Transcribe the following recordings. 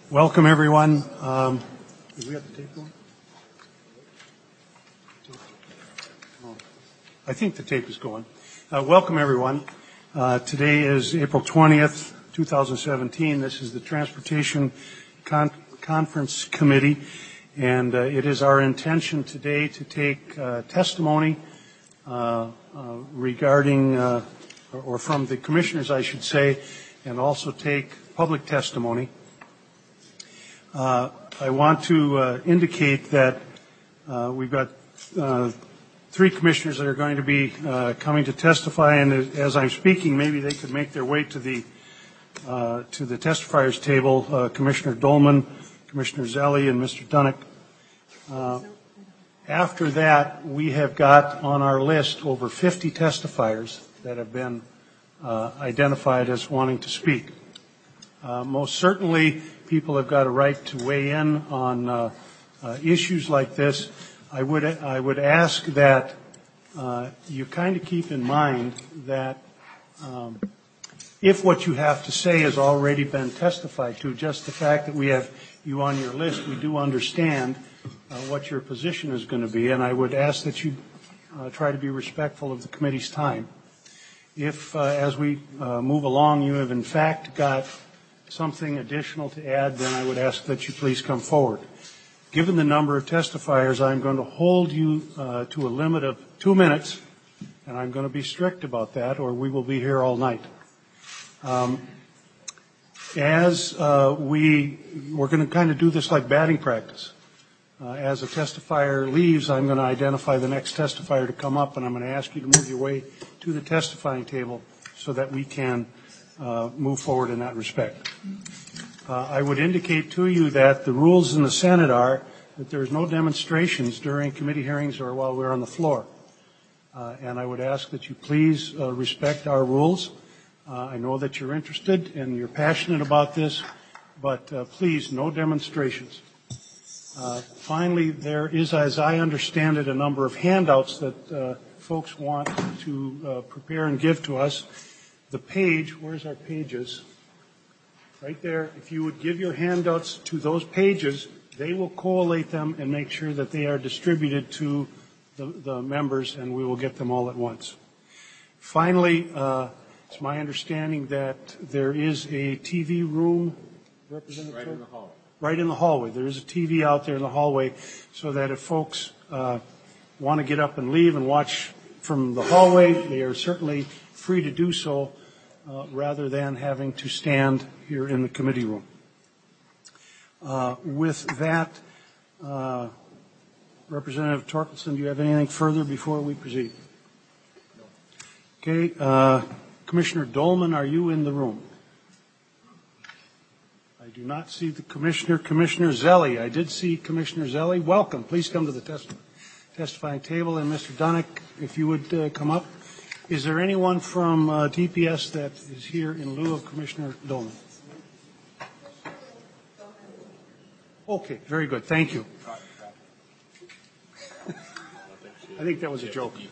Welcome, everyone. Do we have the tape going? I think the tape is going. Welcome, everyone. Today is April 20th, 2017. This is the Transportation Conference Committee, and it is our intention today to take testimony regarding, or from the commissioners, I should say, and also take public testimony. I want to indicate that we've got three commissioners that are going to be coming to testify, and as I'm speaking, maybe they could make their way to the testifiers table. Commissioner Dolman, Commissioner Zelle, and Mr. Dunnick. After that, we have got on our list over 50 testifiers that have been identified as wanting to speak. Most certainly, people have got a right to weigh in on issues like this. I would ask that you kind of keep in mind that if what you have to say has already been testified to, just the fact that we have you on your list, we do understand what your position is going to be, and I would ask that you try to be respectful of the committee's time. If, as we move along, you have in fact got something additional to add, then I would ask that you please come forward. Given the number of testifiers, I'm going to hold you to a limit of 2 minutes, and I'm going to be strict about that, or we will be here all night. We're going to kind of do this like batting practice. As a testifier leaves, I'm going to identify the next testifier to come up, and I'm going to ask you to move your way to the testifying table so that we can move forward in that respect. I would indicate to you that the rules in the Senate are that there is no demonstrations during committee hearings or while we're on the floor. And I would ask that you please respect our rules. I know that you're interested and you're passionate about this, but please, no demonstrations. Finally, there is, as I understand it, a number of handouts that folks want to prepare and give to us. The page, where's our pages? Right there. If you would give your handouts to those pages, they will collate them and make sure that they are distributed to the members, and we will get them all at once. Finally, it's my understanding that there is a TV room, Representative? Right in the hallway. Right in the hallway. There is a TV out there in the hallway so that if folks want to get up and leave and watch from the hallway, they are certainly free to do so rather than having to stand here in the committee room. With that, Representative Torkelson, do you have anything further before we proceed? No. Okay. Commissioner Dolman, are you in the room? I do not see the commissioner. Commissioner Zelle, I did see Commissioner Zelle. Welcome. Please come to the testifying table. And Mr. Dunnick, if you would come up. Is there anyone from DPS that is here in lieu of Commissioner Dolman? Okay, very good. Thank you. I think that was a joke.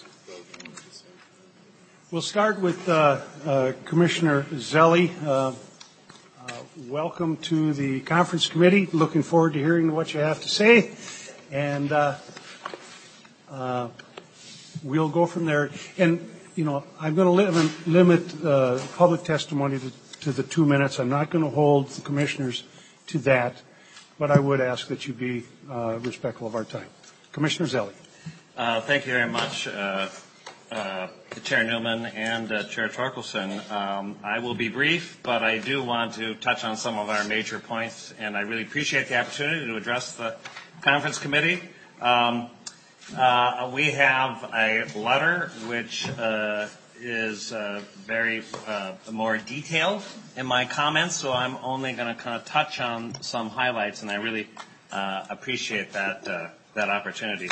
We'll start with Commissioner Zelle. Welcome to the conference committee. Looking forward to hearing what you have to say. And we'll go from there. And, you know, I'm going to limit public testimony to the 2 minutes. I'm not going to hold the commissioners to that, but I would ask that you be respectful of our time. Commissioner Zelle. Thank you very much, Chair Newman and Chair Torkelson. I will be brief, but I do want to touch on some of our major points, and I really appreciate the opportunity to address the conference committee. We have a letter which is very more detailed in my comments, so I'm only going to kind of touch on some highlights, and I really appreciate that opportunity.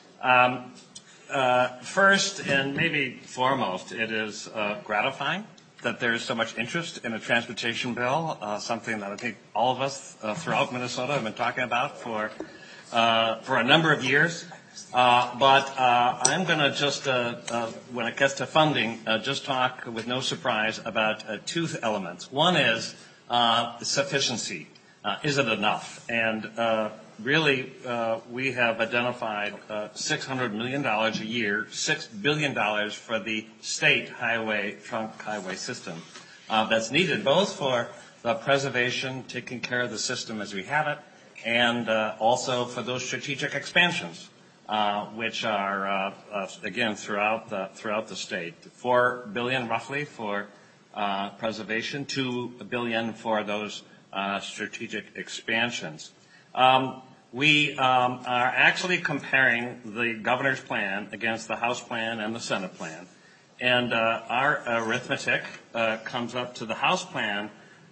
First, and maybe foremost, it is gratifying that there is so much interest in a transportation bill, something that I think all of us throughout Minnesota have been talking about for a number of years. But I'm going to just, when it gets to funding, just talk with no surprise about two elements. One is sufficiency. Is it enough? And really, we have identified $600 million a year, $6 billion for the state highway, trunk highway system that's needed both for the preservation, taking care of the system as we have it, and also for those strategic expansions, which are, again, throughout the state. $4 billion roughly for preservation, $2 billion for those strategic expansions. We are actually comparing the governor's plan against the House plan and the Senate plan. And our arithmetic comes up to the House plan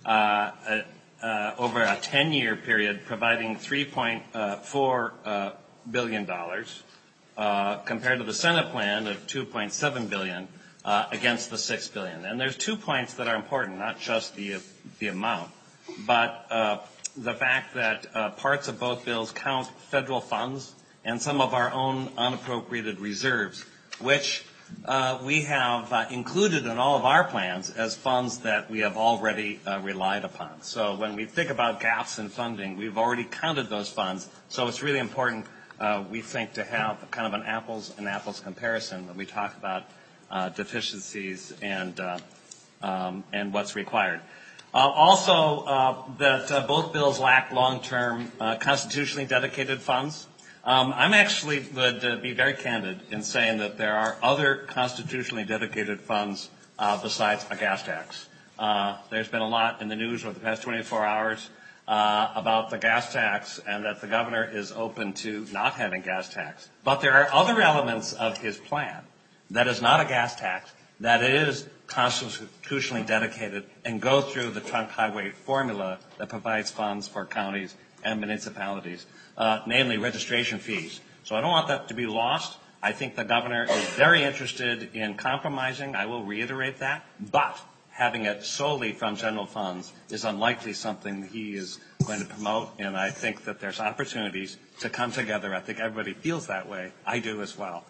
over a 10-year period, providing $3.4 billion compared to the Senate plan of $2.7 billion against the $6 billion. And there's 2 points that are important, not just the amount, but the fact that parts of both bills count federal funds and some of our own unappropriated reserves, which we have included in all of our plans as funds that we have already relied upon. So when we think about gaps in funding, we've already counted those funds. So it's really important, we think, to have kind of an apples and apples comparison when we talk about deficiencies and what's required. Also, that both bills lack long-term constitutionally dedicated funds. I'm actually would be very candid in saying that there are other constitutionally dedicated funds besides a gas tax. There's been a lot in the news over the past 24 hours about the gas tax and that the governor is open to not having gas tax. But there are other elements of his plan that is not a gas tax, that is constitutionally dedicated and go through the trunk highway formula that provides funds for counties and municipalities, namely registration fees. So I don't want that to be lost. I think the governor is very interested in compromising. I will reiterate that. But having it solely from general funds is unlikely something he is going to promote, and I think that there's opportunities to come together. I think everybody feels that way. I do as well.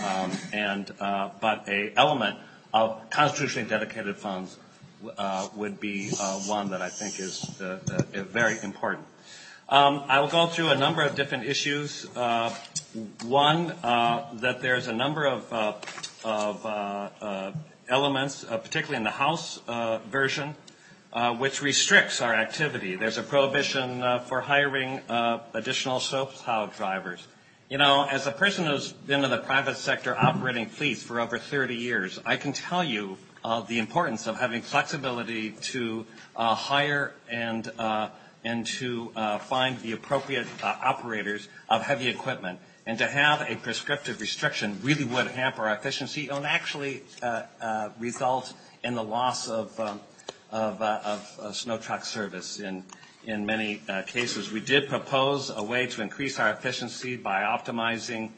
But a element of constitutionally dedicated funds would be one that I think is very important. I will go through a number of different issues. One, that there's a number of elements, particularly in the House version, which restricts our activity. There's a prohibition for hiring additional snowplow drivers. You know, as a person who's been in the private sector operating fleets for over 30 years, I can tell you the importance of having flexibility to hire and to find the appropriate operators of heavy equipment. And to have a prescriptive restriction really would hamper our efficiency and actually result in the loss of snow truck service in many cases. We did propose a way to increase our efficiency by optimizing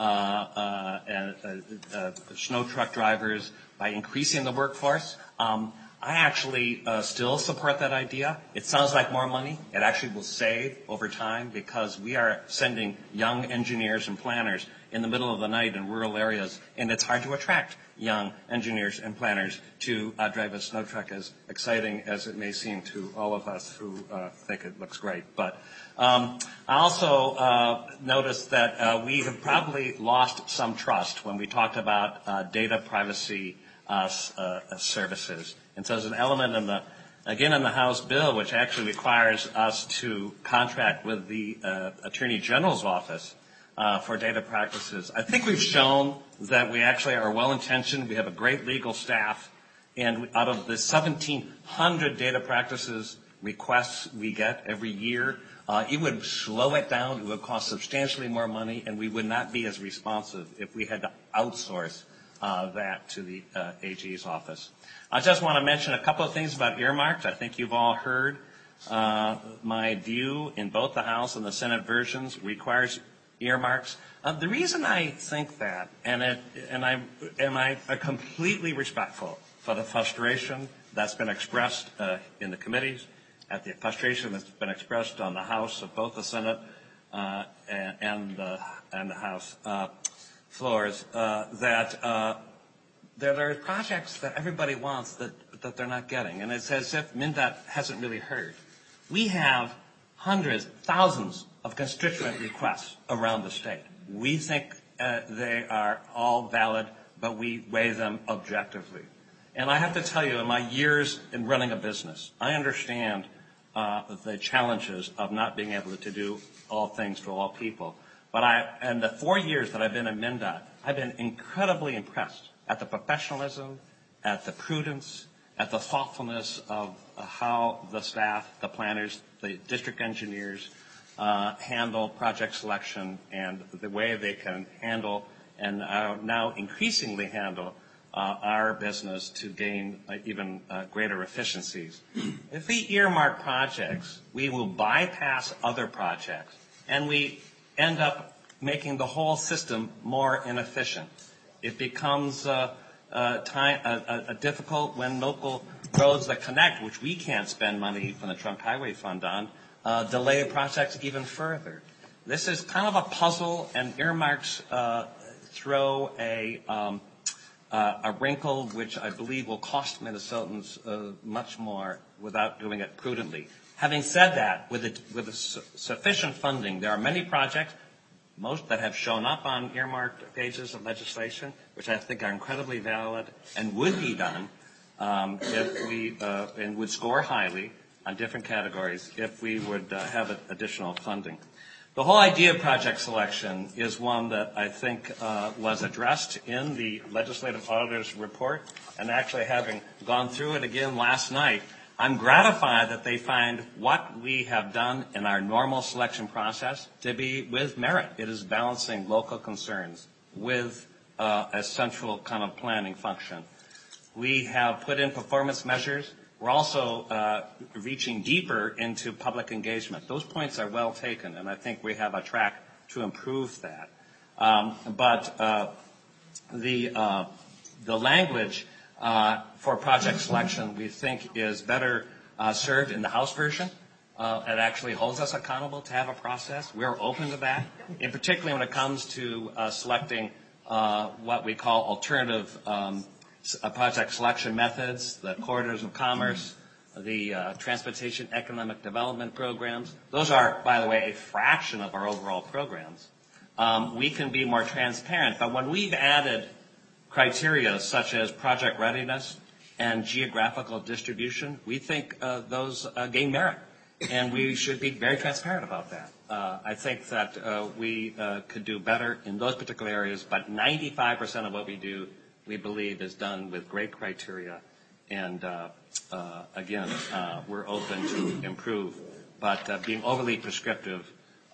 snow truck drivers, by increasing the workforce. I actually still support that idea. It sounds like more money. It actually will save over time because we are sending young engineers and planners in the middle of the night in rural areas, and it's hard to attract young engineers and planners to drive a snow truck, as exciting as it may seem to all of us who think it looks great. But I also noticed that we have probably lost some trust when we talked about data privacy services. And so there's an element in the House bill which actually requires us to contract with the Attorney General's office for data practices. I think we've shown that we actually are well-intentioned. We have a great legal staff. And out of the 1,700 data practices requests we get every year, it would slow it down. It would cost substantially more money, and we would not be as responsive if we had to outsource that to the AG's office. I just want to mention a couple of things about earmarks. I think you've all heard my view in both the House and the Senate versions requires earmarks. The reason I think that, and I'm completely respectful for the frustration that's been expressed in the committees, at the frustration that's been expressed on the House of both the Senate and the House floors, that there are projects that everybody wants that they're not getting. And it's as if MnDOT hasn't really heard. We have hundreds, thousands of constituent requests around the state. We think they are all valid, but we weigh them objectively. And I have to tell you, in my years in running a business, I understand the challenges of not being able to do all things to all people. But in the 4 years that I've been at MnDOT, I've been incredibly impressed at the professionalism, at the prudence, at the thoughtfulness of how the staff, the planners, the district engineers handle project selection and the way they can handle and now increasingly handle our business to gain even greater efficiencies. If we earmark projects, we will bypass other projects, and we end up making the whole system more inefficient. It becomes difficult when local roads that connect, which we can't spend money from the Trunk Highway Fund on, delay projects even further. This is kind of a puzzle, and earmarks throw a wrinkle which I believe will cost Minnesotans much more without doing it prudently. Having said that, with sufficient funding, there are many projects, most that have shown up on earmarked pages of legislation, which I think are incredibly valid and would be done if we and would score highly on different categories if we would have additional funding. The whole idea of project selection is one that I think was addressed in the Legislative Auditor's report, and actually having gone through it again last night, I'm gratified that they find what we have done in our normal selection process to be with merit. It is balancing local concerns with a central kind of planning function. We have put in performance measures. We're also reaching deeper into public engagement. Those points are well taken, and I think we have a track to improve that. But the language for project selection, we think, is better served in the House version. It actually holds us accountable to have a process. We're open to that, in particularly when it comes to selecting what we call alternative project selection methods, the corridors of commerce, the transportation economic development programs. Those are, by the way, a fraction of our overall programs. We can be more transparent, but when we've added criteria such as project readiness and geographical distribution, we think those gain merit, and we should be very transparent about that. I think that we could do better in those particular areas, but 95% of what we do, we believe, is done with great criteria, and again, we're open to improve, but being overly prescriptive,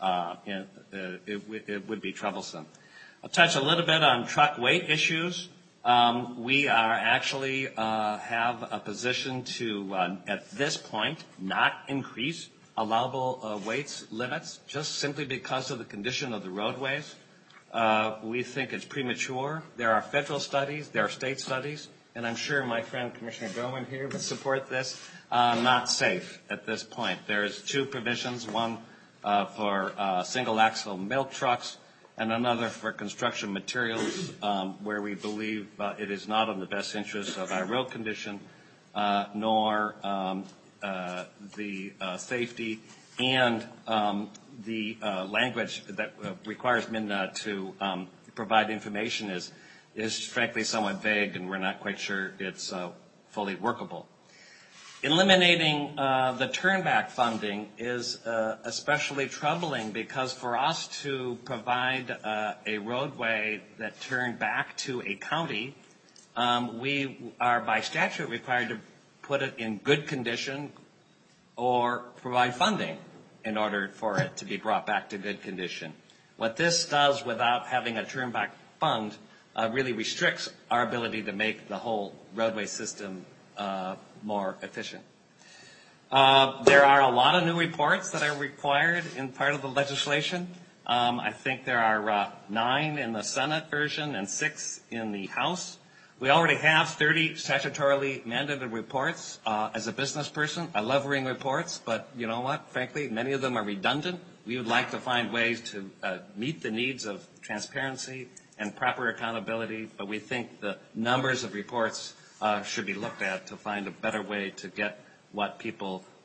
it would be troublesome. I'll touch a little bit on truck weight issues. We are actually have a position to, at this point, not increase allowable weights limits, just simply because of the condition of the roadways. We think it's premature. There are federal studies, there are state studies, and I'm sure my friend Commissioner Gowen here would support this. Not safe at this point. There's two provisions, one for single axle milk trucks and another for construction materials, where we believe it is not in the best interest of our road condition, nor the safety and the language that requires MnDOT to provide information is frankly somewhat vague, and we're not quite sure it's fully workable. Eliminating the turnback funding is especially troubling because for us to provide a roadway that turned back to a county, we are by statute required to put it in good condition or provide funding in order for it to be brought back to good condition. What this does without having a turnback fund really restricts our ability to make the whole roadway system more efficient. There are a lot of new reports that are required in part of the legislation. I think there are 9 in the Senate version and 6 in the House. We already have 30 statutorily mandated reports. As a business person, I love reading reports, but you know what? Frankly, many of them are redundant. We would like to find ways to meet the needs of transparency and proper accountability, but we think the numbers of reports should be looked at to find a better way to get what people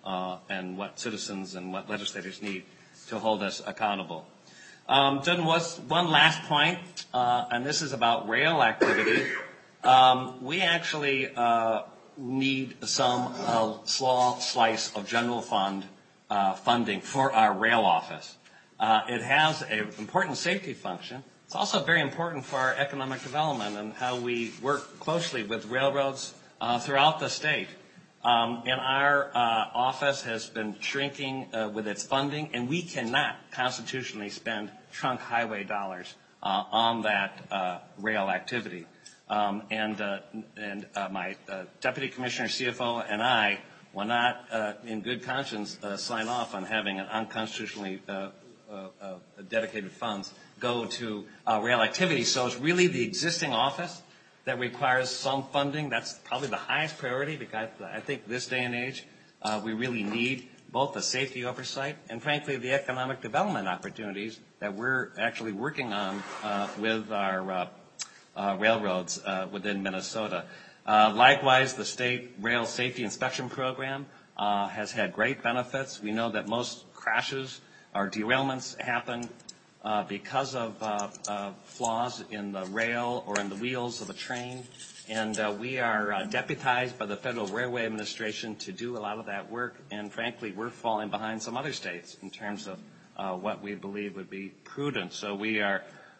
and what citizens and what legislators need to hold us accountable. Then was one last point, and this is about rail activity. We actually need some small slice of general fund funding for our rail office. It has an important safety function. It's also very important for our economic development and how we work closely with railroads throughout the state. And our office has been shrinking with its funding, and we cannot constitutionally spend trunk highway dollars on that rail activity. And my Deputy Commissioner, CFO, and I will not, in good conscience, sign off on having an unconstitutionally dedicated funds go to rail activity. So it's really the existing office that requires some funding. That's probably the highest priority, because I think this day and age we really need both the safety oversight and, frankly, the economic development opportunities that we're actually working on with our railroads within Minnesota. Likewise, the state rail safety inspection program has had great benefits. We know that most crashes or derailments happen because of flaws in the rail or in the wheels of a train. And we are deputized by the Federal Railway Administration to do a lot of that work. And frankly, we're falling behind some other states in terms of what we believe would be prudent. So we are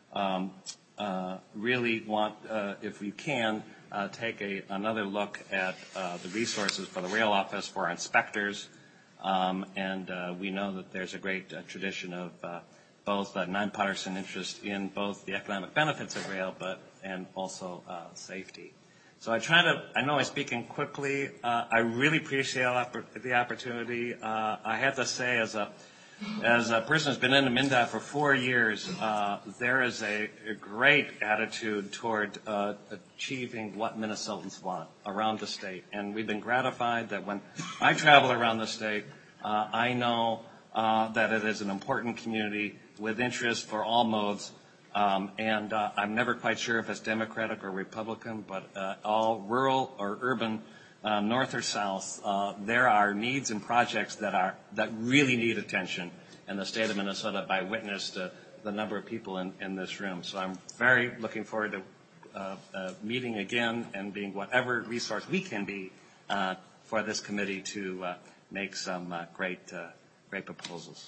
really want, if we can, take another look at the resources for the rail office, for our inspectors. And we know that there's a great tradition of both nonpartisan interest in both the economic benefits of rail, and also safety. So I know I'm speaking quickly. I really appreciate the opportunity. I have to say, as a person who's been in the MnDOT for 4 years, there is a great attitude toward achieving what Minnesotans want around the state. And we've been gratified that when I travel around the state, I know that it is an important community with interest for all modes. And I'm never quite sure if it's Democratic or Republican, but all rural or urban, north or south, there are needs and projects that really need attention in the state of Minnesota, by witness to the number of people in this room. So I'm very looking forward to meeting again and being whatever resource we can be for this committee to make some great proposals.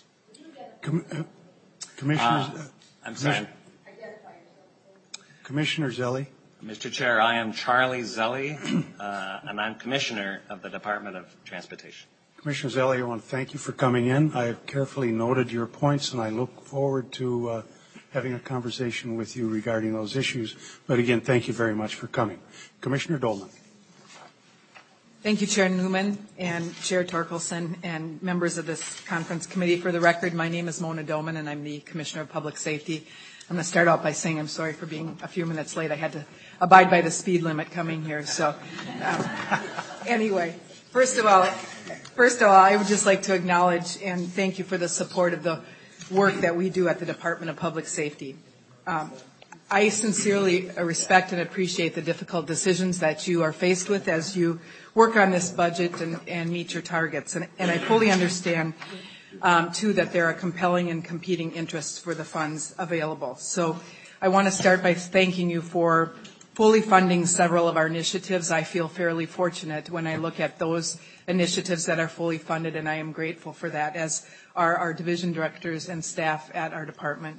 Commissioners, I'm sorry. Commissioner Zelle. Mr. Chair, I am Charlie Zelle, and I'm Commissioner of the Department of Transportation. Commissioner Zelle, I want to thank you for coming in. I have carefully noted your points, and I look forward to having a conversation with you regarding those issues. But again, thank you very much for coming. Commissioner Dolman. Thank you, Chair Newman and Chair Torkelson and members of this conference committee. For the record, my name is Mona Dolman, and I'm the Commissioner of Public Safety. I'm going to start out by saying I'm sorry for being a few minutes late. I had to abide by the speed limit coming here. So anyway, first of all, I would just like to acknowledge and thank you for the support of the work that we do at the Department of Public Safety. I sincerely respect and appreciate the difficult decisions that you are faced with as you work on this budget and meet your targets. And I fully understand, too, that there are compelling and competing interests for the funds available. So I want to start by thanking you for fully funding several of our initiatives. I feel fairly fortunate when I look at those initiatives that are fully funded, and I am grateful for that, as are our division directors and staff at our department.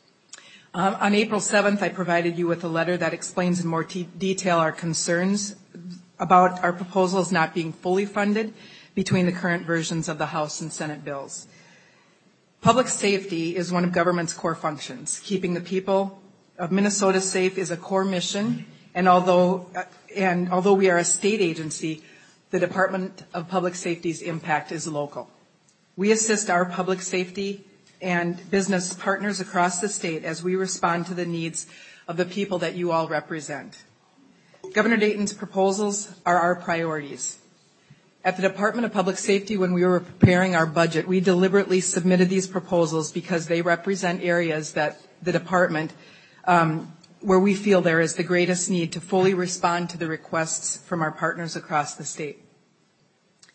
On April 7th, I provided you with a letter that explains in more detail our concerns about our proposals not being fully funded between the current versions of the House and Senate bills. Public safety is one of government's core functions. Keeping the people of Minnesota safe is a core mission, and although we are a state agency, the Department of Public Safety's impact is local. We assist our public safety and business partners across the state as we respond to the needs of the people that you all represent. Governor Dayton's proposals are our priorities. At the Department of Public Safety, when we were preparing our budget, we deliberately submitted these proposals because they represent areas that the department, where we feel there is the greatest need to fully respond to the requests from our partners across the state.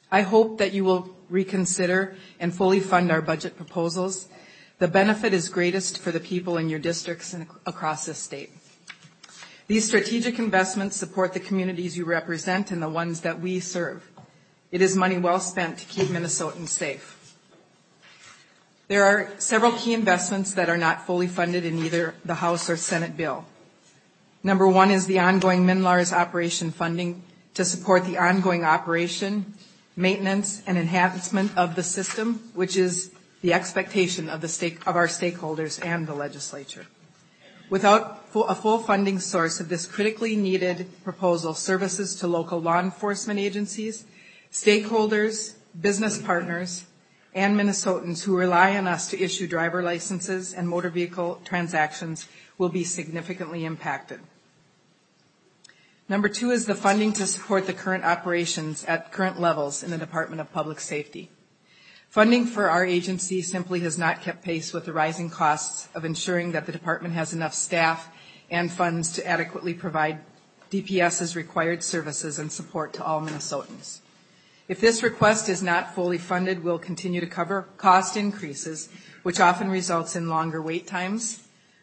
I hope that you will reconsider and fully fund our budget proposals. The benefit is greatest for the people in your districts and across this state. These strategic investments support the communities you represent and the ones that we serve. It is money well spent to keep Minnesotans safe. There are several key investments that are not fully funded in either the House or Senate bill. Number one is the ongoing MNLARS operation funding to support the ongoing operation, maintenance, and enhancement of the system, which is the expectation of our stakeholders and the legislature. Without a full funding source of this critically needed proposal, services to local law enforcement agencies, stakeholders, business partners, and Minnesotans who rely on us to issue driver licenses and motor vehicle transactions will be significantly impacted. Number two is the funding to support the current operations at current levels in the Department of Public Safety. Funding for our agency simply has not kept pace with the rising costs of ensuring that the department has enough staff and funds to adequately provide DPS's required services and support to all Minnesotans. If this request is not fully funded, we'll continue to cover cost increases, which often results in longer wait times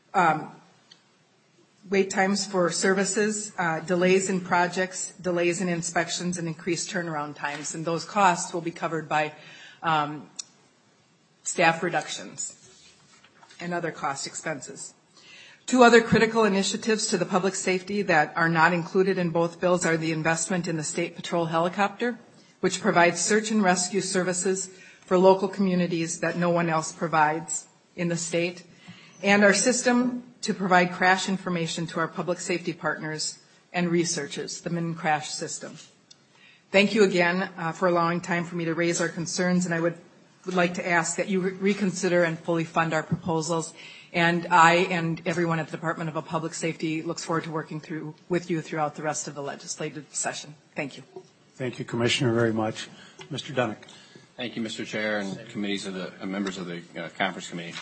for services, delays in projects, delays in inspections, and increased turnaround times. And those costs will be covered by staff reductions and other cost expenses. Two other critical initiatives to the public safety that are not included in both bills are the investment in the State Patrol helicopter, which provides search and rescue services for local communities that no one else provides in the state, and our system to provide crash information to our public safety partners and researchers, the MnCrash system. Thank you again for allowing time for me to raise our concerns, and I would like to ask that you reconsider and fully fund our proposals. And I and everyone at the Department of Public Safety looks forward to working with you throughout the rest of the legislative session. Thank you. Thank you, Commissioner, very much. Mr. Dunick. Thank you, Mr. Chair and committees of the members of the Conference Committee.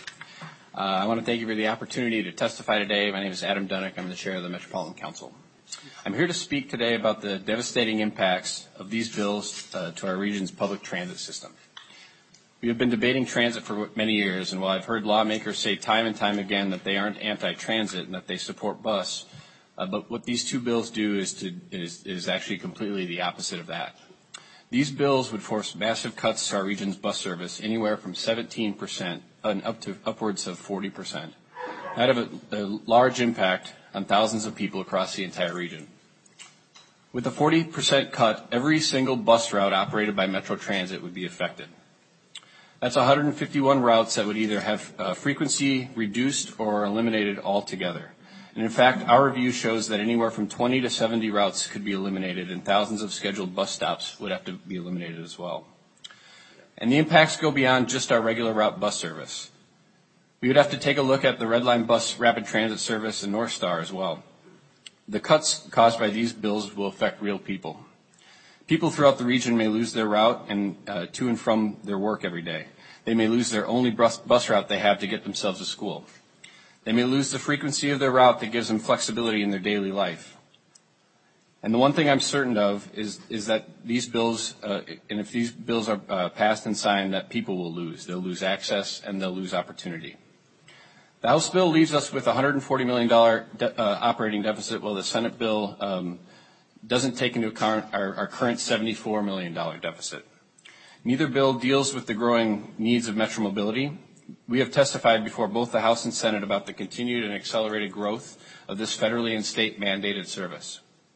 I want to thank you for the opportunity to testify today. My name is Adam Dunick. I'm the chair of the Metropolitan Council. I'm here to speak today about the devastating impacts of these bills to our region's public transit system. We have been debating transit for many years, and while I've heard lawmakers say time and time again that they aren't anti-transit and that they support bus, but what these two bills do is actually completely the opposite of that. These bills would force massive cuts to our region's bus service, anywhere from 17% and up to upwards of 40%. That have a large impact on thousands of people across the entire region. With a 40% cut, every single bus route operated by Metro Transit would be affected. That's 151 routes that would either have frequency reduced or eliminated altogether. And in fact, our review shows that anywhere from 20 to 70 routes could be eliminated, and thousands of scheduled bus stops would have to be eliminated as well. And the impacts go beyond just our regular route bus service. We would have to take a look at the Red Line Bus Rapid Transit Service and North Star as well. The cuts caused by these bills will affect real people. People throughout the region may lose their route and to and from their work every day. They may lose their only bus route they have to get themselves to school. They may lose the frequency of their route that gives them flexibility in their daily life. And the one thing I'm certain of is that these bills, and if these bills are passed and signed, that people will lose. They'll lose access and they'll lose opportunity. The House bill leaves us with a $140 million operating deficit, while the Senate bill doesn't take into account our current $74 million deficit. Neither bill deals with the growing needs of Metro Mobility. We have testified before both the House and Senate about the continued and accelerated growth of this federally and state mandated service.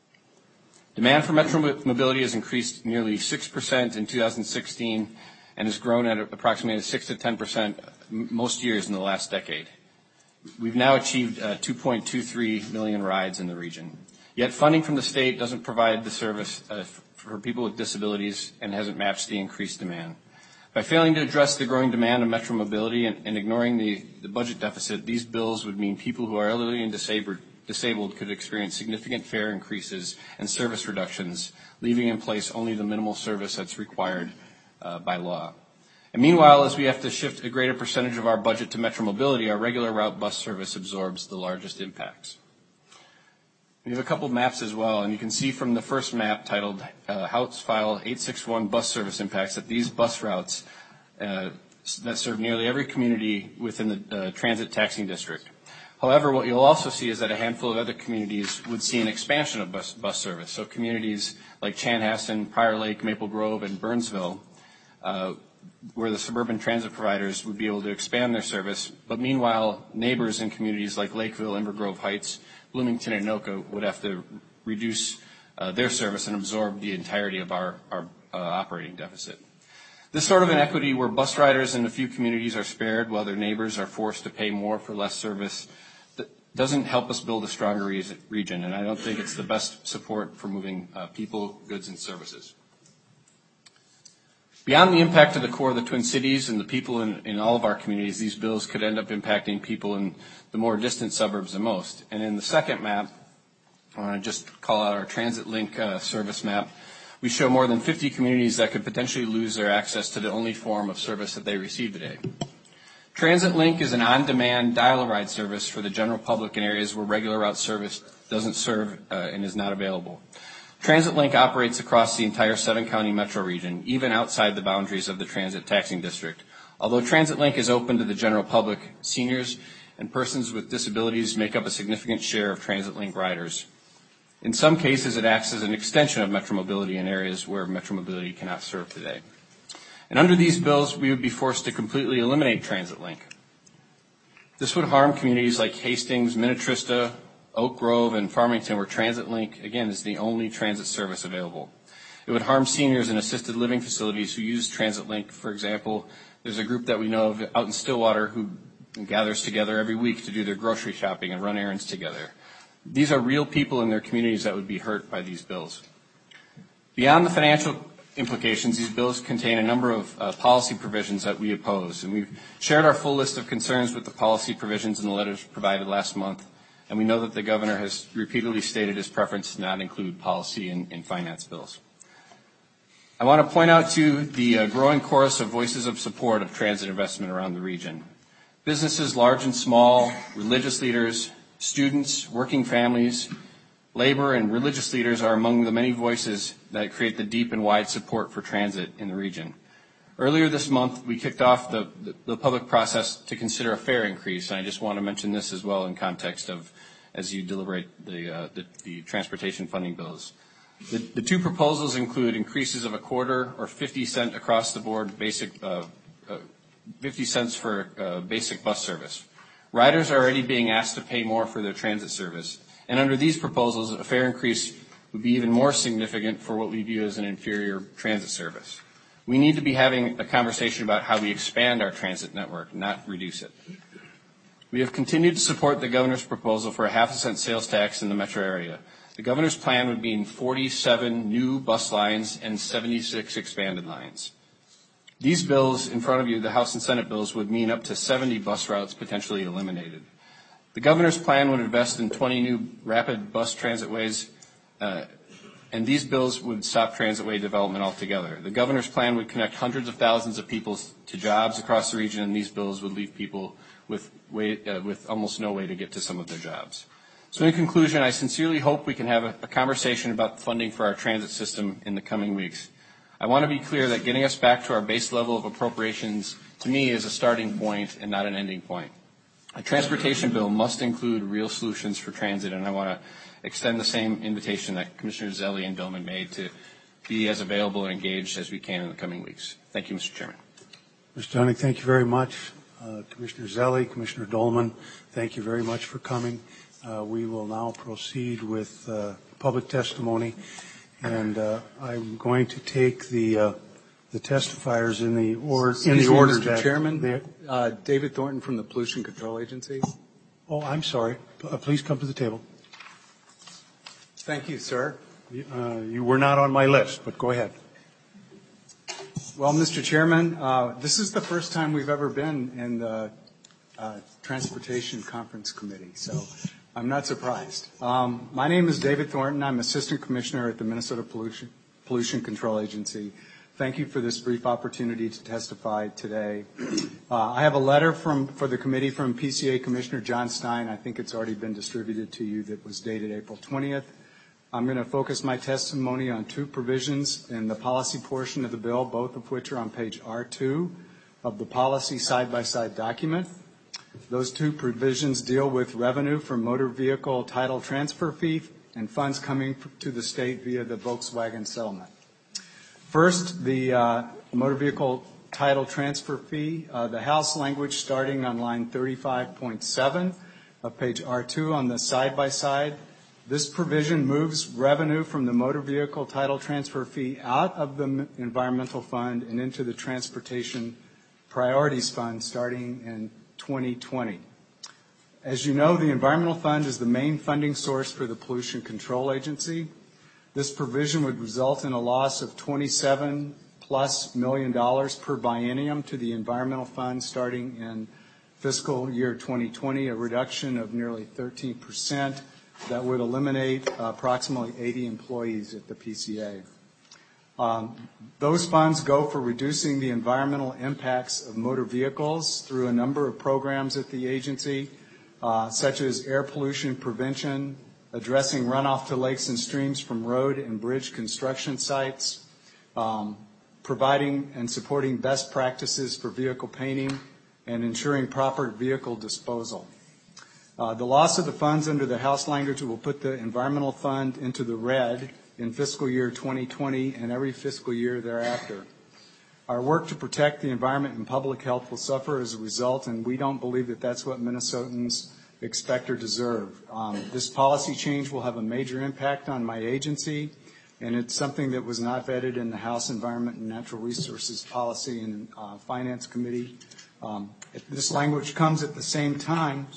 Demand for Metro Mobility has increased nearly 6% in 2016 and has grown at approximately 6 to 10% most years in the last decade. We've now achieved 2.23 million rides in the region. Yet funding from the state doesn't provide the service for people with disabilities and hasn't matched the increased demand. By failing to address the growing demand of Metro Mobility and ignoring the budget deficit, these bills would mean people who are elderly and disabled could experience significant fare increases and service reductions, leaving in place only the minimal service that's required by law. And meanwhile, as we have to shift a greater percentage of our budget to Metro Mobility, our regular route bus service absorbs the largest impacts. We have a couple maps as well, and you can see from the first map titled House File 861 Bus Service Impacts that these bus routes that serve nearly every community within the transit taxing district. However, what you'll also see is that a handful of other communities would see an expansion of bus service. So communities like Chanhassen, Prior Lake, Maple Grove, and Burnsville, where the suburban transit providers would be able to expand their service, but meanwhile, neighbors in communities like Lakeville, Inver Grove Heights, Bloomington, and Anoka would have to reduce their service and absorb the entirety of our operating deficit. This sort of inequity where bus riders in a few communities are spared while their neighbors are forced to pay more for less service doesn't help us build a stronger region, and I don't think it's the best support for moving people, goods, and services. Beyond the impact to the core of the Twin Cities and the people in all of our communities, these bills could end up impacting people in the more distant suburbs the most. And in the second map, I want to just call out our Transit Link service map. We show more than 50 communities that could potentially lose their access to the only form of service that they receive today. Transit Link is an on-demand dial-a-ride service for the general public in areas where regular route service doesn't serve and is not available. Transit Link operates across the entire 7-county metro region, even outside the boundaries of the transit taxing district. Although Transit Link is open to the general public, seniors and persons with disabilities make up a significant share of Transit Link riders. In some cases, it acts as an extension of Metro Mobility in areas where Metro Mobility cannot serve today. And under these bills, we would be forced to completely eliminate Transit Link. This would harm communities like Hastings, Minnetrista, Oak Grove, and Farmington, where Transit Link, again, is the only transit service available. It would harm seniors in assisted living facilities who use Transit Link. For example, there's a group that we know of out in Stillwater who gathers together every week to do their grocery shopping and run errands together. These are real people in their communities that would be hurt by these bills. Beyond the financial implications, these bills contain a number of policy provisions that we oppose. And we've shared our full list of concerns with the policy provisions in the letters provided last month. And we know that the governor has repeatedly stated his preference to not include policy in finance bills. I want to point out, too, the growing chorus of voices of support of transit investment around the region. Businesses large and small, religious leaders, students, working families, labor, and religious leaders are among the many voices that create the deep and wide support for transit in the region. Earlier this month, we kicked off the public process to consider a fare increase, and I just want to mention this as well in context of as you deliberate the transportation funding bills. The two proposals include increases of a quarter or 50 cent across the board basic 50 cents for basic bus service. Riders are already being asked to pay more for their transit service, and under these proposals, a fare increase would be even more significant for what we view as an inferior transit service. We need to be having a conversation about how we expand our transit network, not reduce it. We have continued to support the governor's proposal for a half-a-cent sales tax in the metro area. The governor's plan would mean 47 new bus lines and 76 expanded lines. These bills in front of you, the House and Senate bills, would mean up to 70 bus routes potentially eliminated. The governor's plan would invest in 20 new rapid bus transitways, and these bills would stop transitway development altogether. The governor's plan would connect hundreds of thousands of people to jobs across the region, and these bills would leave people with almost no way to get to some of their jobs. So in conclusion, I sincerely hope we can have a conversation about funding for our transit system in the coming weeks. I want to be clear that getting us back to our base level of appropriations, to me, is a starting point and not an ending point. A transportation bill must include real solutions for transit, and I want to extend the same invitation that Commissioners Zelle and Dolman made to be as available and engaged as we can in the coming weeks. Thank you, Mr. Chairman. Mr. Dunick, thank you very much. Commissioner Zelle, Commissioner Dolman, thank you very much for coming. We will now proceed with public testimony, and I'm going to take the testifiers in the order. Mr. Chairman, David Thornton from the Pollution Control Agency. Oh, I'm sorry. Please come to the table. Thank you, sir. You were not on my list, but go ahead. Well, Mr. Chairman, this is the first time we've ever been in the Transportation Conference Committee, so I'm not surprised. My name is David Thornton. I'm Assistant Commissioner at the Minnesota Pollution Control Agency. Thank you for this brief opportunity to testify today. I have a letter for the committee from PCA Commissioner John Stein. I think it's already been distributed to you, that was dated April 20th. I'm going to focus my testimony on two provisions in the policy portion of the bill, both of which are on page R2 of the policy side-by-side document. Those two provisions deal with revenue from motor vehicle title transfer fee and funds coming to the state via the Volkswagen settlement. First, the motor vehicle title transfer fee, the House language starting on line 35.7 of page R2 on the side-by-side. This provision moves revenue from the motor vehicle title transfer fee out of the environmental fund and into the transportation priorities fund starting in 2020. As you know, the environmental fund is the main funding source for the Pollution Control Agency. This provision would result in a loss of $27+ million per biennium to the environmental fund starting in fiscal year 2020, a reduction of nearly 13%. That would eliminate approximately 80 employees at the PCA. Those funds go for reducing the environmental impacts of motor vehicles through a number of programs at the agency, such as air pollution prevention, addressing runoff to lakes and streams from road and bridge construction sites, providing and supporting best practices for vehicle painting, and ensuring proper vehicle disposal. The loss of the funds under the House language will put the environmental fund into the red in fiscal year 2020 and every fiscal year thereafter. Our work to protect the environment and public health will suffer as a result, and we don't believe that that's what Minnesotans expect or deserve. This policy change will have a major impact on my agency, and it's something that was not vetted in the House Environment and Natural Resources Policy and Finance Committee. This language comes at the same time,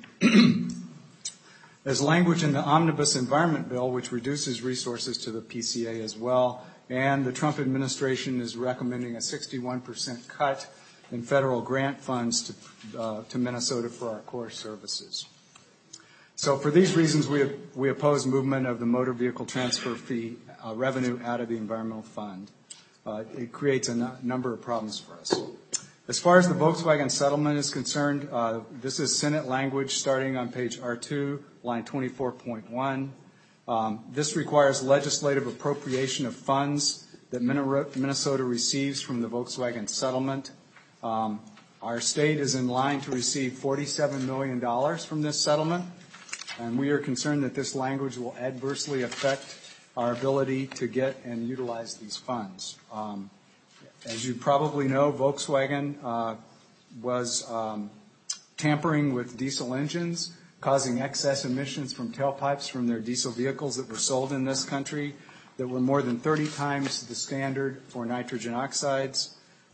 as language in the Omnibus Environment Bill, which reduces resources to the PCA as well, and the Trump administration is recommending a 61% cut in federal grant funds to Minnesota for our core services. So for these reasons, we oppose movement of the motor vehicle transfer fee revenue out of the environmental fund. It creates a number of problems for us. As far as the Volkswagen settlement is concerned, this is Senate language starting on page R2, line 24.1. This requires legislative appropriation of funds that Minnesota receives from the Volkswagen settlement. Our state is in line to receive $47 million from this settlement, and we are concerned that this language will adversely affect our ability to get and utilize these funds. As you probably know, Volkswagen was tampering with diesel engines, causing excess emissions from tailpipes from their diesel vehicles that were sold in this country that were more than 30 times the standard for nitrogen oxides.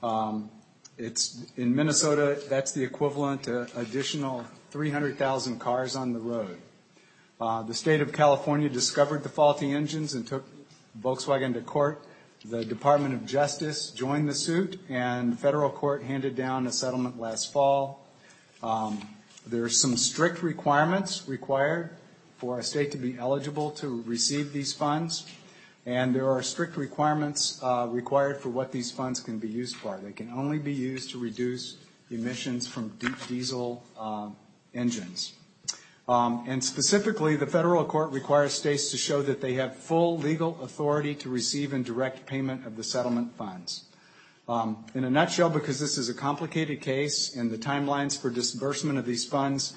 It's in Minnesota, that's the equivalent to additional 300,000 cars on the road. The state of California discovered the faulty engines and took Volkswagen to court. The Department of Justice joined the suit, and the federal court handed down a settlement last fall. There are some strict requirements required for a state to be eligible to receive these funds, and there are strict requirements required for what these funds can be used for. They can only be used to reduce emissions from diesel engines. And specifically, the federal court requires states to show that they have full legal authority to receive and direct payment of the settlement funds. In a nutshell, because this is a complicated case and the timelines for disbursement of these funds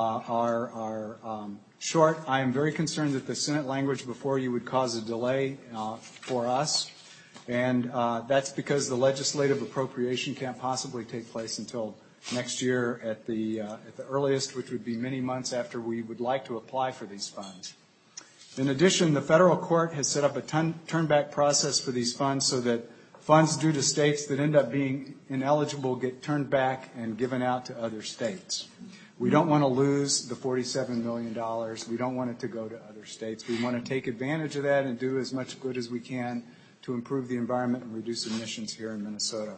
are short, I am very concerned that the Senate language before you would cause a delay for us. And that's because the legislative appropriation can't possibly take place until next year at the earliest, which would be many months after we would like to apply for these funds. In addition, the federal court has set up a turn-back process for these funds so that funds due to states that end up being ineligible get turned back and given out to other states. We don't want to lose the $47 million. We don't want it to go to other states. We want to take advantage of that and do as much good as we can to improve the environment and reduce emissions here in Minnesota.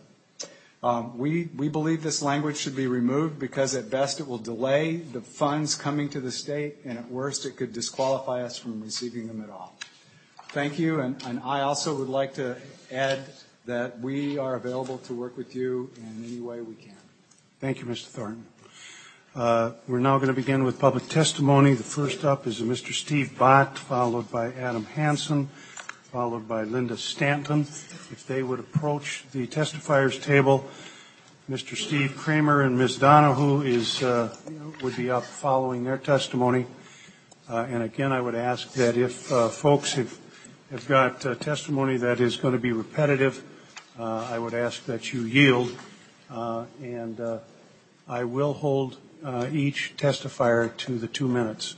We believe this language should be removed because at best it will delay the funds coming to the state, and at worst it could disqualify us from receiving them at all. Thank you, and I also would like to add that we are available to work with you in any way we can. Thank you, Mr. Thornton. We're now going to begin with public testimony. The first up is Mr. Steve Bott, followed by Adam Hansen, followed by Linda Stanton. If they would approach the testifiers table, Mr. Steve Kramer and Ms. Donahue would be up following their testimony. And again, I would ask that if folks have got testimony that is going to be repetitive, I would ask that you yield. And I will hold each testifier to the 2 minutes.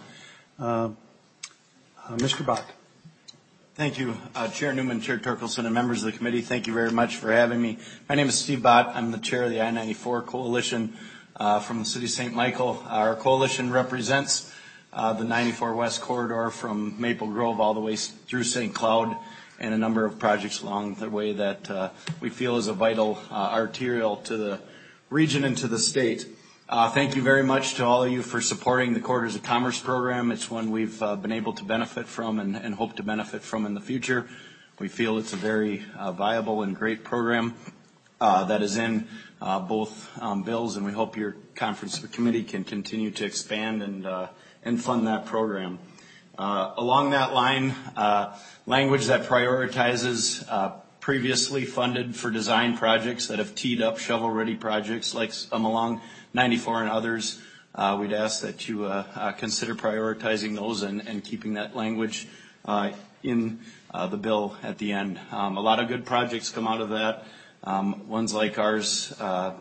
Mr. Bott. Thank you, Chair Newman, Chair Torkelson, and members of the committee. Thank you very much for having me. My name is Steve Bott. I'm the chair of the I-94 Coalition from the city of St. Michael. Our coalition represents the 94 West corridor from Maple Grove all the way through St. Cloud and a number of projects along the way that we feel is a vital arterial to the region and to the state. Thank you very much to all of you for supporting the Corridors of Commerce program. It's one we've been able to benefit from and hope to benefit from in the future. We feel it's a very viable and great program that is in both bills, and we hope your conference committee can continue to expand and fund that program. Along that line, language that prioritizes previously funded for design projects that have teed up shovel-ready projects like along 94 and others. We'd ask that you consider prioritizing those and keeping that language in the bill at the end. A lot of good projects come out of that. Ones like ours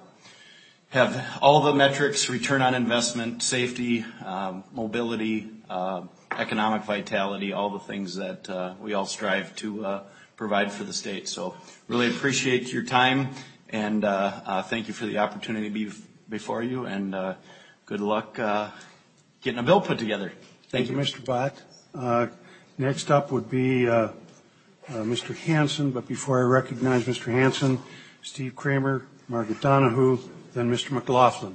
have all the metrics: return on investment, safety, mobility, economic vitality, all the things that we all strive to provide for the state. So really appreciate your time, and thank you for the opportunity to be before you, and good luck getting a bill put together. Thank you, Mr. Bott. Next up would be Mr. Hansen, but before I recognize Mr. Hansen, Steve Kramer, Margaret Donahue, then Mr. McLaughlin.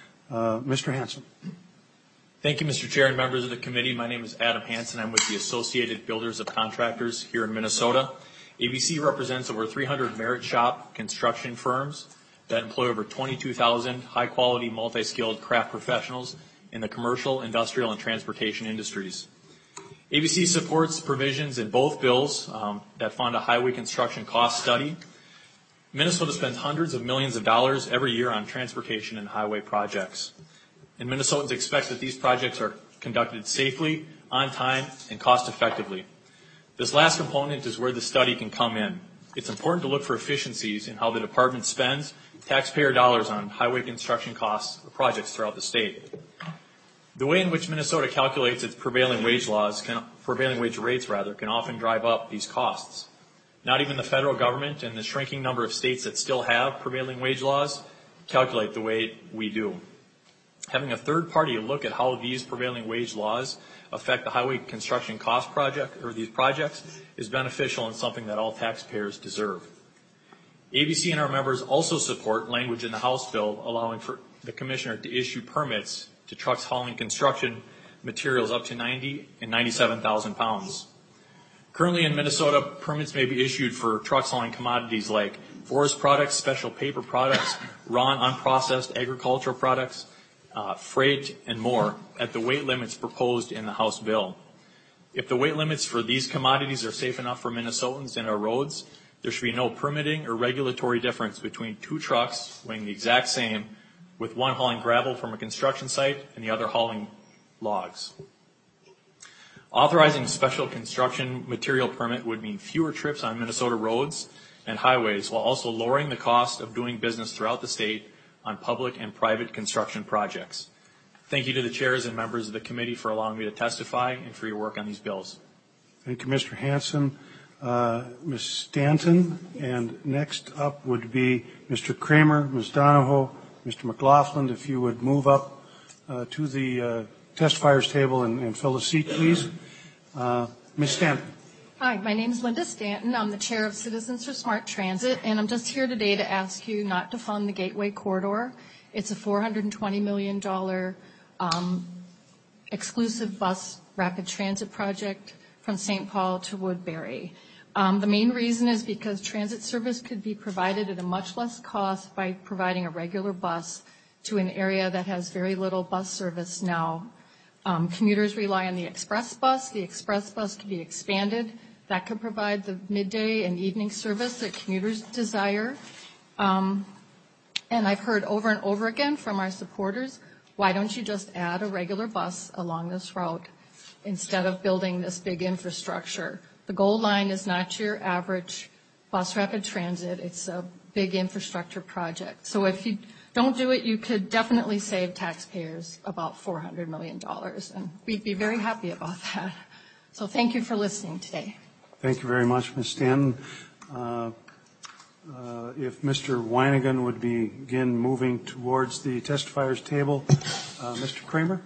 Mr. Hansen. Thank you, Mr. Chair and members of the committee. My name is Adam Hansen. I'm with the Associated Builders of Contractors here in Minnesota. ABC represents over 300 merit shop construction firms that employ over 22,000 high-quality, multi-skilled craft professionals in the commercial, industrial, and transportation industries. ABC supports provisions in both bills that fund a highway construction cost study. Minnesota spends hundreds of millions of dollars every year on transportation and highway projects. And Minnesotans expect that these projects are conducted safely, on time, and cost-effectively. This last component is where the study can come in. It's important to look for efficiencies in how the department spends taxpayer dollars on highway construction costs or projects throughout the state. The way in which Minnesota calculates its prevailing wage rates can often drive up these costs. Not even the federal government and the shrinking number of states that still have prevailing wage laws calculate the way we do. Having a third party look at how these prevailing wage laws affect the highway construction cost project or these projects is beneficial and something that all taxpayers deserve. ABC and our members also support language in the House bill allowing for the commissioner to issue permits to trucks hauling construction materials up to 90 and 97,000 pounds. Currently in Minnesota, permits may be issued for trucks hauling commodities like forest products, special paper products, raw and unprocessed agricultural products, freight, and more at the weight limits proposed in the House bill. If the weight limits for these commodities are safe enough for Minnesotans and our roads, there should be no permitting or regulatory difference between two trucks weighing the exact same, with one hauling gravel from a construction site and the other hauling logs. Authorizing a special construction material permit would mean fewer trips on Minnesota roads and highways, while also lowering the cost of doing business throughout the state on public and private construction projects. Thank you to the chairs and members of the committee for allowing me to testify and for your work on these bills. Thank you, Mr. Hansen. Ms. Stanton, and next up would be Mr. Kramer, Ms. Donahoe, Mr. McLaughlin. If you would move up to the testifiers table and fill a seat, please. Ms. Stanton. Hi, my name is Linda Stanton. I'm the chair of Citizens for Smart Transit, and I'm just here today to ask you not to fund the Gateway Corridor. It's a $420 million exclusive bus rapid transit project from St. Paul to Woodbury. The main reason is because transit service could be provided at a much less cost by providing a regular bus to an area that has very little bus service now. Commuters rely on the express bus. The express bus can be expanded. That could provide the midday and evening service that commuters desire. And I've heard over and over again from our supporters, why don't you just add a regular bus along this route instead of building this big infrastructure? The Gold Line is not your average bus rapid transit. It's a big infrastructure project. So if you don't do it, you could definitely save taxpayers about $400 million, and we'd be very happy about that. So thank you for listening today. Thank you very much, Ms. Stanton. If Mr. Weinigan would begin moving towards the testifiers table. Mr. Kramer?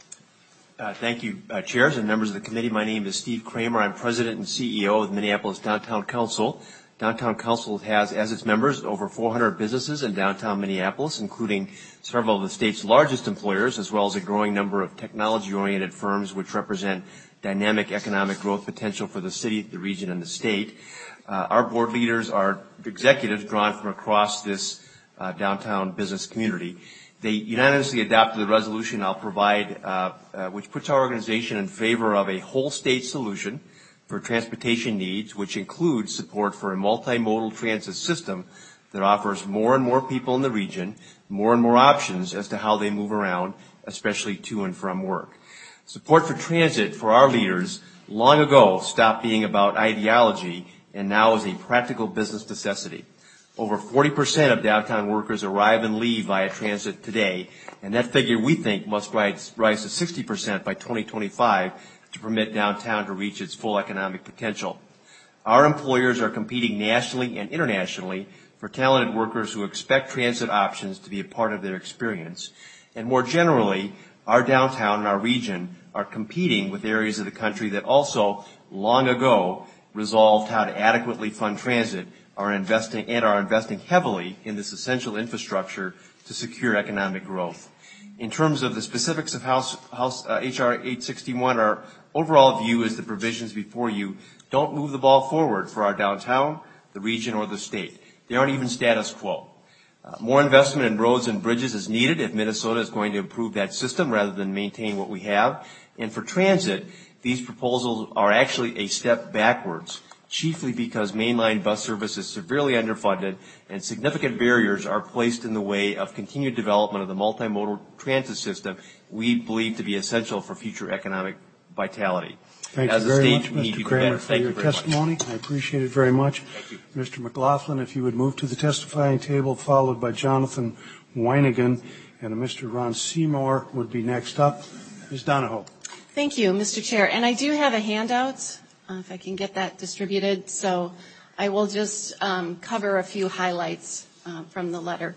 Thank you, chairs and members of the committee. My name is Steve Kramer. I'm president and CEO of the Minneapolis Downtown Council. Downtown Council has, as its members, over 400 businesses in downtown Minneapolis, including several of the state's largest employers, as well as a growing number of technology-oriented firms which represent dynamic economic growth potential for the city, the region, and the state. Our board leaders are executives drawn from across this downtown business community. They unanimously adopted the resolution I'll provide, which puts our organization in favor of a whole state solution for transportation needs, which includes support for a multimodal transit system that offers more and more people in the region more and more options as to how they move around, especially to and from work. Support for transit for our leaders long ago stopped being about ideology and now is a practical business necessity. Over 40% of downtown workers arrive and leave via transit today, and that figure we think must rise to 60% by 2025 to permit downtown to reach its full economic potential. Our employers are competing nationally and internationally for talented workers who expect transit options to be a part of their experience. And more generally, our downtown and our region are competing with areas of the country that also, long ago, resolved how to adequately fund transit are investing heavily in this essential infrastructure to secure economic growth. In terms of the specifics of House H.R. 861, our overall view is the provisions before you don't move the ball forward for our downtown, the region, or the state. They aren't even status quo. More investment in roads and bridges is needed if Minnesota is going to improve that system rather than maintain what we have. And for transit, these proposals are actually a step backwards, chiefly because mainline bus service is severely underfunded and significant barriers are placed in the way of continued development of the multimodal transit system we believe to be essential for future economic vitality. Thank you very much, Mr. Kramer, for your testimony. I appreciate it very much. Mr. McLaughlin, if you would move to the testifying table, followed by Jonathan Weinigan, and Mr. Ron Seymour would be next up. Ms. Donahoe. Thank you, Mr. Chair. And I do have a handout, if I can get that distributed. So I will just cover a few highlights from the letter.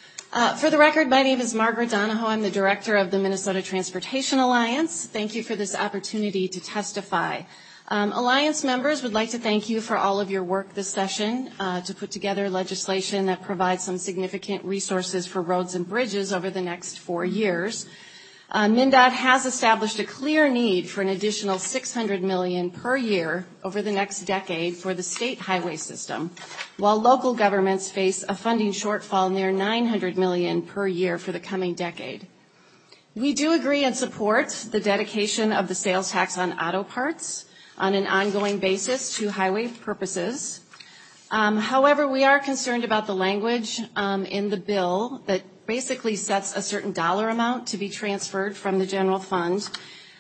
For the record, my name is Margaret Donahoe. I'm the director of the Minnesota Transportation Alliance. Thank you for this opportunity to testify. Alliance members would like to thank you for all of your work this session to put together legislation that provides some significant resources for roads and bridges over the next 4 years. MnDOT has established a clear need for an additional $600 million per year over the next decade for the state highway system, while local governments face a funding shortfall near $900 million per year for the coming decade. We do agree and support the dedication of the sales tax on auto parts on an ongoing basis to highway purposes. However, we are concerned about the language in the bill that basically sets a certain dollar amount to be transferred from the general fund.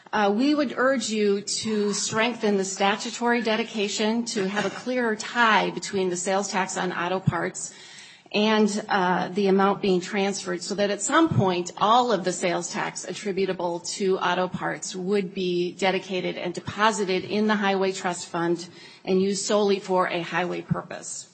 We would urge you to strengthen the statutory dedication to have a clearer tie between the sales tax on auto parts and the amount being transferred, so that at some point all of the sales tax attributable to auto parts would be dedicated and deposited in the Highway Trust Fund and used solely for a highway purpose.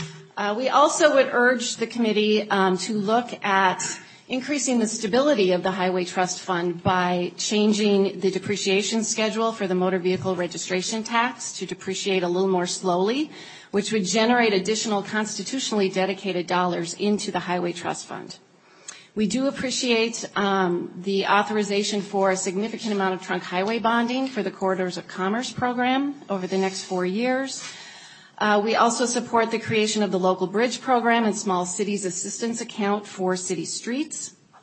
We also would urge the committee to look at increasing the stability of the Highway Trust Fund by changing the depreciation schedule for the motor vehicle registration tax to depreciate a little more slowly, which would generate additional constitutionally dedicated dollars into the Highway Trust Fund. We do appreciate the authorization for a significant amount of trunk highway bonding for the Corridors of Commerce program over the next 4 years. We also support the creation of the local bridge program and small cities assistance account for city streets.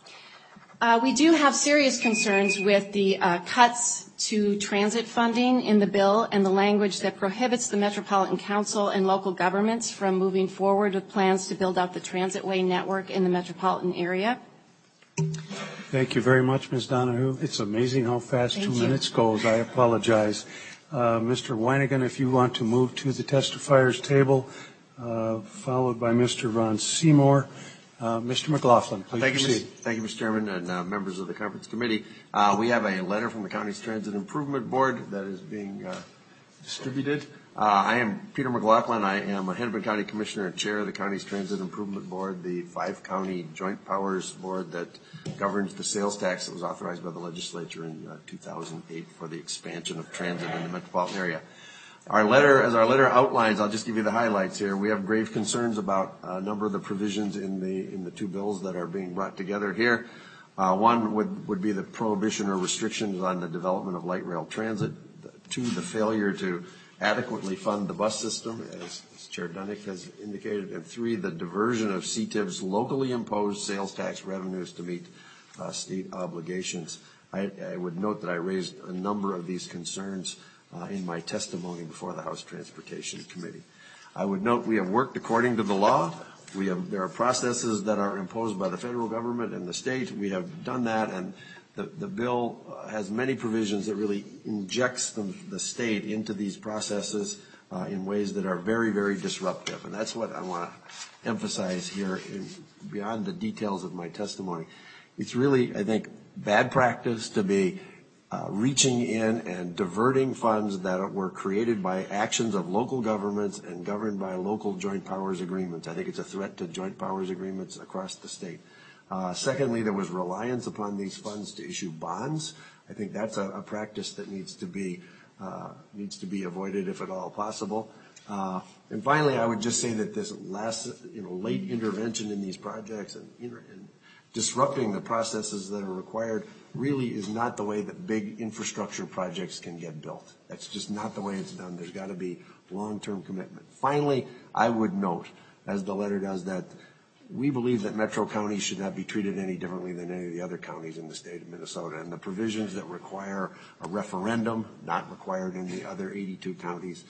We do have serious concerns with the cuts to transit funding in the bill and the language that prohibits the Metropolitan Council and local governments from moving forward with plans to build out the transitway network in the metropolitan area. Thank you very much, Ms. Donahue. It's amazing how fast 2 minutes goes. I apologize. Mr. Weinigan, if you want to move to the testifiers table, followed by Mr. Ron Seymour. Mr. McLaughlin, please proceed. Thank you, Mr. Chairman, and members of the conference committee. We have a letter from the county's Transit Improvement Board that is being distributed. I am Peter McLaughlin. I am a Hennepin County Commissioner and Chair of the county's Transit Improvement Board, the 5-county joint powers board that governs the sales tax that was authorized by the legislature in 2008 for the expansion of transit in the metropolitan area. Our letter outlines, I'll just give you the highlights here. We have grave concerns about a number of the provisions in the two bills that are being brought together here. One would be the prohibition or restrictions on the development of light rail transit. Two, the failure to adequately fund the bus system, as Chair Dunick has indicated. And three, the diversion of CTIV's locally imposed sales tax revenues to meet state obligations. I would note that I raised a number of these concerns in my testimony before the House Transportation Committee. I would note we have worked according to the law. There are processes that are imposed by the federal government and the state. We have done that, and the bill has many provisions that really injects the state into these processes in ways that are very, very disruptive. And that's what I want to emphasize here beyond the details of my testimony. It's really, I think, bad practice to be reaching in and diverting funds that were created by actions of local governments and governed by local joint powers agreements. I think it's a threat to joint powers agreements across the state. Secondly, there was reliance upon these funds to issue bonds. I think that's a practice that needs to be avoided if at all possible. And finally, I would just say that this late intervention in these projects and disrupting the processes that are required really is not the way that big infrastructure projects can get built. That's just not the way it's done. There's got to be long-term commitment. Finally, I would note, as the letter does, that we believe that Metro counties should not be treated any differently than any of the other counties in the state of Minnesota. And the provisions that require a referendum, not required in the other 82 counties,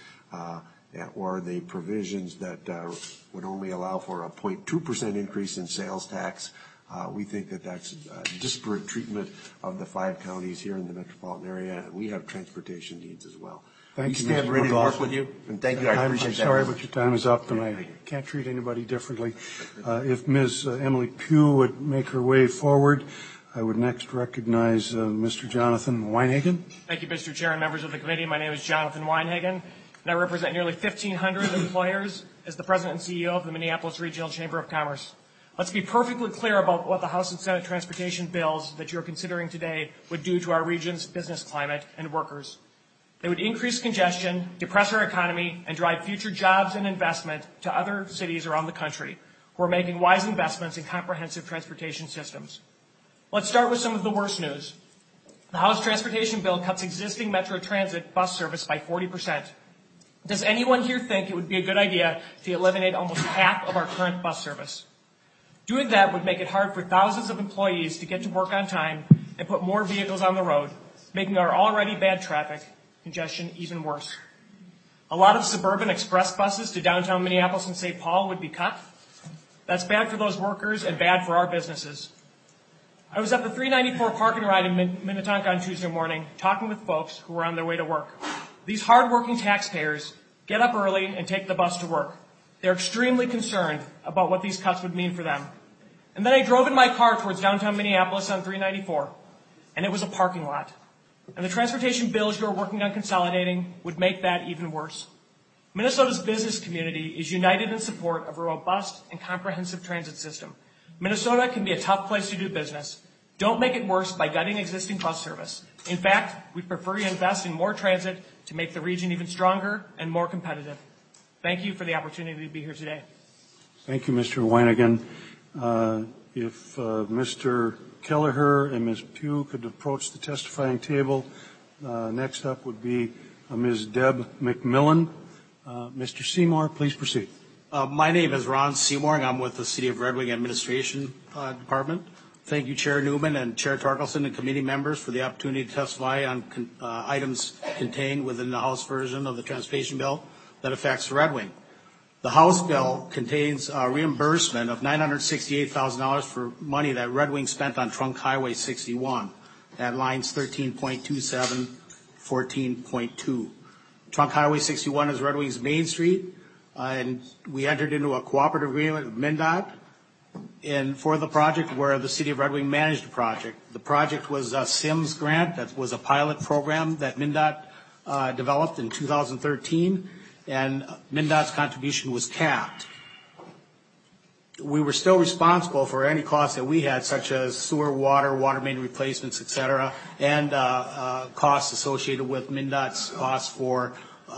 or the provisions that would only allow for a 0.2% increase in sales tax, we think that that's disparate treatment of the 5 counties here in the metropolitan area, and we have transportation needs as well. Thank you, stand Mr. ready to work McLaughlin. with you, and thank you. I appreciate that. I'm sorry, but your time is up, and I can't treat anybody differently. If Ms. Emily Pugh would make her way forward, I would next recognize Mr. Jonathan Weinhagen. Thank you, Mr. Chair and members of the committee. My name is Jonathan Weinhagen, and I represent nearly 1,500 employers as the president and CEO of the Minneapolis Regional Chamber of Commerce. Let's be perfectly clear about what the House and Senate transportation bills that you're considering today would do to our region's business climate and workers. They would increase congestion, depress our economy, and drive future jobs and investment to other cities around the country who are making wise investments in comprehensive transportation systems. Let's start with some of the worst news. The House transportation bill cuts existing Metro Transit bus service by 40%. Does anyone here think it would be a good idea to eliminate almost half of our current bus service? Doing that would make it hard for thousands of employees to get to work on time and put more vehicles on the road, making our already bad traffic congestion even worse. A lot of suburban express buses to downtown Minneapolis and St. Paul would be cut. That's bad for those workers and bad for our businesses. I was at the 394 park and ride in Minnetonka on Tuesday morning talking with folks who were on their way to work. These hardworking taxpayers get up early and take the bus to work. They're extremely concerned about what these cuts would mean for them. And then I drove in my car towards downtown Minneapolis on 394, and it was a parking lot. And the transportation bills you're working on consolidating would make that even worse. Minnesota's business community is united in support of a robust and comprehensive transit system. Minnesota can be a tough place to do business. Don't make it worse by gutting existing bus service. In fact, we prefer you invest in more transit to make the region even stronger and more competitive. Thank you for the opportunity to be here today. Thank you, Mr. Weinhagen. If Mr. Kelleher and Ms. Pugh could approach the testifying table. Next up would be Ms. Deb McMillan. Mr. Seymour, please proceed. My name is Ron Seymour, and I'm with the City of Red Wing Administration Department. Thank you, Chair Newman and Chair Torkelson and committee members for the opportunity to testify on items contained within the House version of the transportation bill that affects Red Wing. The House bill contains a reimbursement of $968,000 for money that Red Wing spent on Trunk Highway 61 at lines 13.27, 14.2. Trunk Highway 61 is Red Wing's main street, and we entered into a cooperative agreement with MnDOT for the project where the City of Red Wing managed the project. The project was a SIMS grant that was a pilot program that MnDOT developed in 2013, and MnDOT's contribution was capped. We were still responsible for any costs that we had, such as sewer, water main replacements, et cetera, and costs associated with MnDOT's costs for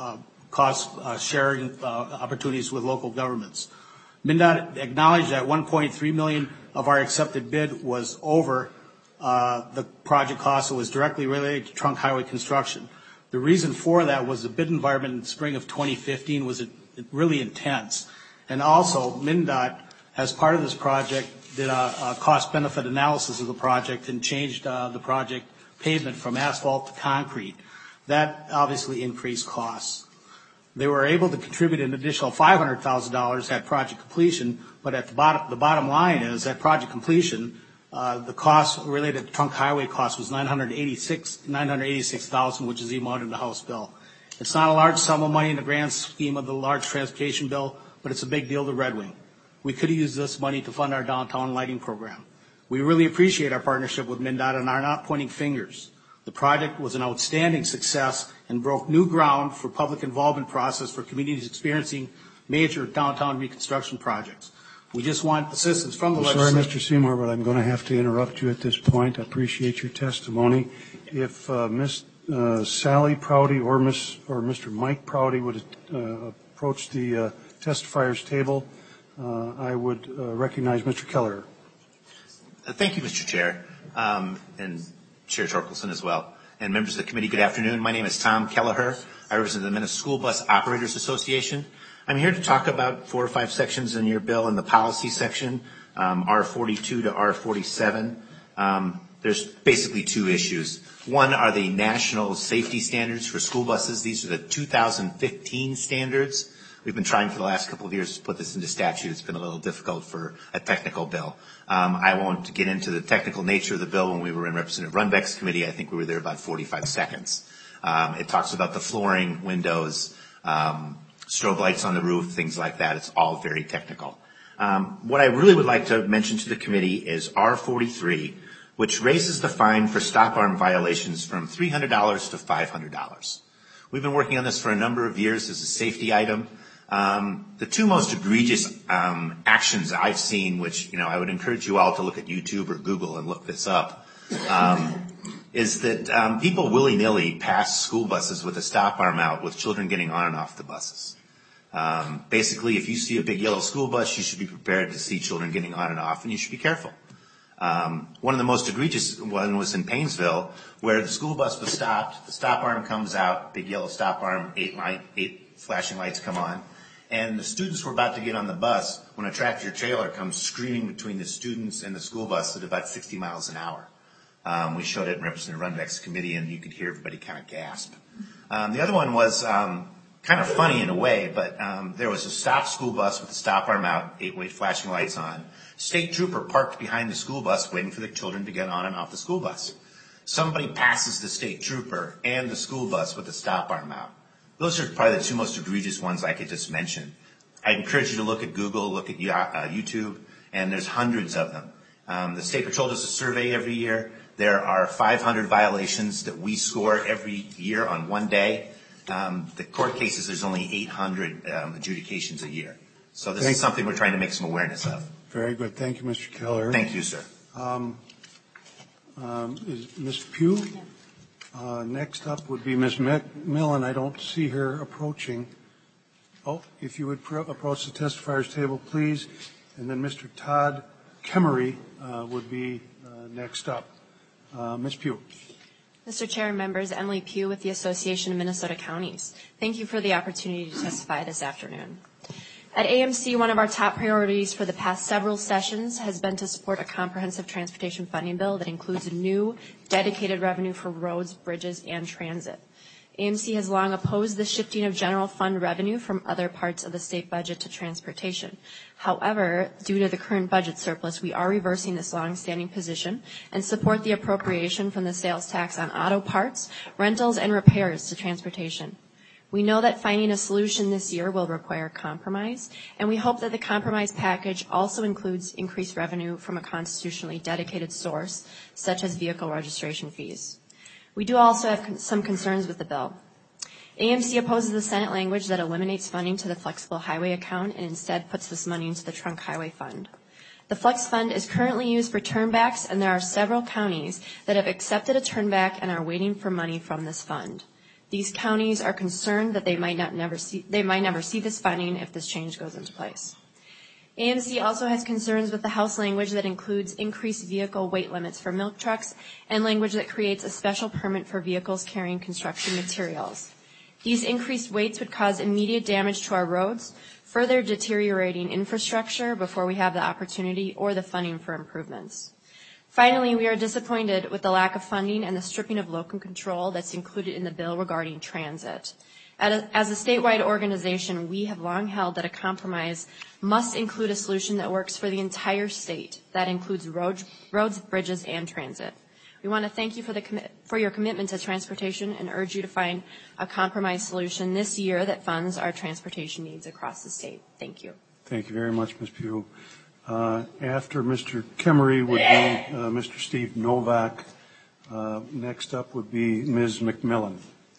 sharing opportunities with local governments. MnDOT acknowledged that $1.3 million of our accepted bid was over the project cost that was directly related to Trunk Highway construction. The reason for that was the bid environment in the spring of 2015 was really intense. And also, MnDOT, as part of this project, did a cost-benefit analysis of the project and changed the project pavement from asphalt to concrete. That obviously increased costs. They were able to contribute an additional $500,000 at project completion, but at the bottom line is at project completion, the cost related to Trunk Highway cost was $986,000, which is the amount in the House bill. It's not a large sum of money in the grand scheme of the large transportation bill, but it's a big deal to Red Wing. We could have used this money to fund our downtown lighting program. We really appreciate our partnership with MnDOT and are not pointing fingers. The project was an outstanding success and broke new ground for public involvement process for communities experiencing major downtown reconstruction projects. We just want assistance from the legislature. Sorry, Mr. Seymour, but I'm going to have to interrupt you at this point. I appreciate your testimony. If Ms. Sally Prouty or Mr. Mike Prouty would approach the testifier's table, I would recognize Mr. Keller. Thank you, Mr. Chair, and Chair Torkelson as well. And members of the committee, good afternoon. My name is Tom Kelleher. I represent the Minnesota School Bus Operators Association. I'm here to talk about 4 or 5 sections in your bill in the policy section, R42 to R47. There's basically 2 issues. One are the national safety standards for school buses. These are the 2015 standards. We've been trying for the last couple of years to put this into statute. It's been a little difficult for a technical bill. I won't get into the technical nature of the bill. When we were in Representative Runbeck's committee, I think we were there about 45 seconds. It talks about the flooring, windows, strobe lights on the roof, things like that. It's all very technical. What I really would like to mention to the committee is R43, which raises the fine for stop arm violations from $300 to $500. We've been working on this for a number of years as a safety item. The 2 most egregious actions I've seen, which I would encourage you all to look at YouTube or Google and look this up, is that people willy-nilly pass school buses with a stop arm out with children getting on and off the buses. Basically, if you see a big yellow school bus, you should be prepared to see children getting on and off, and you should be careful. One of the most egregious one was in Paynesville, where the school bus was stopped, the stop arm comes out, big yellow stop arm, 8 flashing lights come on, and the students were about to get on the bus when a tractor trailer comes screaming between the students and the school bus at about 60 miles an hour. We showed it in Representative Runbeck's committee, and you could hear everybody kind of gasp. The other one was kind of funny in a way, but there was a stopped school bus with the stop arm out, 8 flashing lights on. State trooper parked behind the school bus waiting for the children to get on and off the school bus. Somebody passes the state trooper and the school bus with the stop arm out. Those are probably the 2 most egregious ones I could just mention. I encourage you to look at Google, look at YouTube, and there's hundreds of them. The State Patrol does a survey every year. There are 500 violations that we score every year on one day. The court cases, there's only 800 adjudications a year. So this is something we're trying to make some awareness of. Very good. Thank you, Mr. Keller. Thank you, sir. Is Ms. Pugh? Next up would be Ms. Millen. I don't see her approaching. Oh, if you would approach the testifier's table, please. And then Mr. Todd Kemery would be next up. Ms. Pugh. Mr. Chair and members, Emily Pugh with the Association of Minnesota Counties. Thank you for the opportunity to testify this afternoon. At AMC, one of our top priorities for the past several sessions has been to support a comprehensive transportation funding bill that includes a new dedicated revenue for roads, bridges, and transit. AMC has long opposed the shifting of general fund revenue from other parts of the state budget to transportation. However, due to the current budget surplus, we are reversing this long-standing position and support the appropriation from the sales tax on auto parts, rentals, and repairs to transportation. We know that finding a solution this year will require compromise, and we hope that the compromise package also includes increased revenue from a constitutionally dedicated source, such as vehicle registration fees. We do also have some concerns with the bill. AMC opposes the Senate language that eliminates funding to the flexible highway account and instead puts this money into the trunk highway fund. The Flex Fund is currently used for turnbacks, and there are several counties that have accepted a turnback and are waiting for money from this fund. These counties are concerned that they might never see this funding if this change goes into place. AMC also has concerns with the House language that includes increased vehicle weight limits for milk trucks and language that creates a special permit for vehicles carrying construction materials. These increased weights would cause immediate damage to our roads, further deteriorating infrastructure before we have the opportunity or the funding for improvements. Finally, we are disappointed with the lack of funding and the stripping of local control that's included in the bill regarding transit. As a statewide organization, we have long held that a compromise must include a solution that works for the entire state. That includes roads, bridges, and transit. We want to thank you for your commitment to transportation and urge you to find a compromise solution this year that funds our transportation needs across the state. Thank you. Thank you very much, Ms. Pugh. After Mr. Kemery would be Mr. Steve Novak. Next up would be Ms. McMillan.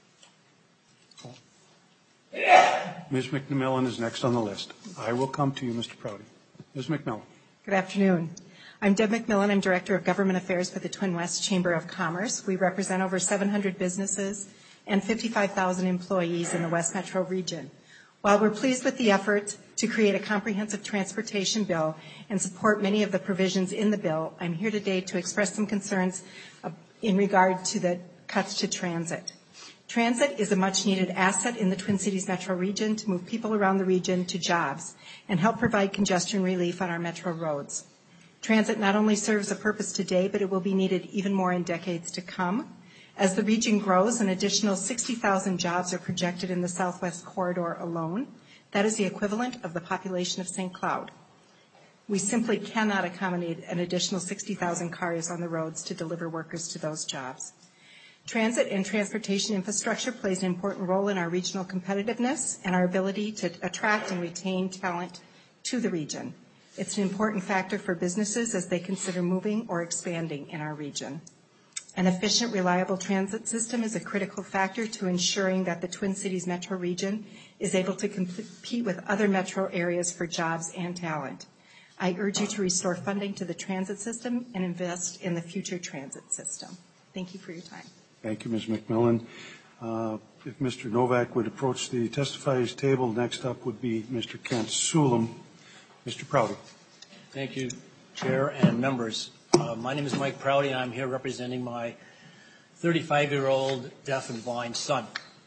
Ms. McMillan is next on the list. I will come to you, Mr. Prouty. Ms. McMillan. Good afternoon. I'm Deb McMillan. I'm Director of Government Affairs for the Twin West Chamber of Commerce. We represent over 700 businesses and 55,000 employees in the West Metro region. While we're pleased with the effort to create a comprehensive transportation bill and support many of the provisions in the bill, I'm here today to express some concerns in regard to the cuts to transit. Transit is a much-needed asset in the Twin Cities metro region to move people around the region to jobs and help provide congestion relief on our metro roads. Transit not only serves a purpose today, but it will be needed even more in decades to come. As the region grows, an additional 60,000 jobs are projected in the Southwest Corridor alone. That is the equivalent of the population of St. Cloud. We simply cannot accommodate an additional 60,000 cars on the roads to deliver workers to those jobs. Transit and transportation infrastructure plays an important role in our regional competitiveness and our ability to attract and retain talent to the region. It's an important factor for businesses as they consider moving or expanding in our region. An efficient, reliable transit system is a critical factor to ensuring that the Twin Cities metro region is able to compete with other metro areas for jobs and talent. I urge you to restore funding to the transit system and invest in the future transit system. Thank you for your time. Thank you, Ms. McMillan. If Mr. Novak would approach the testifier's table, next up would be Mr. Kent Sulam. Mr. Prouty. Thank you, Chair and members. My name is Mike Prouty, and I'm here representing my 35-year-old deaf and blind son.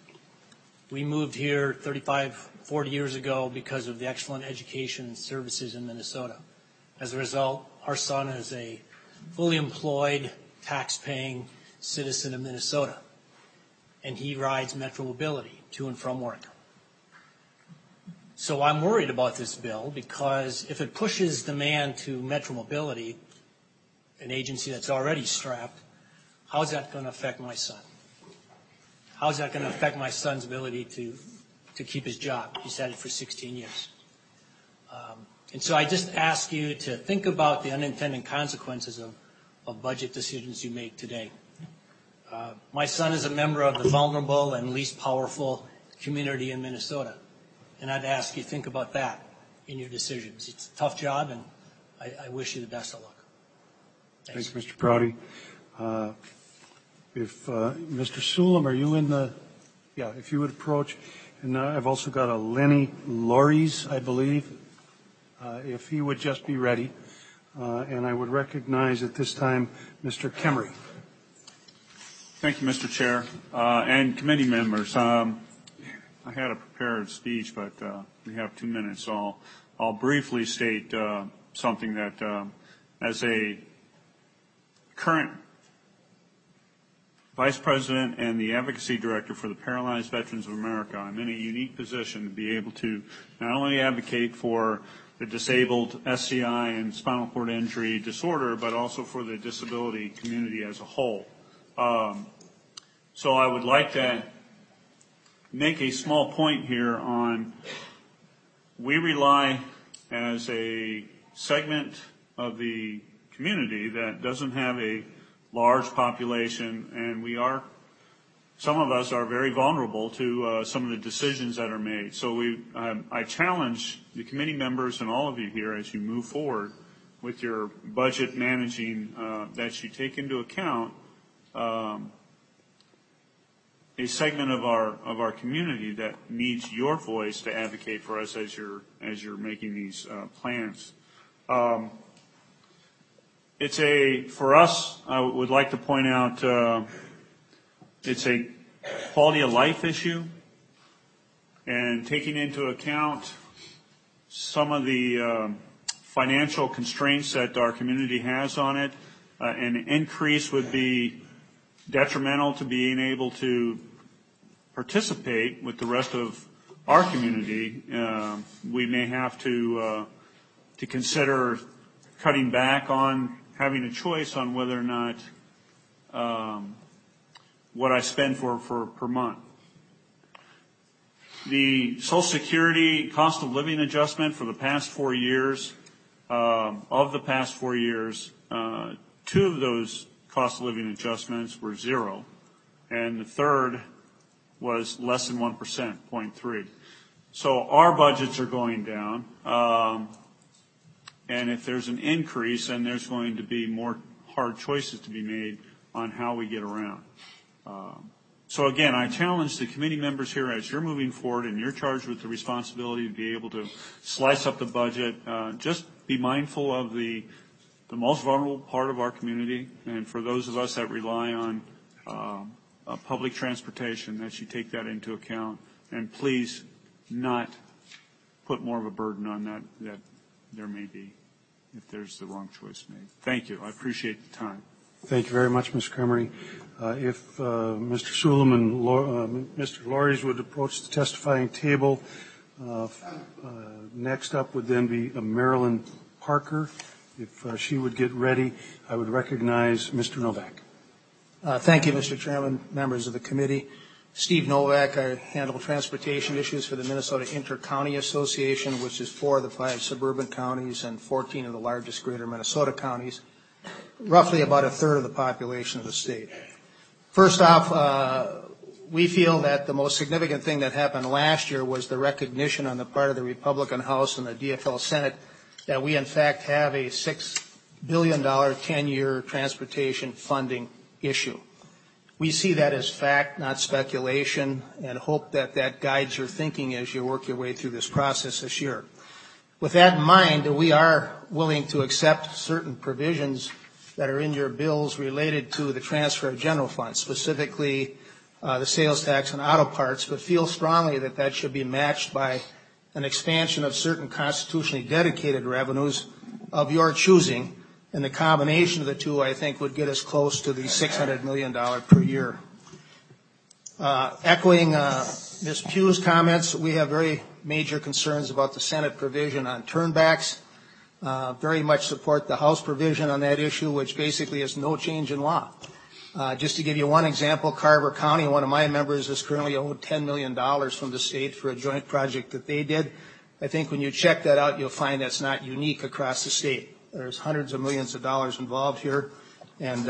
We moved here 40 years ago because of the excellent education and services in Minnesota. As a result, our son is a fully employed, tax-paying citizen of Minnesota, and he rides Metro Mobility to and from work. So I'm worried about this bill because if it pushes demand to Metro Mobility, an agency that's already strapped, how is that going to affect my son? How is that going to affect my son's ability to keep his job? He's had it for 16 years. And so I just ask you to think about the unintended consequences of budget decisions you make today. My son is a member of the vulnerable and least powerful community in Minnesota. And I'd ask you to think about that in your decisions. It's a tough job, and I wish you the best of luck. Thanks, Mr. Prouty. If Mr. Sulam, are you in the? Yeah, if you would approach. And I've also got a Lenny Lories, I believe, if he would just be ready. And I would recognize at this time Mr. Kemery. Thank you, Mr. Chair, and committee members. I had a prepared speech, but we have 2 minutes, so I'll briefly state something that as a current Vice President and the Advocacy Director for the Paralyzed Veterans of America, I'm in a unique position to be able to not only advocate for the disabled SCI and spinal cord injury disorder, but also for the disability community as a whole. So I would like to make a small point here on we rely as a segment of the community that doesn't have a large population, and some of us are very vulnerable to some of the decisions that are made. So I challenge the committee members and all of you here as you move forward with your budget managing that you take into account a segment of our community that needs your voice to advocate for us as you're making these plans. For us, I would like to point out, it's a quality of life issue, and taking into account some of the financial constraints that our community has on it, an increase would be detrimental to being able to participate with the rest of our community. We may have to consider cutting back on having a choice on whether or not what I spend for per month. The Social Security cost of living adjustment for the past 4 years, of the past 4 years, 2 of those cost of living adjustments were 0, and the third was less than 1%, 0.3. So our budgets are going down. And if there's an increase, then there's going to be more hard choices to be made on how we get around. So again, I challenge the committee members here as you're moving forward and you're charged with the responsibility to be able to slice up the budget. Just be mindful of the most vulnerable part of our community, and for those of us that rely on public transportation, that you take that into account. And please not put more of a burden on that there may be if there's the wrong choice made. Thank you. I appreciate the time. Thank you very much, Ms. Cremery. If Mr. Suleiman, Mr. Lories would approach the testifying table. Next up would then be Marilyn Parker. If she would get ready, I would recognize Mr. Novak. Thank you, Mr. Chairman, members of the committee. Steve Novak, I handle transportation issues for the Minnesota Inter-County Association, which is 4 of the 5 suburban counties and 14 of the largest greater Minnesota counties, roughly about a third of the population of the state. First off, we feel that the most significant thing that happened last year was the recognition on the part of the Republican House and the DFL Senate that we in fact have a $6 billion 10-year transportation funding issue. We see that as fact, not speculation, and hope that that guides your thinking as you work your way through this process this year. With that in mind, we are willing to accept certain provisions that are in your bills related to the transfer of general funds, specifically the sales tax and auto parts, but feel strongly that that should be matched by an expansion of certain constitutionally dedicated revenues of your choosing. And the combination of the two, I think, would get us close to the $600 million per year. Echoing Ms. Pugh's comments, we have very major concerns about the Senate provision on turnbacks. Very much support the House provision on that issue, which basically is no change in law. Just to give you one example, Carver County, one of my members, is currently owed $10 million from the state for a joint project that they did. I think when you check that out, you'll find that's not unique across the state. There's hundreds of millions of dollars involved here, and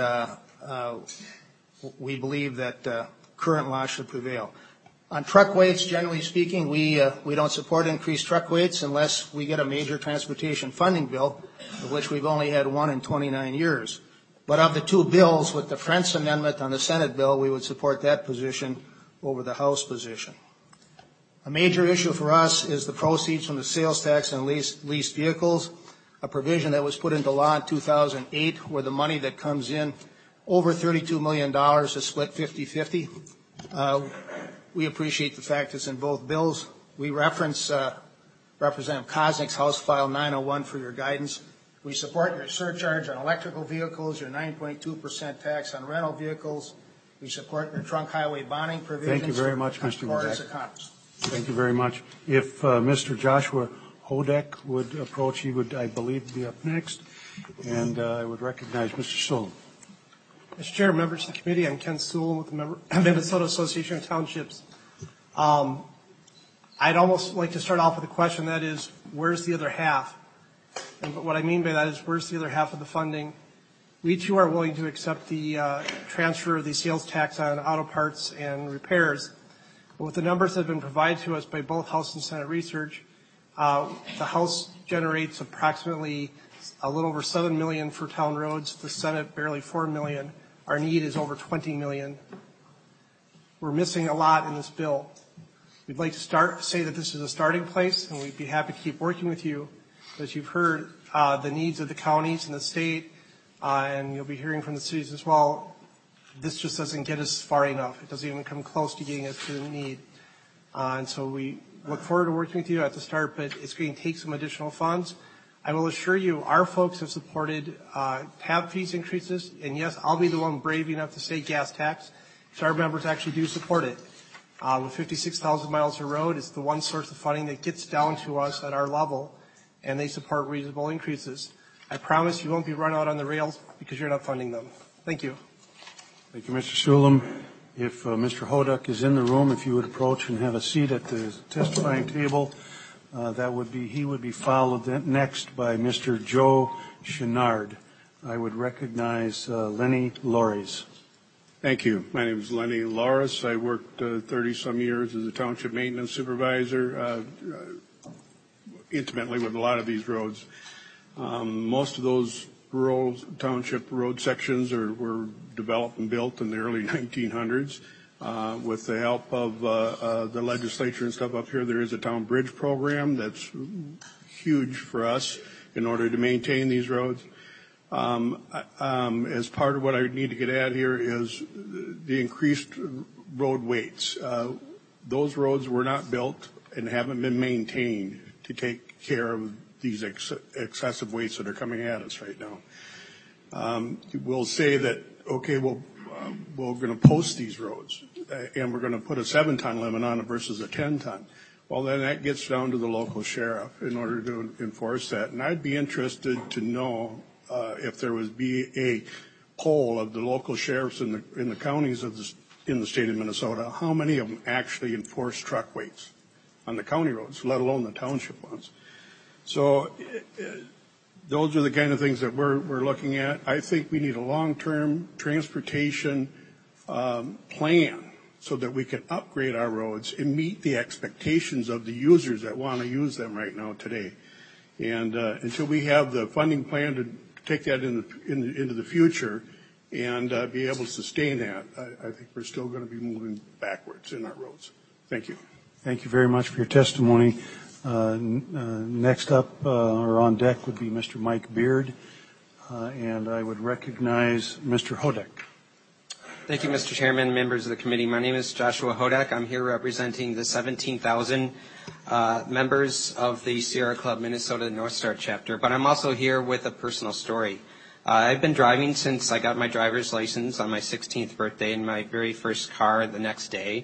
we believe that current law should prevail. On truck weights, generally speaking, we don't support increased truck weights unless we get a major transportation funding bill, of which we've only had one in 29 years. But of the 2 bills, with the Frentz amendment on the Senate bill, we would support that position over the House position. A major issue for us is the proceeds from the sales tax on leased vehicles, a provision that was put into law in 2008 where the money that comes in over $32 million is split 50-50. we appreciate the fact it's in both bills. We reference Representative Koznick's House File 901 for your guidance. We support your surcharge on electrical vehicles, your 9.2% tax on rental vehicles. We support your trunk highway bonding provisions. Thank you very much, Mr. Hodak. Thank you very much. If Mr. Joshua Hodak would approach, he would, I believe, be up next. And I would recognize Mr. Sullivan. Mr. Chair, members of the committee, I'm Ken Sewell with the Minnesota Association of Townships. I'd almost like to start off with a question, that is, where's the other half? And what I mean by that is, where's the other half of the funding? We, too, are willing to accept the transfer of the sales tax on auto parts and repairs. But with the numbers that have been provided to us by both House and Senate research, the House generates approximately a little over $7 million for town roads, the Senate barely $4 million. Our need is over $20 million. We're missing a lot in this bill. We'd like to say that this is a starting place, and we'd be happy to keep working with you. As you've heard, the needs of the counties and the state, and you'll be hearing from the cities as well, this just doesn't get us far enough. It doesn't even come close to getting us to the need. And so we look forward to working with you at the start, but it's going to take some additional funds. I will assure you, our folks have supported tab fees increases, and yes, I'll be the one brave enough to say gas tax, so our members actually do support it. With 56,000 miles of road, it's the one source of funding that gets down to us at our level, and they support reasonable increases. I promise you won't be run out on the rails because you're not funding them. Thank you. Thank you, Mr. Sullivan. If Mr. Hodak is in the room, if you would approach and have a seat at the testifying table, he would be followed next by Mr. Joe Chenard. I would recognize Lenny Lores. Thank you. My name is Lenny Lores. I worked 30-some years as a township maintenance supervisor, intimately with a lot of these roads. Most of those rural township road sections were developed and built in the early 1900s. With the help of the legislature and stuff up here, there is a town bridge program that's huge for us in order to maintain these roads. As part of what I need to get at here is the increased road weights. Those roads were not built and haven't been maintained to take care of these excessive weights that are coming at us right now. We'll say that, okay, we're going to post these roads, and we're going to put a 7-ton limit on it versus a 10-ton. Well, then that gets down to the local sheriff in order to enforce that. And I'd be interested to know if there would be a poll of the local sheriffs in the counties in the state of Minnesota, how many of them actually enforce truck weights on the county roads, let alone the township ones. So those are the kind of things that we're looking at. I think we need a long-term transportation plan so that we can upgrade our roads and meet the expectations of the users that want to use them right now today. And until we have the funding plan to take that into the future and be able to sustain that, I think we're still going to be moving backwards in our roads. Thank you. Thank you very much for your testimony. Next up or on deck would be Mr. Mike Beard, and I would recognize Mr. Hodak. Thank you, Mr. Chairman, members of the committee. My name is Joshua Hodak. I'm here representing the 17,000 members of the Sierra Club Minnesota North Star chapter, but I'm also here with a personal story. I've been driving since I got my driver's license on my 16th birthday in my very first car the next day.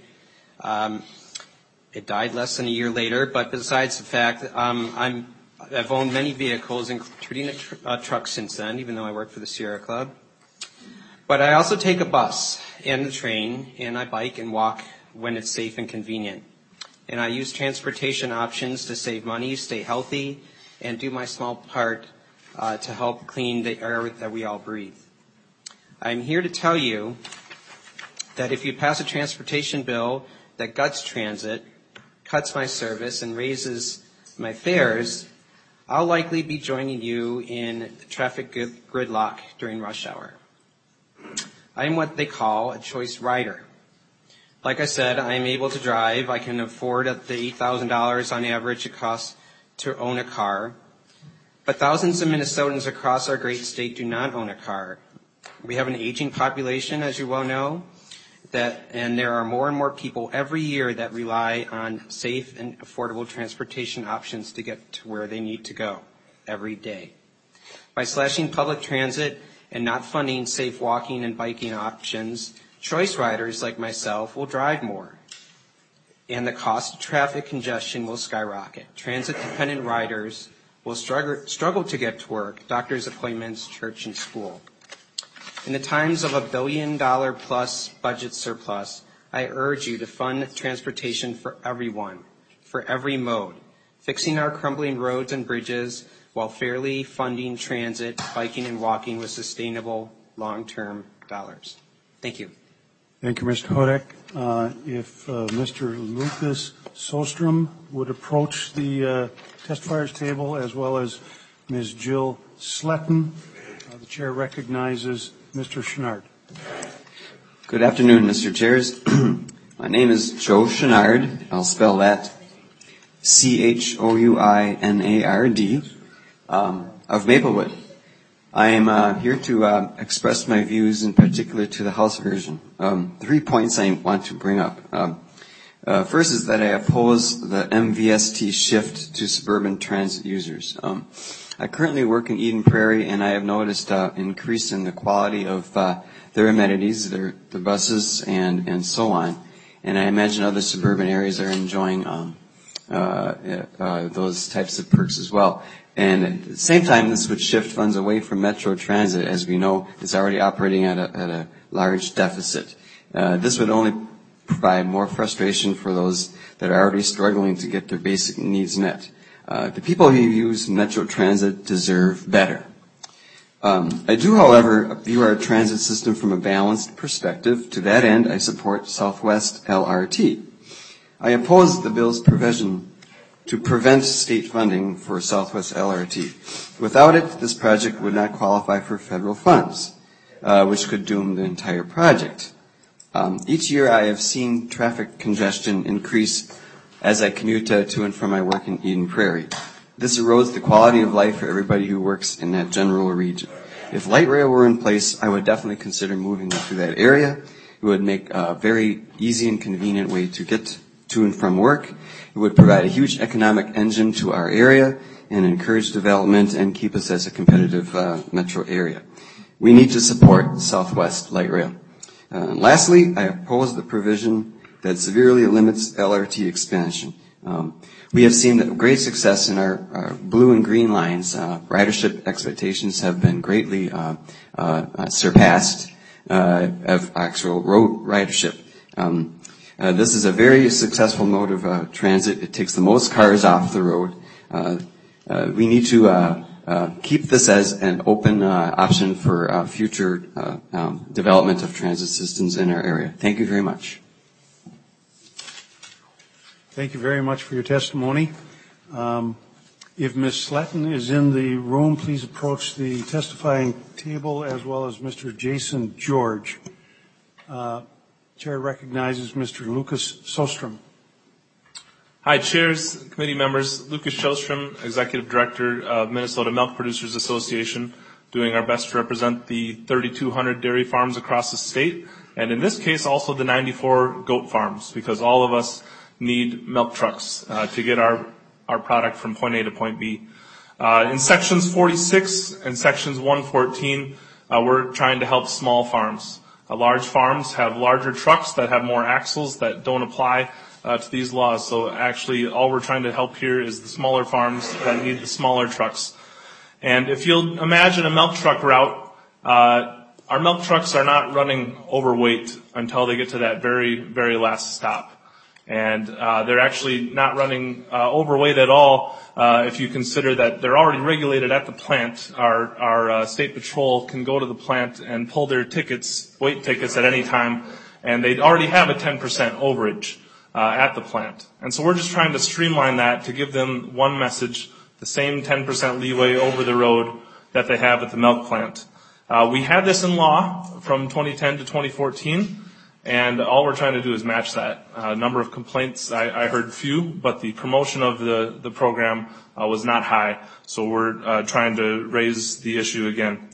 It died less than a year later, but besides the fact, I've owned many vehicles, including a truck since then, even though I work for the Sierra Club. But I also take a bus and the train, and I bike and walk when it's safe and convenient. And I use transportation options to save money, stay healthy, and do my small part to help clean the air that we all breathe. I'm here to tell you that if you pass a transportation bill that guts transit, cuts my service, and raises my fares, I'll likely be joining you in traffic gridlock during rush hour. I am what they call a choice rider. Like I said, I am able to drive. I can afford the $8,000 on average it costs to own a car. But thousands of Minnesotans across our great state do not own a car. We have an aging population, as you well know. and there are more and more people every year that rely on safe and affordable transportation options to get to where they need to go every day. By slashing public transit and not funding safe walking and biking options, choice riders like myself will drive more, and the cost of traffic congestion will skyrocket. Transit-dependent riders will struggle to get to work, doctor's appointments, church, and school. In the times of $1 billion-plus budget surplus, I urge you to fund transportation for everyone, for every mode, fixing our crumbling roads and bridges while fairly funding transit, biking, and walking with sustainable long-term dollars. Thank you. Thank you, Mr. Hodak. If Mr. Lucas Sostrom would approach the testifiers table, as well as Ms. Jill Sletton. The chair recognizes Mr. Chenard. Good afternoon, Mr. Chairs. My name is Joe Chenard. I'll spell that Chouinard, of Maplewood. I am here to express my views in particular to the House version. 3 points I want to bring up. First is that I oppose the MVST shift to suburban transit users. I currently work in Eden Prairie, and I have noticed increase in the quality of their amenities, the buses, and so on. And I imagine other suburban areas are enjoying those types of perks as well. And at the same time, this would shift funds away from Metro Transit, as we know is already operating at a large deficit. This would only provide more frustration for those that are already struggling to get their basic needs met. The people who use Metro Transit deserve better. I do, however, view our transit system from a balanced perspective. To that end, I support Southwest LRT. I oppose the bill's provision to prevent state funding for Southwest LRT. Without it, this project would not qualify for federal funds, which could doom the entire project. Each year I have seen traffic congestion increase as I commute to and from my work in Eden Prairie. This erodes the quality of life for everybody who works in that general region. If light rail were in place, I would definitely consider moving to that area. It would make a very easy and convenient way to get to and from work. It would provide a huge economic engine to our area and encourage development and keep us as a competitive metro area. We need to support Southwest Light Rail. Lastly, I oppose the provision that severely limits LRT expansion. We have seen great success in our blue and green lines. Ridership expectations have been greatly surpassed of actual road ridership. This is a very successful mode of transit. It takes the most cars off the road. We need to keep this as an open option for future development of transit systems in our area. Thank you very much. Thank you very much for your testimony. If Ms. Sletton is in the room, please approach the testifying table, as well as Mr. Jason George. Chair recognizes Mr. Lucas Sostrom. Hi, chairs, committee members. Lucas Sostrom, Executive Director of Minnesota Milk Producers Association, doing our best to represent the 3,200 dairy farms across the state, and in this case also the 94 goat farms, because all of us need milk trucks to get our product from point A to point B. In sections 46 and sections 114, we're trying to help small farms. Large farms have larger trucks that have more axles that don't apply to these laws. So actually all we're trying to help here is the smaller farms that need the smaller trucks. And if you'll imagine a milk truck route, our milk trucks are not running overweight until they get to that very, very last stop. And they're actually not running overweight at all if you consider that they're already regulated at the plant. Our state patrol can go to the plant and pull their tickets, weight tickets at any time, and they already have a 10% overage at the plant. And so we're just trying to streamline that to give them one message, the same 10% leeway over the road that they have at the milk plant. We had this in law from 2010 to 2014. And all we're trying to do is match that. Number of complaints, I heard few, but the promotion of the program was not high. So we're trying to raise the issue again.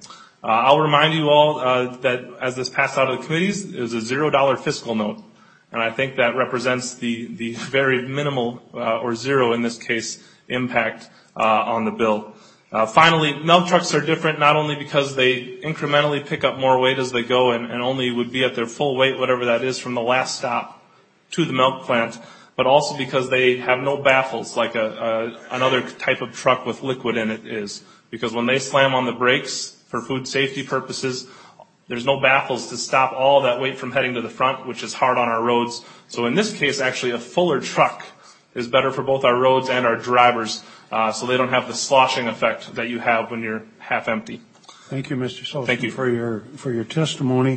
I'll remind you all that as this passed out of the committees, it was a $0 fiscal note. And I think that represents the very minimal, or zero in this case, impact on the bill. Finally, milk trucks are different not only because they incrementally pick up more weight as they go and only would be at their full weight, whatever that is, from the last stop to the milk plant, but also because they have no baffles like another type of truck with liquid in it is. Because when they slam on the brakes for food safety purposes, there's no baffles to stop all that weight from heading to the front, which is hard on our roads. So in this case, actually, a fuller truck is better for both our roads and our drivers, so they don't have the sloshing effect that you have when you're half empty. Thank you, Mr. Sullivan, Thank you. for your testimony.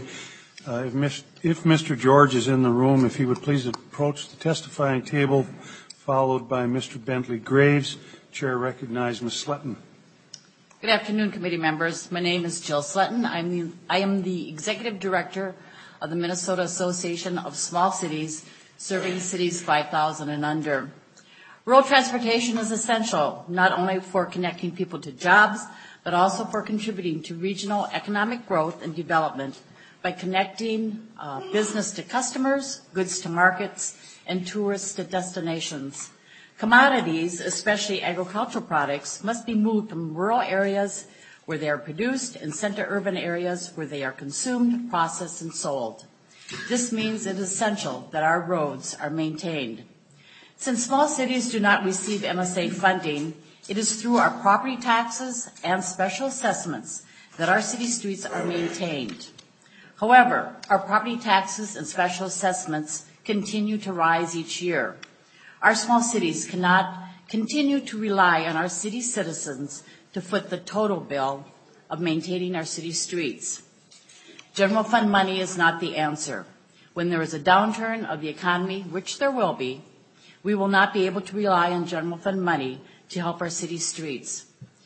If Mr. George is in the room, if he would please approach the testifying table, followed by Mr. Bentley Graves. Chair recognizes Ms. Sletton. Good afternoon, committee members. My name is Jill Sletton. I am the executive director of the Minnesota Association of Small Cities, serving cities 5,000 and under. Rural transportation is essential, not only for connecting people to jobs, but also for contributing to regional economic growth and development by connecting business to customers, goods to markets, and tourists to destinations. Commodities, especially agricultural products, must be moved from rural areas where they are produced and sent to urban areas where they are consumed, processed, and sold. This means it is essential that our roads are maintained. Since small cities do not receive MSA funding, it is through our property taxes and special assessments that our city streets are maintained. However, our property taxes and special assessments continue to rise each year. Our small cities cannot continue to rely on our city citizens to foot the total bill of maintaining our city streets. General fund money is not the answer. When there is a downturn of the economy, which there will be, we will not be able to rely on general fund money to help our city streets.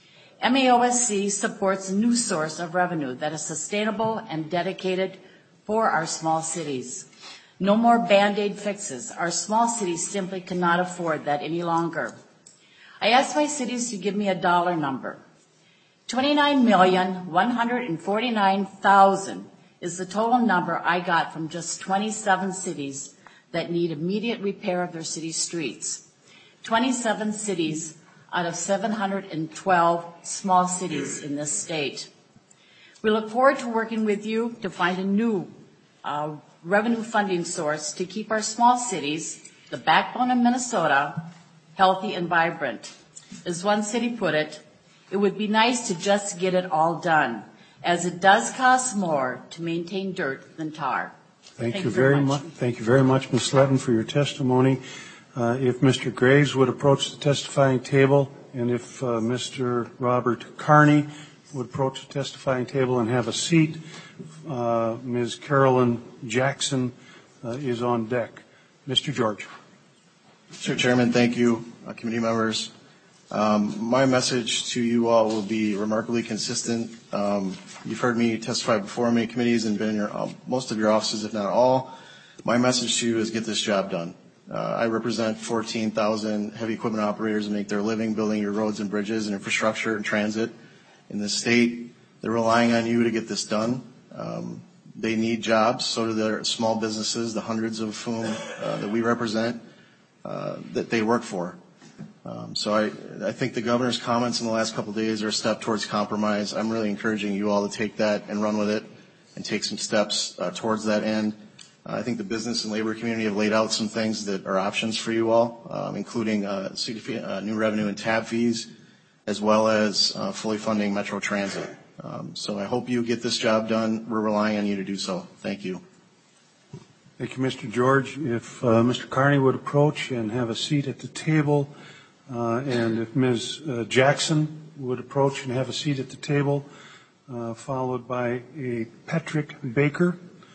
MAOSC supports a new source of revenue that is sustainable and dedicated for our small cities. No more Band-Aid fixes. Our small cities simply cannot afford that any longer. I asked my cities to give me a dollar number. $29,149,000 is the total number I got from just 27 cities that need immediate repair of their city streets. 27 cities out of 712 small cities in this state. We look forward to working with you to find a new revenue funding source to keep our small cities, the backbone of Minnesota, healthy and vibrant. As one city put it, it would be nice to just get it all done, as it does cost more to maintain dirt than tar. Thank you very much. Thank you very much, Ms. Sletton, for your testimony. If Mr. Graves would approach the testifying table, and if Mr. Robert Carney would approach the testifying table and have a seat, Ms. Carolyn Jackson is on deck. Mr. George. Mr. Chairman, thank you. Committee members, my message to you all will be remarkably consistent. You've heard me testify before in many committees and been in most of your offices, if not all. My message to you is get this job done. I represent 14,000 heavy equipment operators that make their living building your roads and bridges and infrastructure and transit in this state. They're relying on you to get this done. They need jobs, so do their small businesses, the hundreds of whom that we represent, that they work for. So I think the governor's comments in the last couple of days are a step towards compromise. I'm really encouraging you all to take that and run with it and take some steps towards that end. I think the business and labor community have laid out some things that are options for you all, including new revenue and tab fees, as well as fully funding Metro Transit. So I hope you get this job done. We're relying on you to do so. Thank you. Thank you, Mr. George. If Mr. Carney would approach and have a seat at the table, and if Ms. Jackson would approach and have a seat at the table, followed by a Patrick Baker.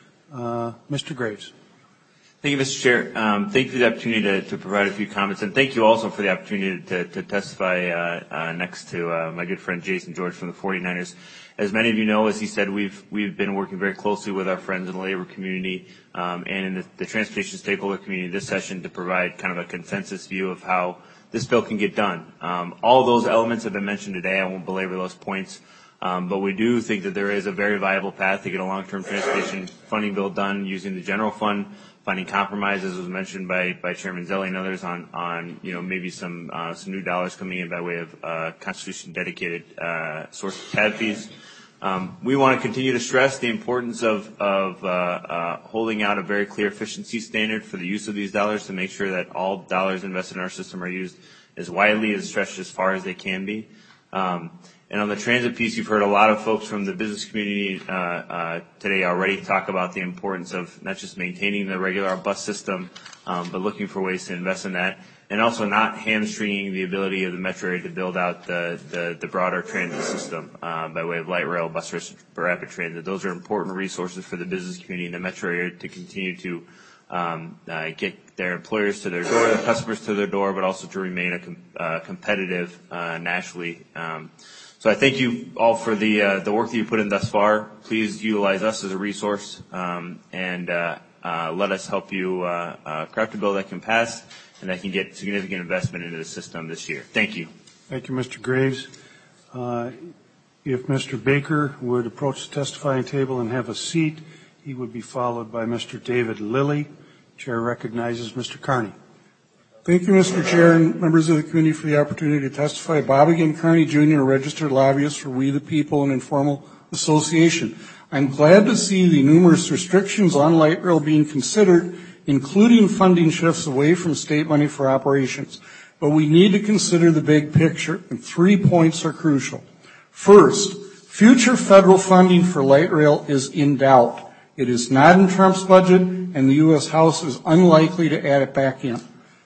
Mr. Graves. Thank you, Mr. Chair. Thank you for the opportunity to provide a few comments, and thank you also for the opportunity to testify next to my good friend Jason George from the 49ers. As many of you know, as he said, we've been working very closely with our friends in the labor community and in the transportation stakeholder community this session to provide kind of a consensus view of how this bill can get done. All of those elements have been mentioned today. I won't belabor those points. But we do think that there is a very viable path to get a long-term transportation funding bill done using the general fund, finding compromises, as was mentioned by Chairman Zelli and others on maybe some new dollars coming in by way of Constitution dedicated source of TAD fees. We want to continue to stress the importance of holding out a very clear efficiency standard for the use of these dollars to make sure that all dollars invested in our system are used as widely as stretched as far as they can be. And on the transit piece, you've heard a lot of folks from the business community today already talk about the importance of not just maintaining the regular bus system, but looking for ways to invest in that, and also not hamstringing the ability of the metro area to build out the broader transit system by way of light rail, bus, rapid transit. Those are important resources for the business community in the metro area to continue to get their employers to their door, their customers to their door, but also to remain competitive nationally. So I thank you all for the work that you put in thus far. Please utilize us as a resource and let us help you craft a bill that can pass and that can get significant investment into the system this year. Thank you. Thank you, Mr. Graves. If Mr. Baker would approach the testifying table and have a seat, he would be followed by Mr. David Lilly. Chair recognizes Mr. Carney. Thank you, Mr. Chair, and members of the committee for the opportunity to testify. Bob again Carney, Jr., a registered lobbyist for We the People, an informal association. I'm glad to see the numerous restrictions on light rail being considered, including funding shifts away from state money for operations. But we need to consider the big picture, and 3 points are crucial. First, future federal funding for light rail is in doubt. It is not in Trump's budget, and the U.S. House is unlikely to add it back in.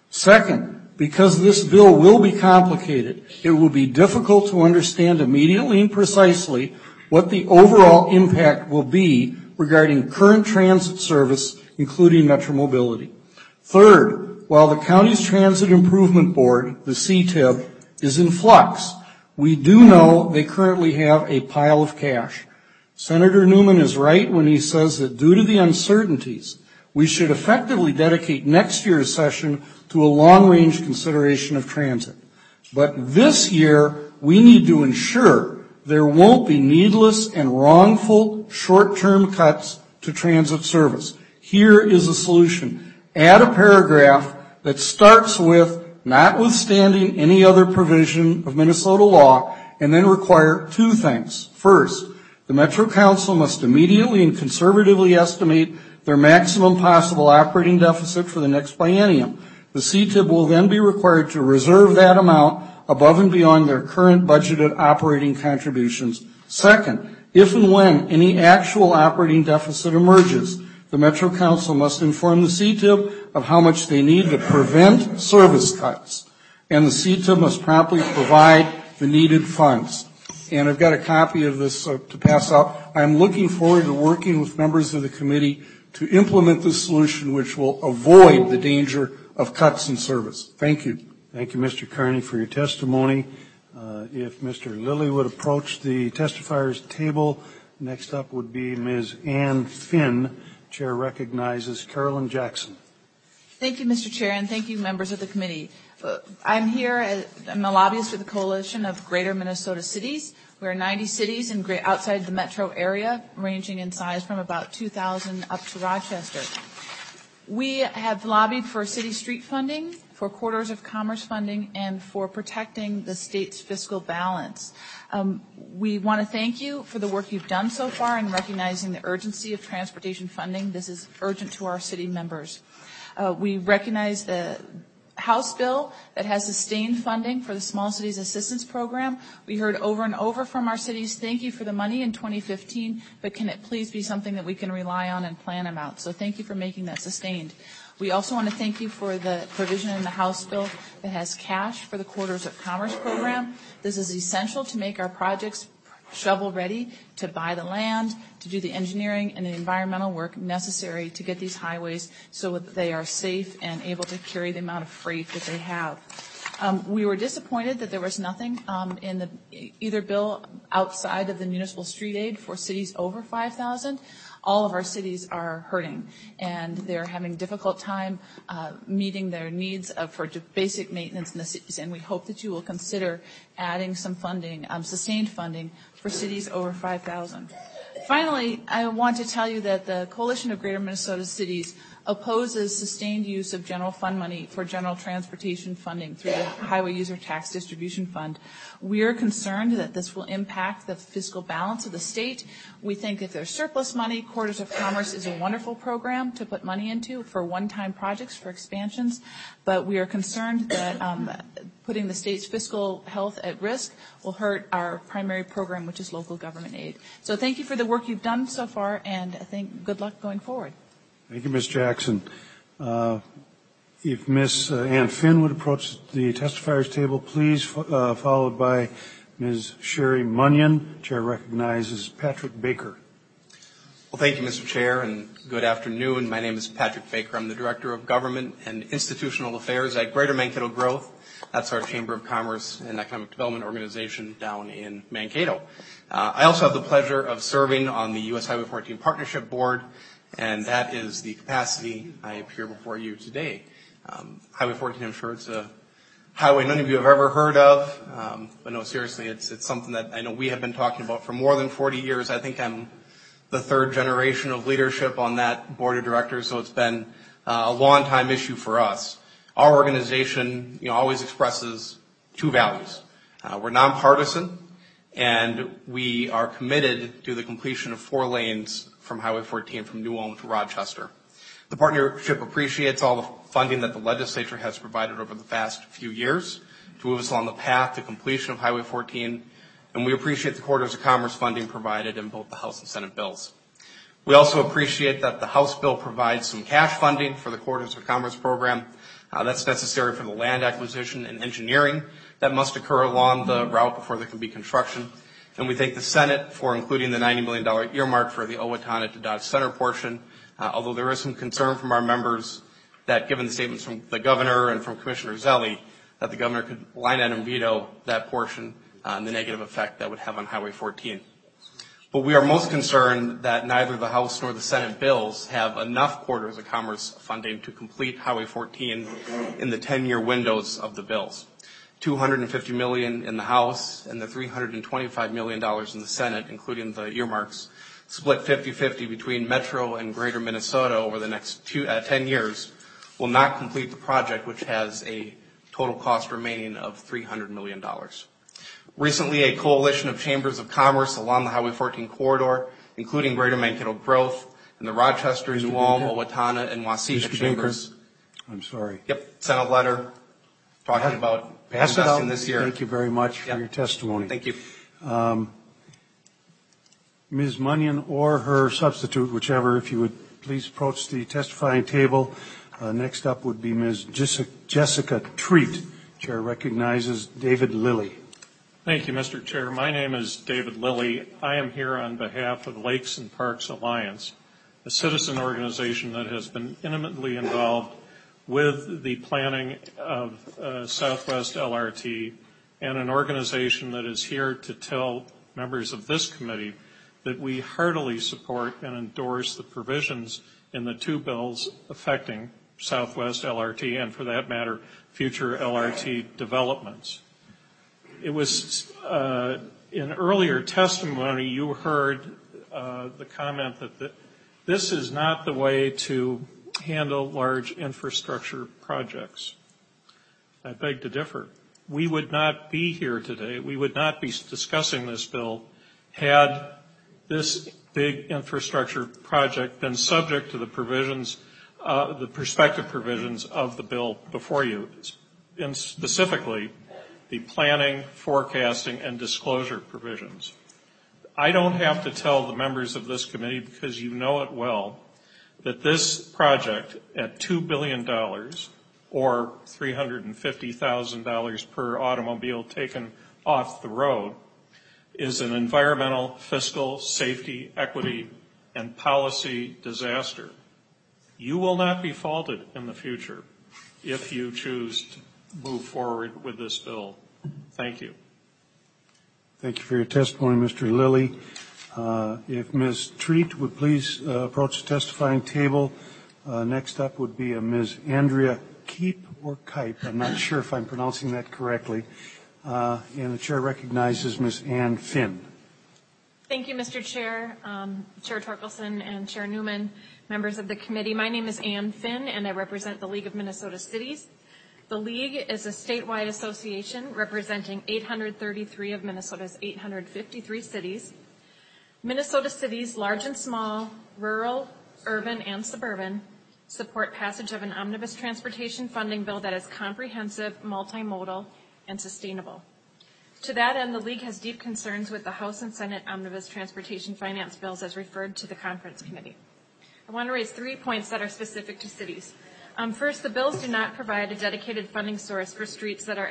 Second, because this bill will be complicated, it will be difficult to understand immediately and precisely what the overall impact will be regarding current transit service, including Metro Mobility. Third, while the county's Transit Improvement Board, the CTIB, is in flux, we do know they currently have a pile of cash. Senator Newman is right when he says that due to the uncertainties, we should effectively dedicate next year's session to a long-range consideration of transit. But this year, we need to ensure there won't be needless and wrongful short-term cuts to transit service. Here is a solution. Add a paragraph that starts with, notwithstanding any other provision of Minnesota law, and then require 2 things. First, the Metro Council must immediately and conservatively estimate their maximum possible operating deficit for the next biennium. The CTIB will then be required to reserve that amount above and beyond their current budgeted operating contributions. Second, if and when any actual operating deficit emerges, the Metro Council must inform the CTIB of how much they need to prevent service cuts, and the CTIB must promptly provide the needed funds. And I've got a copy of this to pass out. I'm looking forward to working with members of the committee to implement this solution, which will avoid the danger of cuts in service. Thank you. Thank you, Mr. Carney, for your testimony. If Mr. Lilly would approach the testifier's table, next up would be Ms. Ann Finn. Chair recognizes Carolyn Jackson. Thank you, Mr. Chair, and thank you, members of the committee. I'm here, I'm a lobbyist for the Coalition of Greater Minnesota Cities. We're 90 cities outside the metro area, ranging in size from about 2,000 up to Rochester. We have lobbied for city street funding, for corridors of commerce funding, and for protecting the state's fiscal balance. We want to thank you for the work you've done so far in recognizing the urgency of transportation funding. This is urgent to our city members. We recognize the House bill that has sustained funding for the Small Cities Assistance Program. We heard over and over from our cities, thank you for the money in 2015, but can it please be something that we can rely on and plan about? So thank you for making that sustained. We also want to thank you for the provision in the House bill that has cash for the Corridors of Commerce program. This is essential to make our projects shovel-ready, to buy the land, to do the engineering and the environmental work necessary to get these highways so that they are safe and able to carry the amount of freight that they have. We were disappointed that there was nothing in either bill outside of the municipal street aid for cities over 5,000. all of our cities are hurting, and they're having a difficult time meeting their needs for basic maintenance in the cities, and we hope that you will consider adding some funding, sustained funding, for cities over 5,000. Finally, I want to tell you that the Coalition of Greater Minnesota Cities opposes sustained use of general fund money for general transportation funding through the Highway User Tax Distribution Fund. We are concerned that this will impact the fiscal balance of the state. We think if there's surplus money, Corridors of Commerce is a wonderful program to put money into for one-time projects, for expansions, but we are concerned that putting the state's fiscal health at risk will hurt our primary program, which is local government aid. So thank you for the work you've done so far, and I think good luck going forward. Thank you, Ms. Jackson. If Ms. Ann Finn would approach the testifiers table, please, followed by Ms. Sherry Munyon. Chair recognizes Patrick Baker. Well, thank you, Mr. Chair, and good afternoon. My name is Patrick Baker. I'm the Director of Government and Institutional Affairs at Greater Mankato Growth. That's our Chamber of Commerce and Economic Development organization down in Mankato. I also have the pleasure of serving on the U.S. Highway 14 Partnership Board, and that is the capacity I appear before you today. Highway 14, I'm sure it's a highway none of you have ever heard of, but no, seriously, it's something that I know we have been talking about for more than 40 years. I think I'm the third generation of leadership on that board of directors, so it's been a long time issue for us. Our organization, always expresses two values. We're nonpartisan, and we are committed to the completion of 4 lanes from Highway 14 from New Ulm to Rochester. The partnership appreciates all the funding that the legislature has provided over the past few years to move us along the path to completion of Highway 14, and we appreciate the Corridors of Commerce funding provided in both the House and Senate bills. We also appreciate that the House bill provides some cash funding for the Corridors of Commerce program. That's necessary for the land acquisition and engineering that must occur along the route before there can be construction. And we thank the Senate for including the $90 million earmark for the Owatonna to Dodge Center portion, although there is some concern from our members that, given the statements from the governor and from Commissioner Zelli, that the governor could line item veto that portion and the negative effect that would have on Highway 14. But we are most concerned that neither the House nor the Senate bills have enough Corridors of Commerce funding to complete Highway 14 in the 10-year windows of the bills. $250 million in the House and the $325 million in the Senate, including the earmarks, split 50-50 between Metro and Greater Minnesota over the next 10 years, will not complete the project, which has a total cost remaining of $300 million. Recently, a coalition of chambers of commerce along the Highway 14 corridor, including Greater Mankato Growth and the Rochester, New Ulm, Owatonna, and Waseca chambers. I'm sorry. Yep, sent a letter talking about investing this year. Thank you very much for your testimony. Thank you. Ms. Munyon or her substitute, whichever, if you would please approach the testifying table. Next up would be Ms. Jessica Treat. Chair recognizes David Lilly. Thank you, Mr. Chair. My name is David Lilly. I am here on behalf of Lakes and Parks Alliance, a citizen organization that has been intimately involved with the planning of Southwest LRT, and an organization that is here to tell members of this committee that we heartily support and endorse the provisions in the 2 bills affecting Southwest LRT and, for that matter, future LRT developments. It was in earlier testimony you heard the comment that this is not the way to handle large infrastructure projects. I beg to differ. We would not be here today. We would not be discussing this bill had this big infrastructure project been subject to the provisions, the prospective provisions of the bill before you, and specifically the planning, forecasting, and disclosure provisions. I don't have to tell the members of this committee, because you know it well, that this project at $2 billion or $350,000 per automobile taken off the road is an environmental, fiscal, safety, equity, and policy disaster. You will not be faulted in the future if you choose to move forward with this bill. Thank you. Thank you for your testimony, Mr. Lilly. If Ms. Treat would please approach the testifying table. Next up would be Ms. Andrea Keep or Kipe. I'm not sure if I'm pronouncing that correctly. And the chair recognizes Ms. Ann Finn. Thank you, Mr. Chair, Chair Torkelson and Chair Newman, members of the committee. My name is Ann Finn, and I represent the League of Minnesota Cities. The League is a statewide association representing 833 of Minnesota's 853 cities. Minnesota cities, large and small, rural, urban, and suburban, support passage of an omnibus transportation funding bill that is comprehensive, multimodal, and sustainable. To that end, the League has deep concerns with the House and Senate omnibus transportation finance bills as referred to the conference committee. I want to raise 3 points that are specific to cities. First, the bills do not provide a dedicated funding source for streets that are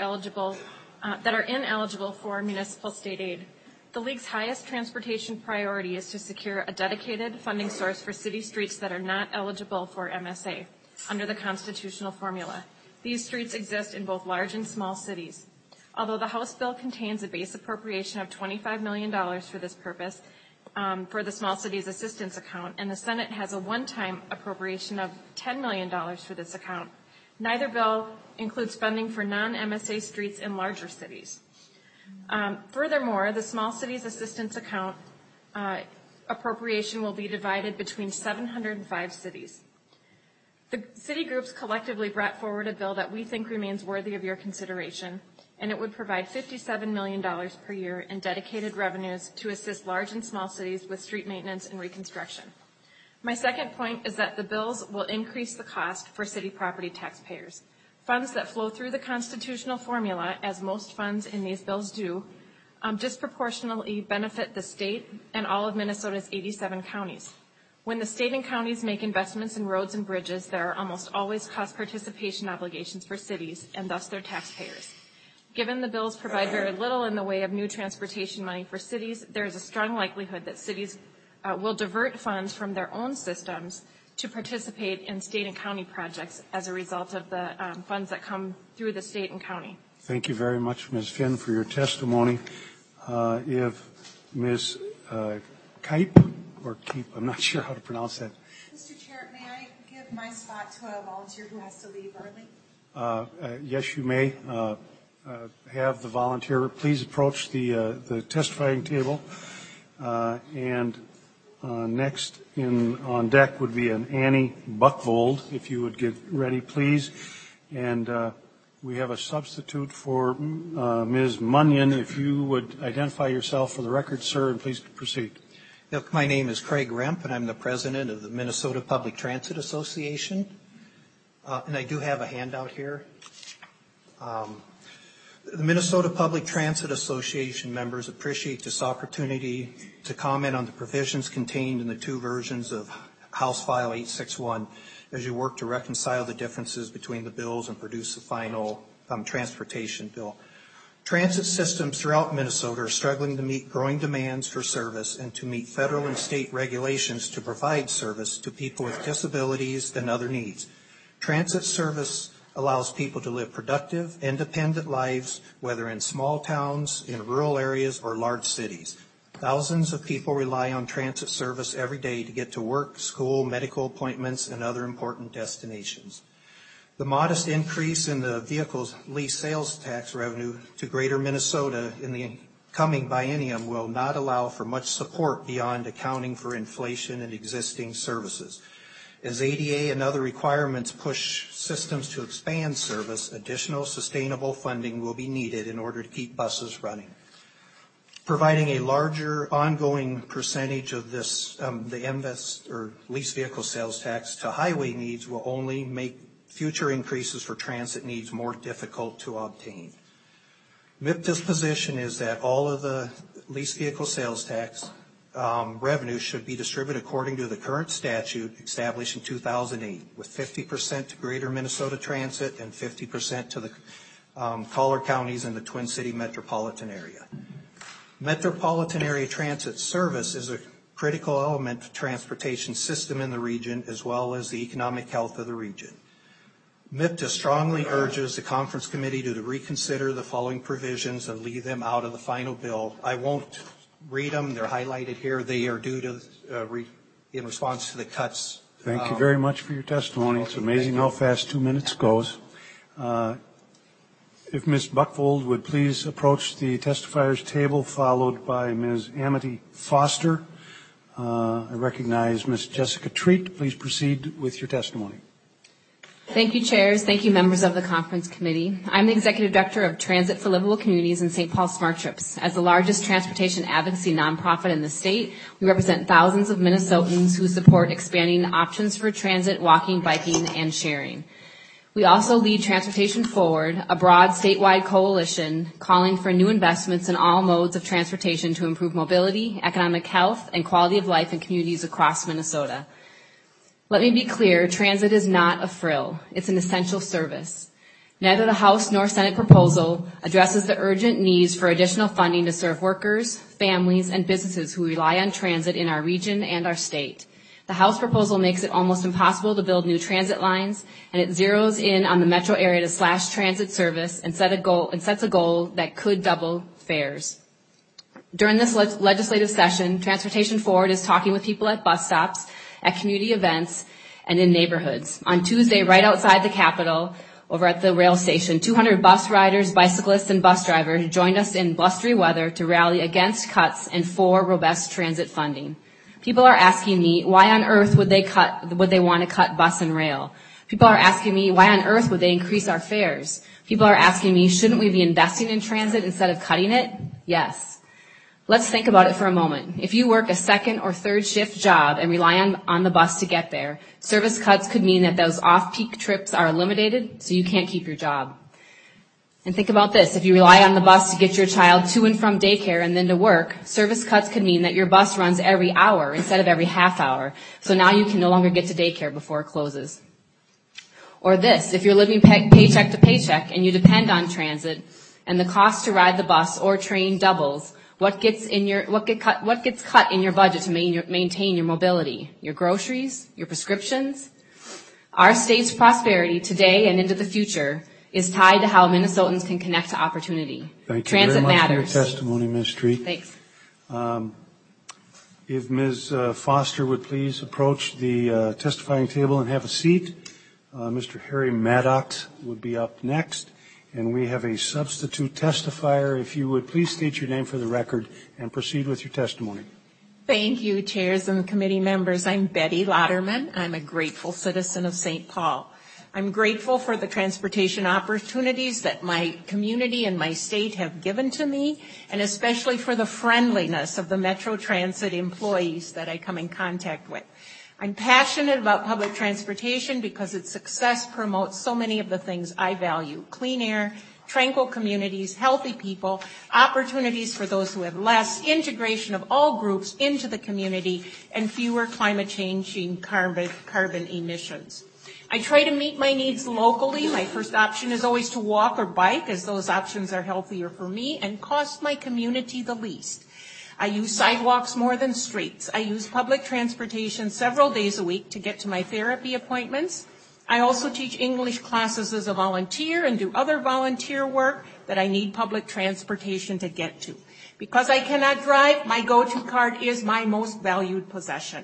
ineligible for municipal state aid. The League's highest transportation priority is to secure a dedicated funding source for city streets that are not eligible for MSA under the constitutional formula. These streets exist in both large and small cities. Although the House bill contains a base appropriation of $25 million for this purpose for the Small Cities Assistance Account, and the Senate has a one-time appropriation of $10 million for this account, neither bill includes funding for non-MSA streets in larger cities. Furthermore, the Small Cities Assistance Account appropriation will be divided between 705 cities. The city groups collectively brought forward a bill that we think remains worthy of your consideration, and it would provide $57 million per year in dedicated revenues to assist large and small cities with street maintenance and reconstruction. My second point is that the bills will increase the cost for city property taxpayers. Funds that flow through the constitutional formula, as most funds in these bills do, disproportionately benefit the state and all of Minnesota's 87 counties. When the state and counties make investments in roads and bridges, there are almost always cost participation obligations for cities and thus their taxpayers. Given the bills provide very little in the way of new transportation money for cities, there is a strong likelihood that cities will divert funds from their own systems to participate in state and county projects as a result of the funds that come through the state and county. Thank you very much, Ms. Finn, for your testimony. If Ms. Kipe, or Keep, I'm not sure how to pronounce that. Mr. Chair, may I give my spot to a volunteer who has to leave early? Yes, you may. Have the volunteer please approach the testifying table. And next on deck would be an Annie Buckvold, if you would get ready, please. And we have a substitute for Ms. Munyon. If you would identify yourself for the record, sir, and please proceed. Look, my name is Craig Remp, and I'm the president of the Minnesota Public Transit Association. And I do have a handout here. The Minnesota Public Transit Association members appreciate this opportunity to comment on the provisions contained in the two versions of House File 861 as you work to reconcile the differences between the bills and produce the final transportation bill. Transit systems throughout Minnesota are struggling to meet growing demands for service and to meet federal and state regulations to provide service to people with disabilities and other needs. Transit service allows people to live productive, independent lives, whether in small towns, in rural areas, or large cities. Thousands of people rely on transit service every day to get to work, school, medical appointments, and other important destinations. The modest increase in the vehicle's lease sales tax revenue to Greater Minnesota in the coming biennium will not allow for much support beyond accounting for inflation and existing services. As ADA and other requirements push systems to expand service, additional sustainable funding will be needed in order to keep buses running. Providing a larger ongoing percentage of this, the MVES or lease vehicle sales tax to highway needs will only make future increases for transit needs more difficult to obtain. MIPTA's position is that all of the lease vehicle sales tax revenue should be distributed according to the current statute established in 2008, with 50% to Greater Minnesota Transit and 50% to the collar counties in the Twin City metropolitan area. Metropolitan area transit service is a critical element of transportation system in the region as well as the economic health of the region. MIPTA strongly urges the conference committee to reconsider the following provisions and leave them out of the final bill. I won't read them. They're highlighted here. They are due to, in response to the cuts. Thank you very much for your testimony. It's amazing how fast 2 minutes goes. If Ms. Buckvold would please approach the testifiers table, followed by Ms. Amity Foster. I recognize Ms. Jessica Treat. Please proceed with your testimony. Thank you, chairs. Thank you, members of the conference committee. I'm the executive director of Transit for Livable Communities in St. Paul Smart Trips. As the largest transportation advocacy nonprofit in the state, we represent thousands of Minnesotans who support expanding options for transit, walking, biking, and sharing. We also lead Transportation Forward, a broad statewide coalition calling for new investments in all modes of transportation to improve mobility, economic health, and quality of life in communities across Minnesota. Let me be clear, transit is not a frill. It's an essential service. Neither the House nor Senate proposal addresses the urgent needs for additional funding to serve workers, families, and businesses who rely on transit in our region and our state. The House proposal makes it almost impossible to build new transit lines, and it zeroes in on the metro area to slash transit service and sets a goal that could double fares. During this legislative session, Transportation Forward is talking with people at bus stops, at community events, and in neighborhoods. On Tuesday, right outside the Capitol, over at the rail station, 200 bus riders, bicyclists, and bus drivers joined us in blustery weather to rally against cuts and for robust transit funding. People are asking me, why on earth would they want to cut bus and rail? People are asking me, why on earth would they increase our fares? People are asking me, shouldn't we be investing in transit instead of cutting it? Yes. Let's think about it for a moment. If you work a second or third shift job and rely on the bus to get there, service cuts could mean that those off-peak trips are eliminated, so you can't keep your job. And think about this. If you rely on the bus to get your child to and from daycare and then to work, service cuts could mean that your bus runs every hour instead of every half hour, so now you can no longer get to daycare before it closes. Or this, if you're living paycheck to paycheck and you depend on transit and the cost to ride the bus or train doubles, what gets cut in your budget to maintain your mobility? Your groceries? Your prescriptions? Our state's prosperity today and into the future is tied to how Minnesotans can connect to opportunity. Thank you Transit very much matters. for your testimony, Ms. Treat. Thanks. If Ms. Foster would please approach the testifying table and have a seat. Mr. Harry Maddox would be up next. And we have a substitute testifier. If you would please state your name for the record and proceed with your testimony. Thank you, chairs and committee members. I'm Betty Lauderman. I'm a grateful citizen of St. Paul. I'm grateful for the transportation opportunities that my community and my state have given to me, and especially for the friendliness of the Metro Transit employees that I come in contact with. I'm passionate about public transportation because its success promotes so many of the things I value: clean air, tranquil communities, healthy people, opportunities for those who have less, integration of all groups into the community, and fewer climate changing carbon emissions. I try to meet my needs locally. My first option is always to walk or bike, as those options are healthier for me and cost my community the least. I use sidewalks more than streets. I use public transportation several days a week to get to my therapy appointments. I also teach English classes as a volunteer and do other volunteer work that I need public transportation to get to. Because I cannot drive, my go-to card is my most valued possession.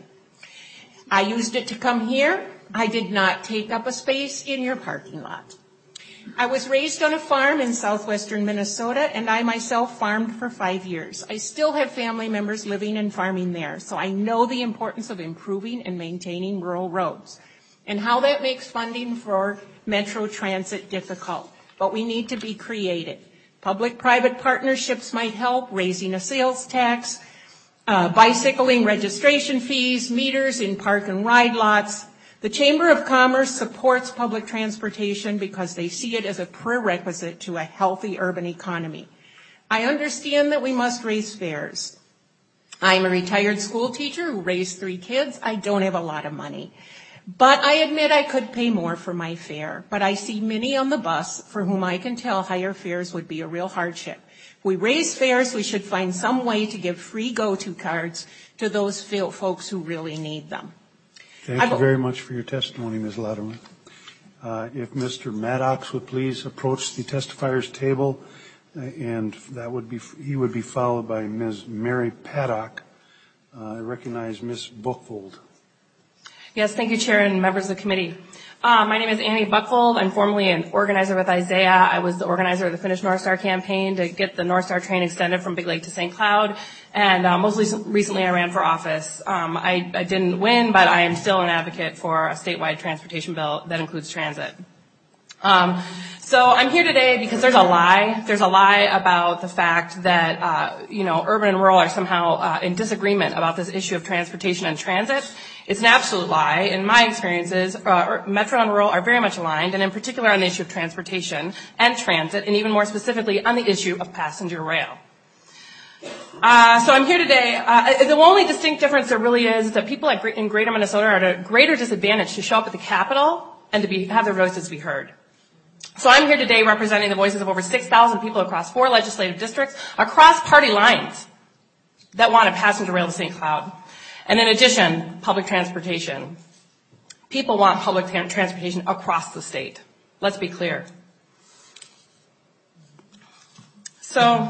I used it to come here. I did not take up a space in your parking lot. I was raised on a farm in southwestern Minnesota, and I myself farmed for 5 years. I still have family members living and farming there, so I know the importance of improving and maintaining rural roads and how that makes funding for Metro Transit difficult. But we need to be creative. Public-private partnerships might help, raising a sales tax, bicycling registration fees, meters in park and ride lots. The Chamber of Commerce supports public transportation because they see it as a prerequisite to a healthy urban economy. I understand that we must raise fares. I'm a retired school teacher who raised 3 kids. I don't have a lot of money. But I admit I could pay more for my fare. But I see many on the bus for whom I can tell higher fares would be a real hardship. If we raise fares, we should find some way to give free go-to cards to those folks who really need them. Thank you very much for your testimony, Ms. Lauderman. If Mr. Maddox would please approach the testifier's table, and he would be followed by Ms. Mary Paddock. I recognize Ms. Buchvold. Yes, thank you, Chair and members of the committee. My name is Annie Buchvold. I'm formerly an organizer with Isaiah. I was the organizer of the Finish North Star campaign to get the North Star train extended from Big Lake to St. Cloud. And most recently I ran for office. I didn't win, but I am still an advocate for a statewide transportation bill that includes transit. So I'm here today because there's a lie. There's a lie about the fact that, urban and rural are somehow in disagreement about this issue of transportation and transit. It's an absolute lie. In my experiences, metro and rural are very much aligned, and in particular on the issue of transportation and transit, and even more specifically on the issue of passenger rail. So I'm here today. The only distinct difference there really is that people in greater Minnesota are at a greater disadvantage to show up at the Capitol and to have their voices be heard. So I'm here today representing the voices of over 6,000 people across 4 legislative districts, across party lines, that want a passenger rail to St. Cloud. And in addition, public transportation. People want public transportation across the state. Let's be clear. So,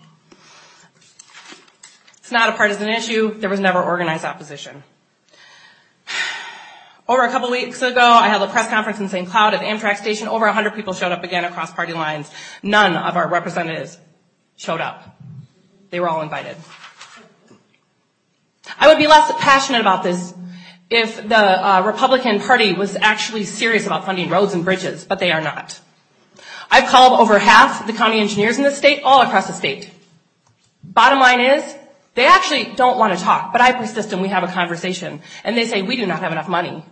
it's not a partisan issue. There was never organized opposition. Over a couple weeks ago, I held a press conference in St. Cloud at the Amtrak station. Over 100 people showed up again across party lines. None of our representatives showed up. They were all invited. I would be less passionate about this if the Republican Party was actually serious about funding roads and bridges, but they are not. I've called over half the county engineers in the state, all across the state. Bottom line is, they actually don't want to talk, but I persist and we have a conversation. And they say, we do not have enough money.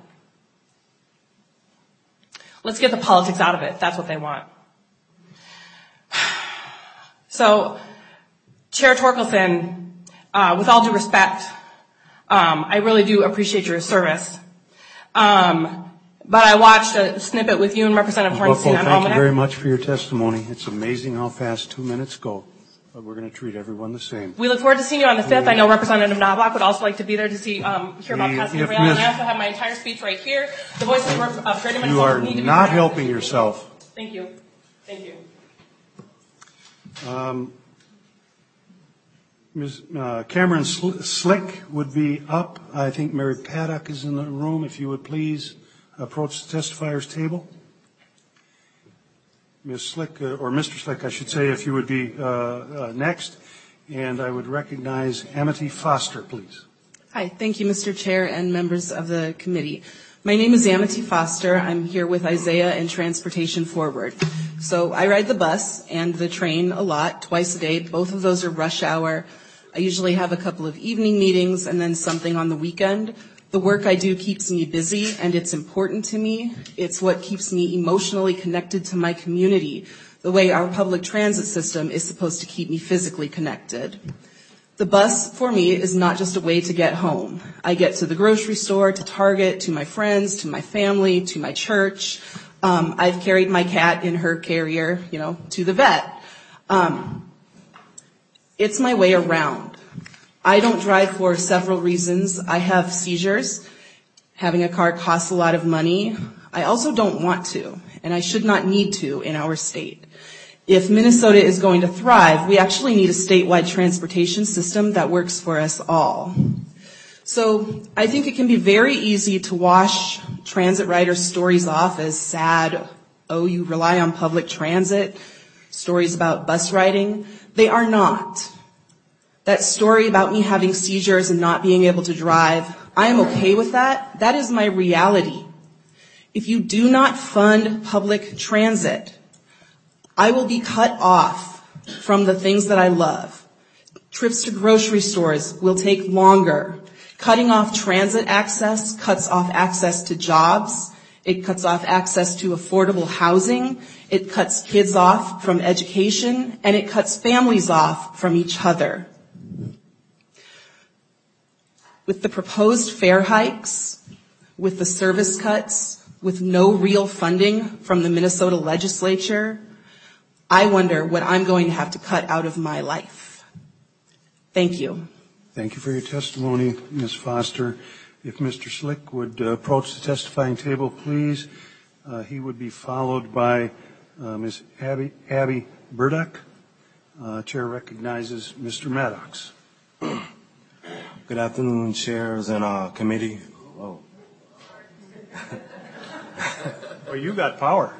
Let's get the politics out of it. That's what they want. So, Chair Torkelson, with all due respect, I really do appreciate your service. But I watched a snippet with you and Representative Hornstein on Almanac. Thank you very much for your testimony. It's amazing how fast 2 minutes go. But we're going to treat everyone the same. We look forward to seeing you on the 5th. I know Representative Knobloch would also like to be there to hear about passenger rail. And I also have my entire speech right here. The voices of Greater Minnesota You are need to be not helping yourself. Thank you. Thank you. Ms. Cameron Slick would be up. I think Mary Paddock is in the room. If you would please approach the testifier's table. Ms. Slick, or Mr. Slick, I should say, if you would be next. And I would recognize Amity Foster, please. Hi, thank you, Mr. Chair and members of the committee. My name is Amity Foster. I'm here with Isaiah and Transportation Forward. So I ride the bus and the train a lot, twice a day. Both of those are rush hour. I usually have a couple of evening meetings and then something on the weekend. The work I do keeps me busy, and it's important to me. It's what keeps me emotionally connected to my community, the way our public transit system is supposed to keep me physically connected. The bus, for me, is not just a way to get home. I get to the grocery store, to Target, to my friends, to my family, to my church. I've carried my cat in her carrier, to the vet. It's my way around. I don't drive for several reasons. I have seizures. Having a car costs a lot of money. I also don't want to, and I should not need to in our state. If Minnesota is going to thrive, we actually need a statewide transportation system that works for us all. So I think it can be very easy to wash transit riders' stories off as sad. Oh, you rely on public transit. Stories about bus riding. They are not. That story about me having seizures and not being able to drive, I am okay with that. That is my reality. If you do not fund public transit, I will be cut off from the things that I love. Trips to grocery stores will take longer. Cutting off transit access cuts off access to jobs. It cuts off access to affordable housing. It cuts kids off from education, and it cuts families off from each other. With the proposed fare hikes, with the service cuts, with no real funding from the Minnesota legislature, I wonder what I'm going to have to cut out of my life. Thank you. Thank you for your testimony, Ms. Foster. If Mr. Slick would approach the testifying table, please. He would be followed by Ms. Abby Burdock. Chair recognizes Mr. Maddox. Good afternoon, chairs and committee. Oh. Well, you got power.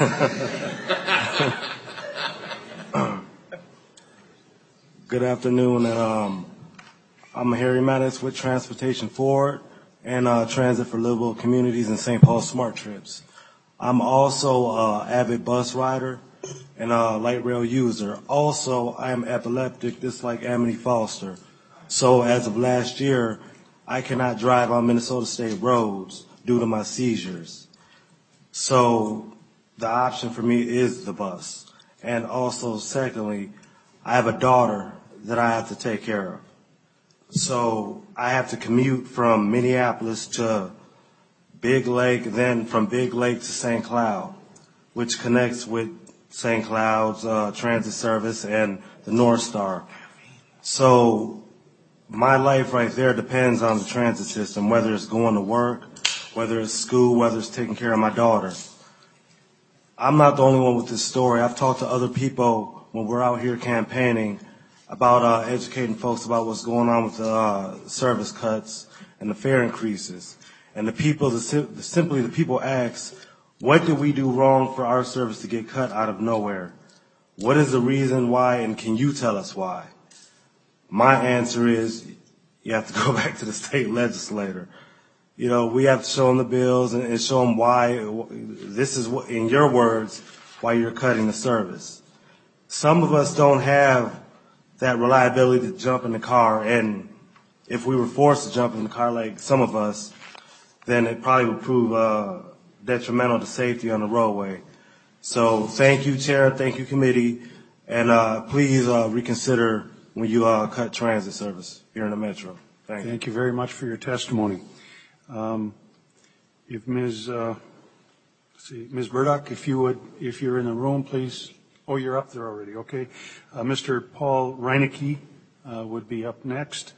Good afternoon, and I'm Harry Maddox with Transportation Forward and Transit for Livable Communities and St. Paul Smart Trips. I'm also an avid bus rider and a light rail user. Also, I am epileptic, just like Amity Foster. So as of last year, I cannot drive on Minnesota State roads due to my seizures. So the option for me is the bus. And also, secondly, I have a daughter that I have to take care of. So I have to commute from Minneapolis to Big Lake, then from Big Lake to St. Cloud, which connects with St. Cloud's transit service and the North Star. So my life right there depends on the transit system, whether it's going to work, whether it's school, whether it's taking care of my daughter. I'm not the only one with this story. I've talked to other people when we're out here campaigning about educating folks about what's going on with the service cuts and the fare increases. And the people, simply the people ask, what did we do wrong for our service to get cut out of nowhere? What is the reason why, and can you tell us why? My answer is you have to go back to the state legislator. You know, we have to show them the bills and show them why this is, what, in your words, why you're cutting the service. Some of us don't have that reliability to jump in the car, and if we were forced to jump in the car like some of us, then it probably would prove detrimental to safety on the roadway. So thank you, Chair, thank you, committee, and please reconsider when you cut transit service here in the Metro. Thank you. Thank you very much for your testimony. If Ms. Burdock, if you're in the room, please. Oh, you're up there already. Okay. Mr. Paul Reinecke would be up next.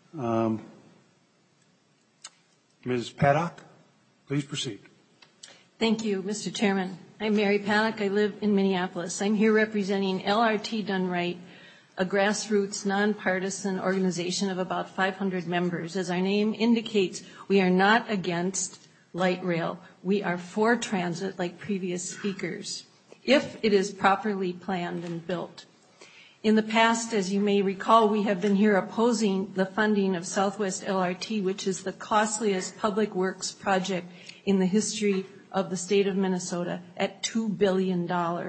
Ms. Paddock, please proceed. Thank you, Mr. Chairman. I'm Mary Paddock. I live in Minneapolis. I'm here representing LRT Done Right, a grassroots, nonpartisan organization of about 500 members. As our name indicates, we are not against light rail. We are for transit, like previous speakers, if it is properly planned and built. In the past, as you may recall, we have been here opposing the funding of Southwest LRT, which is the costliest public works project in the history of the state of Minnesota, at $2 billion.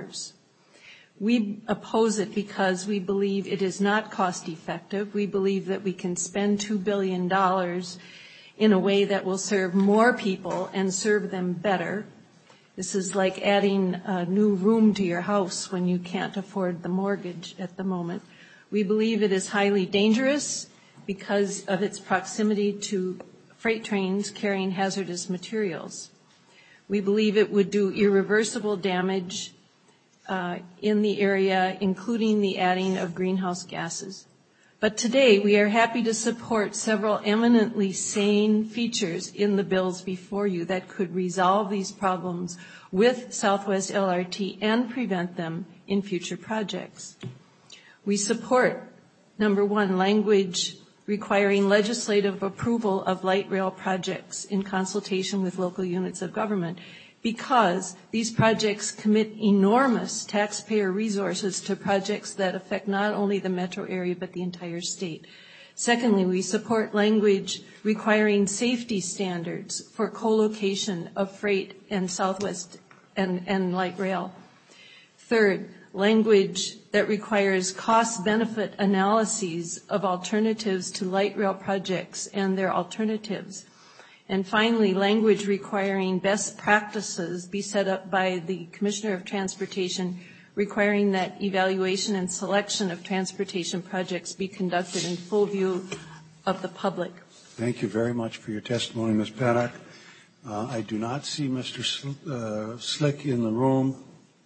We oppose it because we believe it is not cost effective. We believe that we can spend $2 billion in a way that will serve more people and serve them better. This is like adding a new room to your house when you can't afford the mortgage at the moment. We believe it is highly dangerous because of its proximity to freight trains carrying hazardous materials. We believe it would do irreversible damage in the area, including the adding of greenhouse gases. But today, we are happy to support several eminently sane features in the bills before you that could resolve these problems with Southwest LRT and prevent them in future projects. We support, number one, language requiring legislative approval of light rail projects in consultation with local units of government, because these projects commit enormous taxpayer resources to projects that affect not only the metro area but the entire state. Secondly, we support language requiring safety standards for co-location of freight and Southwest and light rail. Third, language that requires cost-benefit analyses of alternatives to light rail projects and their alternatives. And finally, language requiring best practices be set up by the Commissioner of Transportation, requiring that evaluation and selection of transportation projects be conducted in full view of the public. Thank you very much for your testimony, Ms. Paddock. I do not see Mr. Slick in the room.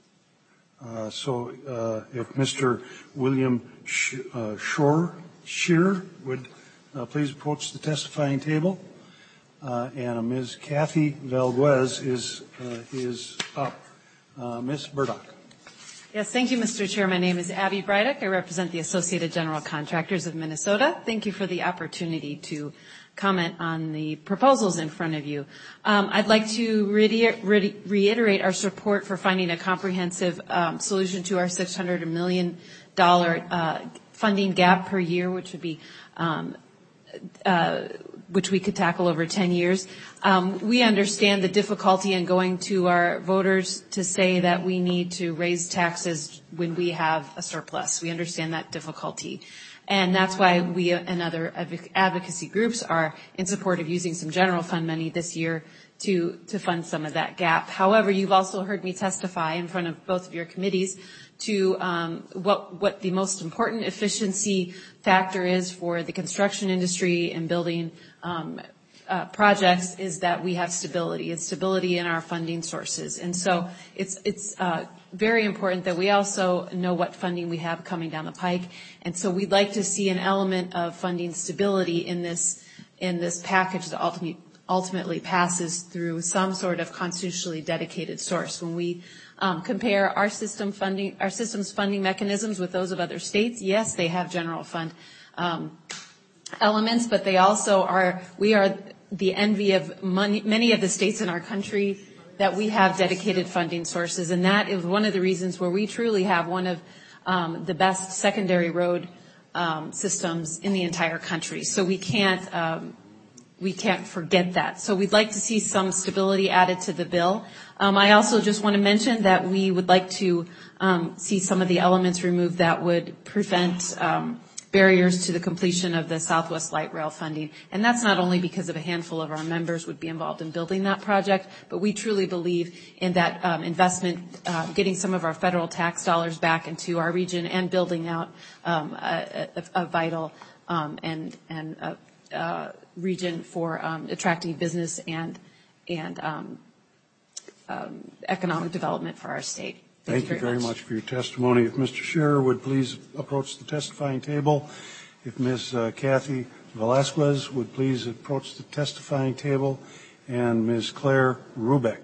So if Mr. William Scheer would please approach the testifying table. And Ms. Kathy Valguez is up. Ms. Burdock. Yes, thank you, Mr. Chair. My name is Abby Breidick. I represent the Associated General Contractors of Minnesota. Thank you for the opportunity to comment on the proposals in front of you. I'd like to reiterate our support for finding a comprehensive solution to our $600 million funding gap per year, which would be which we could tackle over 10 years. We understand the difficulty in going to our voters to say that we need to raise taxes when we have a surplus. We understand that difficulty. And that's why we and other advocacy groups are in support of using some general fund money this year to fund some of that gap. However, you've also heard me testify in front of both of your committees to what the most important efficiency factor is for the construction industry and building projects is that we have stability. It's stability in our funding sources. And so it's very important that we also know what funding we have coming down the pike. And so we'd like to see an element of funding stability in this package that ultimately passes through some sort of constitutionally dedicated source. When we compare our system's funding mechanisms with those of other states, yes, they have general fund elements, but they also we are the envy of many of the states in our country that we have dedicated funding sources, and that is one of the reasons where we truly have one of the best secondary road systems in the entire country. So we can't forget that. So we'd like to see some stability added to the bill. I also just want to mention that we would like to see some of the elements removed that would prevent barriers to the completion of the Southwest Light Rail funding. And that's not only because of a handful of our members would be involved in building that project, but we truly believe in that investment, getting some of our federal tax dollars back into our region and building out a vital and region for attracting business and economic development for our state. Thank you very much for your testimony. If Mr. Scherer would please approach the testifying table. If Ms. Kathy Velasquez would please approach the testifying table. And Ms. Claire Rubeck.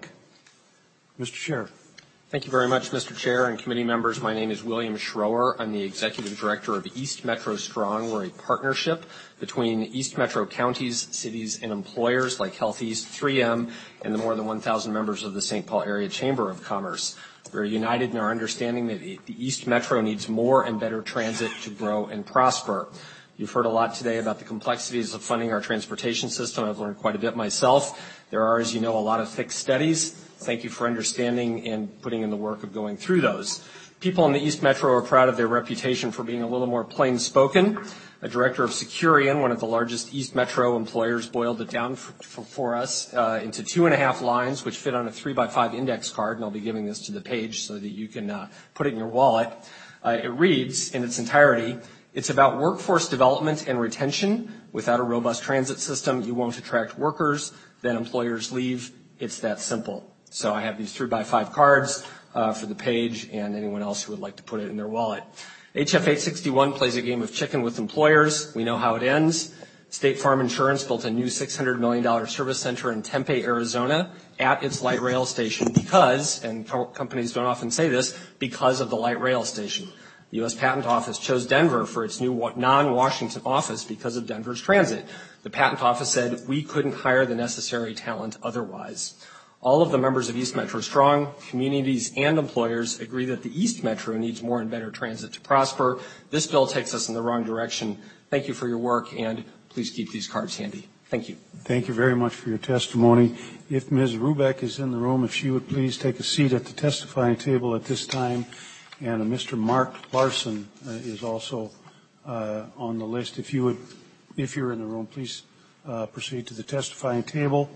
Mr. Scherer. Thank you very much, Mr. Chair and committee members. My name is William Schroer. I'm the Executive Director of East Metro Strong. We're a partnership between East Metro counties, cities, and employers like Health East, 3M, and the more than 1,000 members of the St. Paul Area Chamber of Commerce. We're united in our understanding that the East Metro needs more and better transit to grow and prosper. You've heard a lot today about the complexities of funding our transportation system. I've learned quite a bit myself. There are, as you know, a lot of fixed studies. Thank you for understanding and putting in the work of going through those. People in the East Metro are proud of their reputation for being a little more plain-spoken. A director of Securian, one of the largest East Metro employers, boiled it down for us into 2.5 lines, which fit on a 3x5 index card, and I'll be giving this to the page so that you can put it in your wallet. It reads in its entirety, it's about workforce development and retention. Without a robust transit system, you won't attract workers, then employers leave. It's that simple. So I have these 3x5 cards for the page and anyone else who would like to put it in their wallet. HF 861 plays a game of chicken with employers. We know how it ends. State Farm Insurance built a new $600 million service center in Tempe, Arizona at its light rail station because, and companies don't often say this, because of the light rail station. The U.S. Patent Office chose Denver for its new non-Washington office because of Denver's transit. The Patent Office said we couldn't hire the necessary talent otherwise. All of the members of East Metro Strong, communities, and employers agree that the East Metro needs more and better transit to prosper. This bill takes us in the wrong direction. Thank you for your work, and please keep these cards handy. Thank you. Thank you very much for your testimony. If Ms. Rubeck is in the room, if she would please take a seat at the testifying table at this time. And Mr. Mark Larson is also on the list. If you're in the room, please proceed to the testifying table.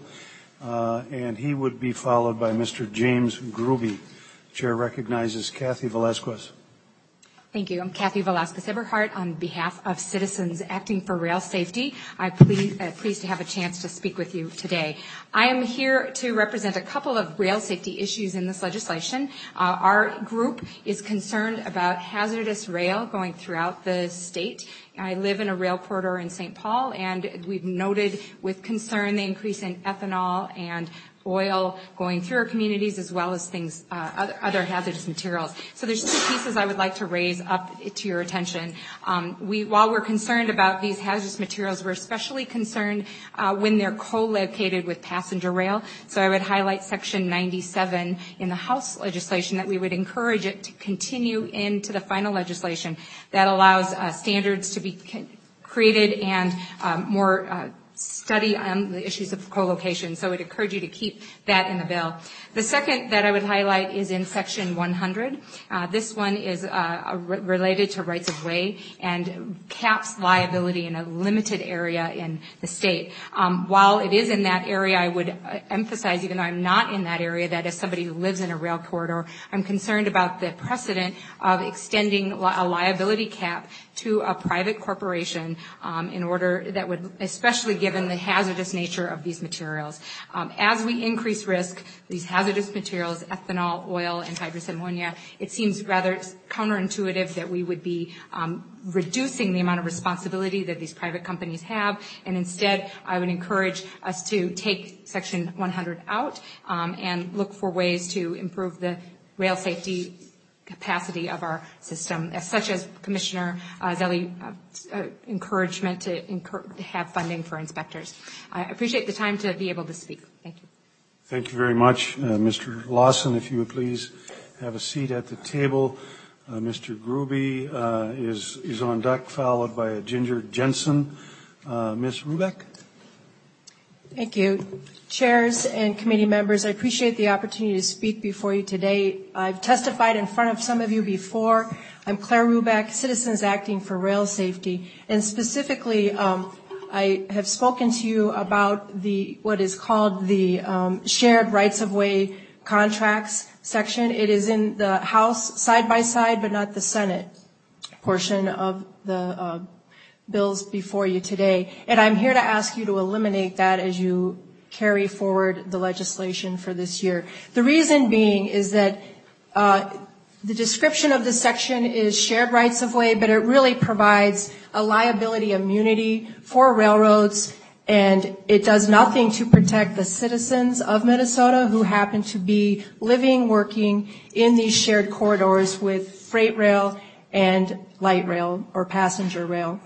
And he would be followed by Mr. James Gruby. Chair recognizes Kathy Velasquez. Thank you. I'm Kathy Velasquez-Eberhardt on behalf of Citizens Acting for Rail Safety. I'm pleased to have a chance to speak with you today. I am here to represent a couple of rail safety issues in this legislation. Our group is concerned about hazardous rail going throughout the state. I live in a rail corridor in St. Paul, and we've noted with concern the increase in ethanol and oil going through our communities, as well as things, other hazardous materials. So there's two pieces I would like to raise up to your attention. While we're concerned about these hazardous materials, we're especially concerned when they're co-located with passenger rail. So I would highlight Section 97 in the House legislation, that we would encourage it to continue into the final legislation that allows standards to be created and more study on the issues of co-location. So I would encourage you to keep that in the bill. The second that I would highlight is in Section 100. This one is related to rights of way and caps liability in a limited area in the state. While it is in that area, I would emphasize, even though I'm not in that area, that as somebody who lives in a rail corridor, I'm concerned about the precedent of extending a liability cap to a private corporation in order that would, especially given the hazardous nature of these materials. As we increase risk, these hazardous materials, ethanol, oil, and hydrous ammonia, it seems rather counterintuitive that we would be reducing the amount of responsibility that these private companies have, and instead I would encourage us to take Section 100 out and look for ways to improve the rail safety capacity of our system, such as Commissioner Zelli encouragement to have funding for inspectors. I appreciate the time to be able to speak. Thank you. Thank you very much. Mr. Lawson, if you would please have a seat at the table. Mr. Gruby is on deck, followed by Ginger Jensen. Ms. Rubeck? Thank you. Chairs and committee members, I appreciate the opportunity to speak before you today. I've testified in front of some of you before. I'm Claire Rubeck, Citizens Acting for Rail Safety, and specifically I have spoken to you about what is called the shared rights of way contracts section. It is in the House side by side, but not the Senate portion of the bills before you today. And I'm here to ask you to eliminate that as you carry forward the legislation for this year. The reason being is that the description of this section is shared rights of way, but it really provides a liability immunity for railroads, and it does nothing to protect the citizens of Minnesota who happen to be living, working in these shared corridors with freight rail and light rail or passenger rail.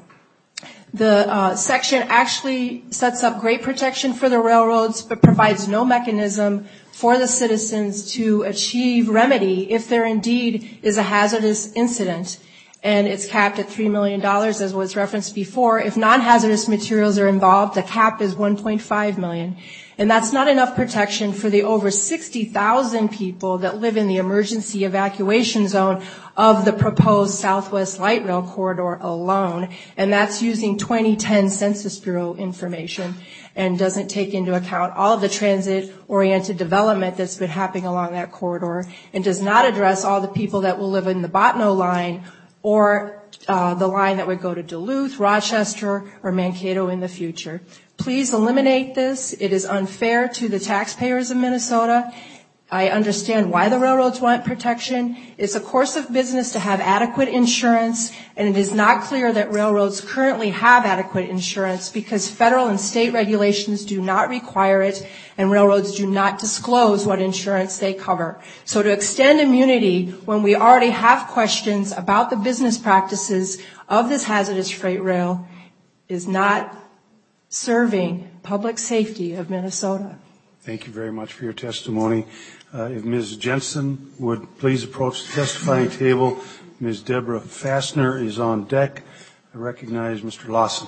The section actually sets up great protection for the railroads, but provides no mechanism for the citizens to achieve remedy if there indeed is a hazardous incident. And it's capped at $3 million, as was referenced before. If non-hazardous materials are involved, the cap is $1.5 million. And that's not enough protection for the over 60,000 people that live in the emergency evacuation zone of the proposed Southwest Light Rail Corridor alone. And that's using 2010 Census Bureau information and doesn't take into account all of the transit-oriented development that's been happening along that corridor, and does not address all the people that will live in the Botno line or the line that would go to Duluth, Rochester, or Mankato in the future. Please eliminate this. It is unfair to the taxpayers of Minnesota. I understand why the railroads want protection. It's a course of business to have adequate insurance, and it is not clear that railroads currently have adequate insurance because federal and state regulations do not require it, and railroads do not disclose what insurance they cover. So to extend immunity when we already have questions about the business practices of this hazardous freight rail is not serving public safety of Minnesota. Thank you very much for your testimony. If Ms. Jensen would please approach the testifying table. Ms. Deborah Fassner is on deck. I recognize Mr. Lawson.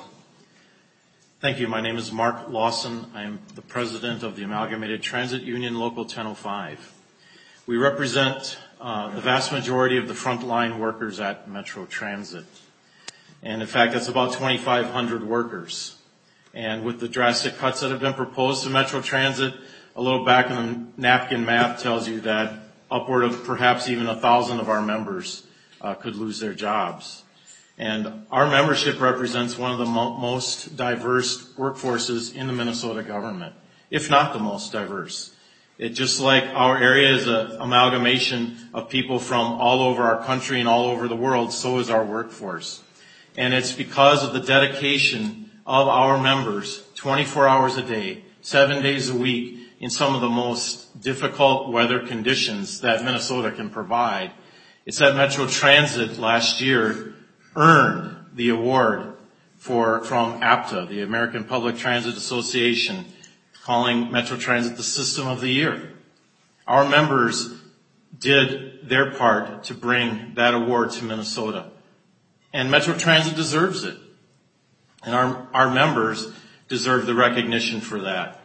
Thank you. My name is Mark Lawson. I am the president of the Amalgamated Transit Union Local 1005. We represent the vast majority of the frontline workers at Metro Transit. And in fact, that's about 2,500 workers. And with the drastic cuts that have been proposed to Metro Transit, a little back in the napkin math tells you that upward of perhaps even 1,000 of our members could lose their jobs. And our membership represents one of the most diverse workforces in the Minnesota government, if not the most diverse. It just like our area is an amalgamation of people from all over our country and all over the world, so is our workforce. And it's because of the dedication of our members, 24 hours a day, 7 days a week, in some of the most difficult weather conditions that Minnesota can provide. It's that Metro Transit last year earned the award from APTA, the American Public Transit Association, calling Metro Transit the System of the Year. Our members did their part to bring that award to Minnesota. And Metro Transit deserves it. And our members deserve the recognition for that.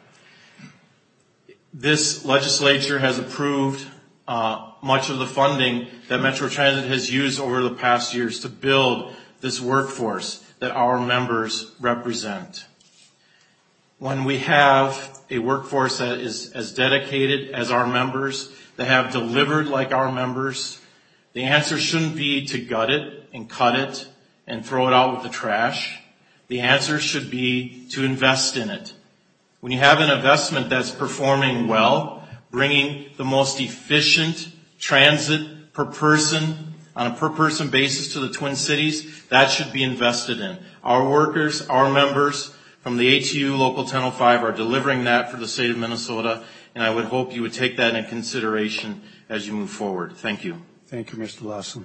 This legislature has approved much of the funding that Metro Transit has used over the past years to build this workforce that our members represent. When we have a workforce that is as dedicated as our members, that have delivered like our members, the answer shouldn't be to gut it and cut it and throw it out with the trash. The answer should be to invest in it. When you have an investment that's performing well, bringing the most efficient transit per person on a per person basis to the Twin Cities, that should be invested in. Our workers, our members from the ATU Local 1005 are delivering that for the state of Minnesota, and I would hope you would take that into consideration as you move forward. Thank you. Thank you, Mr. Lawson.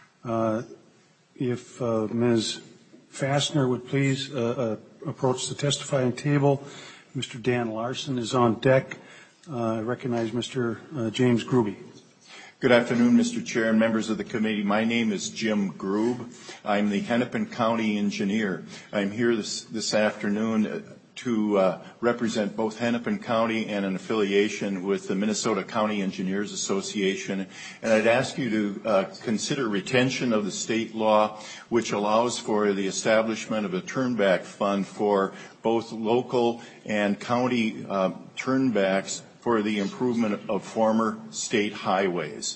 If Ms. Fastener would please approach the testifying table. Mr. Dan Larson is on deck. I recognize Mr. James Gruby. Good afternoon, Mr. Chair and members of the committee. My name is Jim Grube. I'm the Hennepin County engineer. I'm here this afternoon to represent both Hennepin County and an affiliation with the Minnesota County Engineers Association. And I'd ask you to consider retention of the state law, which allows for the establishment of a turnback fund for both local and county turnbacks for the improvement of former state highways.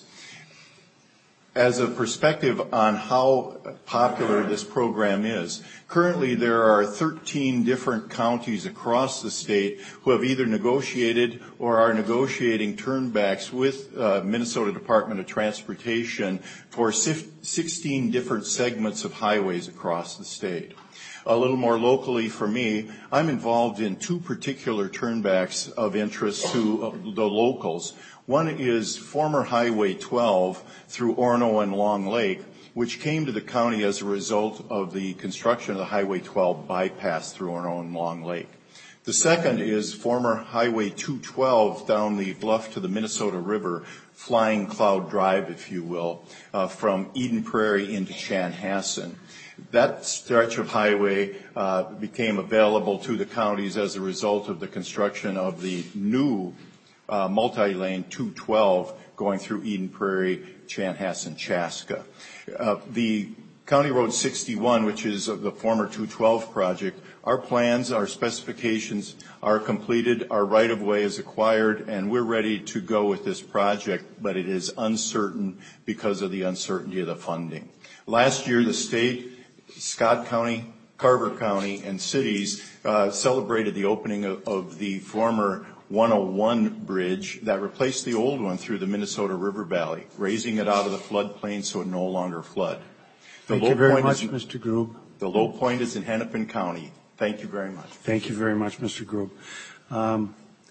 As a perspective on how popular this program is, currently there are 13 different counties across the state who have either negotiated or are negotiating turnbacks with Minnesota Department of Transportation for 16 different segments of highways across the state. A little more locally for me, I'm involved in two particular turnbacks of interest to the locals. One is former Highway 12 through Orono and Long Lake, which came to the county as a result of the construction of the Highway 12 bypass through Orono and Long Lake. The second is former Highway 212 down the bluff to the Minnesota River, Flying Cloud Drive, if you will, from Eden Prairie into Chanhassen. That stretch of highway became available to the counties as a result of the construction of the new multi-lane 212 going through Eden Prairie, Chanhassen, Chaska. The County Road 61, which is the former 212 project, our plans, our specifications are completed, our right-of-way is acquired, and we're ready to go with this project, but it is uncertain because of the uncertainty of the funding. Last year, the state, Scott County, Carver County, and cities celebrated the opening of the former 101 bridge that replaced the old one through the Minnesota River Valley, raising it out of the floodplain so it no longer flood. Thank you very much, Mr. Grube. The low point is in Hennepin County. Thank you very much. Thank you very much, Mr. Grube.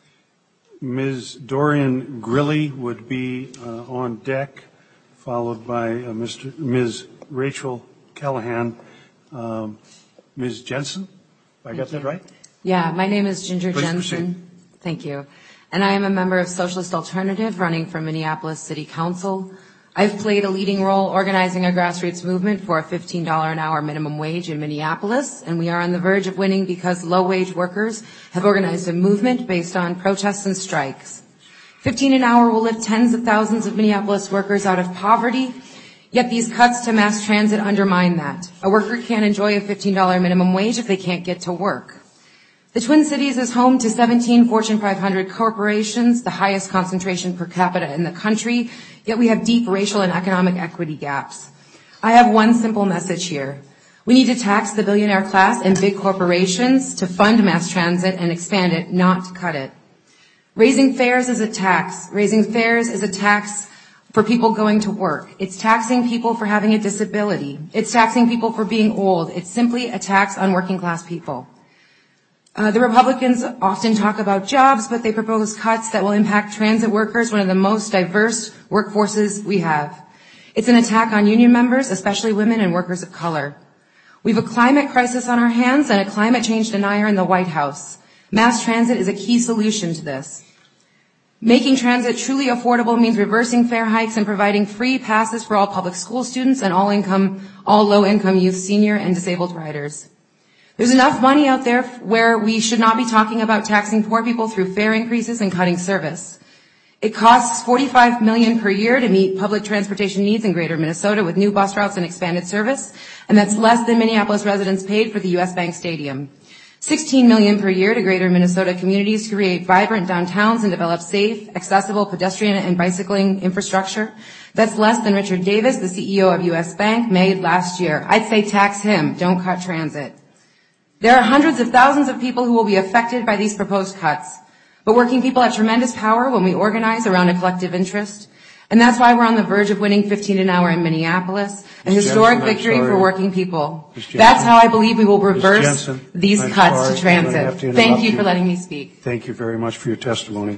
Ms. Dorian Grilly would be on deck, followed by Ms. Rachel Callahan. Ms. Jensen, I got that right? Yeah, my name is Ginger Please Jensen. proceed. Thank you. And I am a member of Socialist Alternative running for Minneapolis City Council. I've played a leading role organizing a grassroots movement for a $15 an hour minimum wage in Minneapolis, and we are on the verge of winning because low-wage workers have organized a movement based on protests and strikes. $15 an hour will lift tens of thousands of Minneapolis workers out of poverty, yet these cuts to mass transit undermine that. A worker can't enjoy a $15 minimum wage if they can't get to work. The Twin Cities is home to 17 Fortune 500 corporations, the highest concentration per capita in the country, yet we have deep racial and economic equity gaps. I have one simple message here. We need to tax the billionaire class and big corporations to fund mass transit and expand it, not cut it. Raising fares is a tax. Raising fares is a tax for people going to work. It's taxing people for having a disability. It's taxing people for being old. It's simply a tax on working class people. The Republicans often talk about jobs, but they propose cuts that will impact transit workers, one of the most diverse workforces we have. It's an attack on union members, especially women and workers of color. We have a climate crisis on our hands and a climate change denier in the White House. Mass transit is a key solution to this. Making transit truly affordable means reversing fare hikes and providing free passes for all public school students and all low-income youth, senior, and disabled riders. There's enough money out there where we should not be talking about taxing poor people through fare increases and cutting service. It costs $45 million per year to meet public transportation needs in greater Minnesota with new bus routes and expanded service, and that's less than Minneapolis residents paid for the U.S. Bank Stadium. $16 million per year to greater Minnesota communities to create vibrant downtowns and develop safe, accessible pedestrian and bicycling infrastructure. That's less than Richard Davis, the CEO of U.S. Bank, made last year. I'd say tax him, don't cut transit. There are hundreds of thousands of people who will be affected by these proposed cuts, but working people have tremendous power when we organize around a collective interest, and that's why we're on the verge of winning $15 an hour in Minneapolis, a historic victory for working people. That's how I believe we will reverse these cuts to transit. Thank you for letting me speak. Thank you very much for your testimony.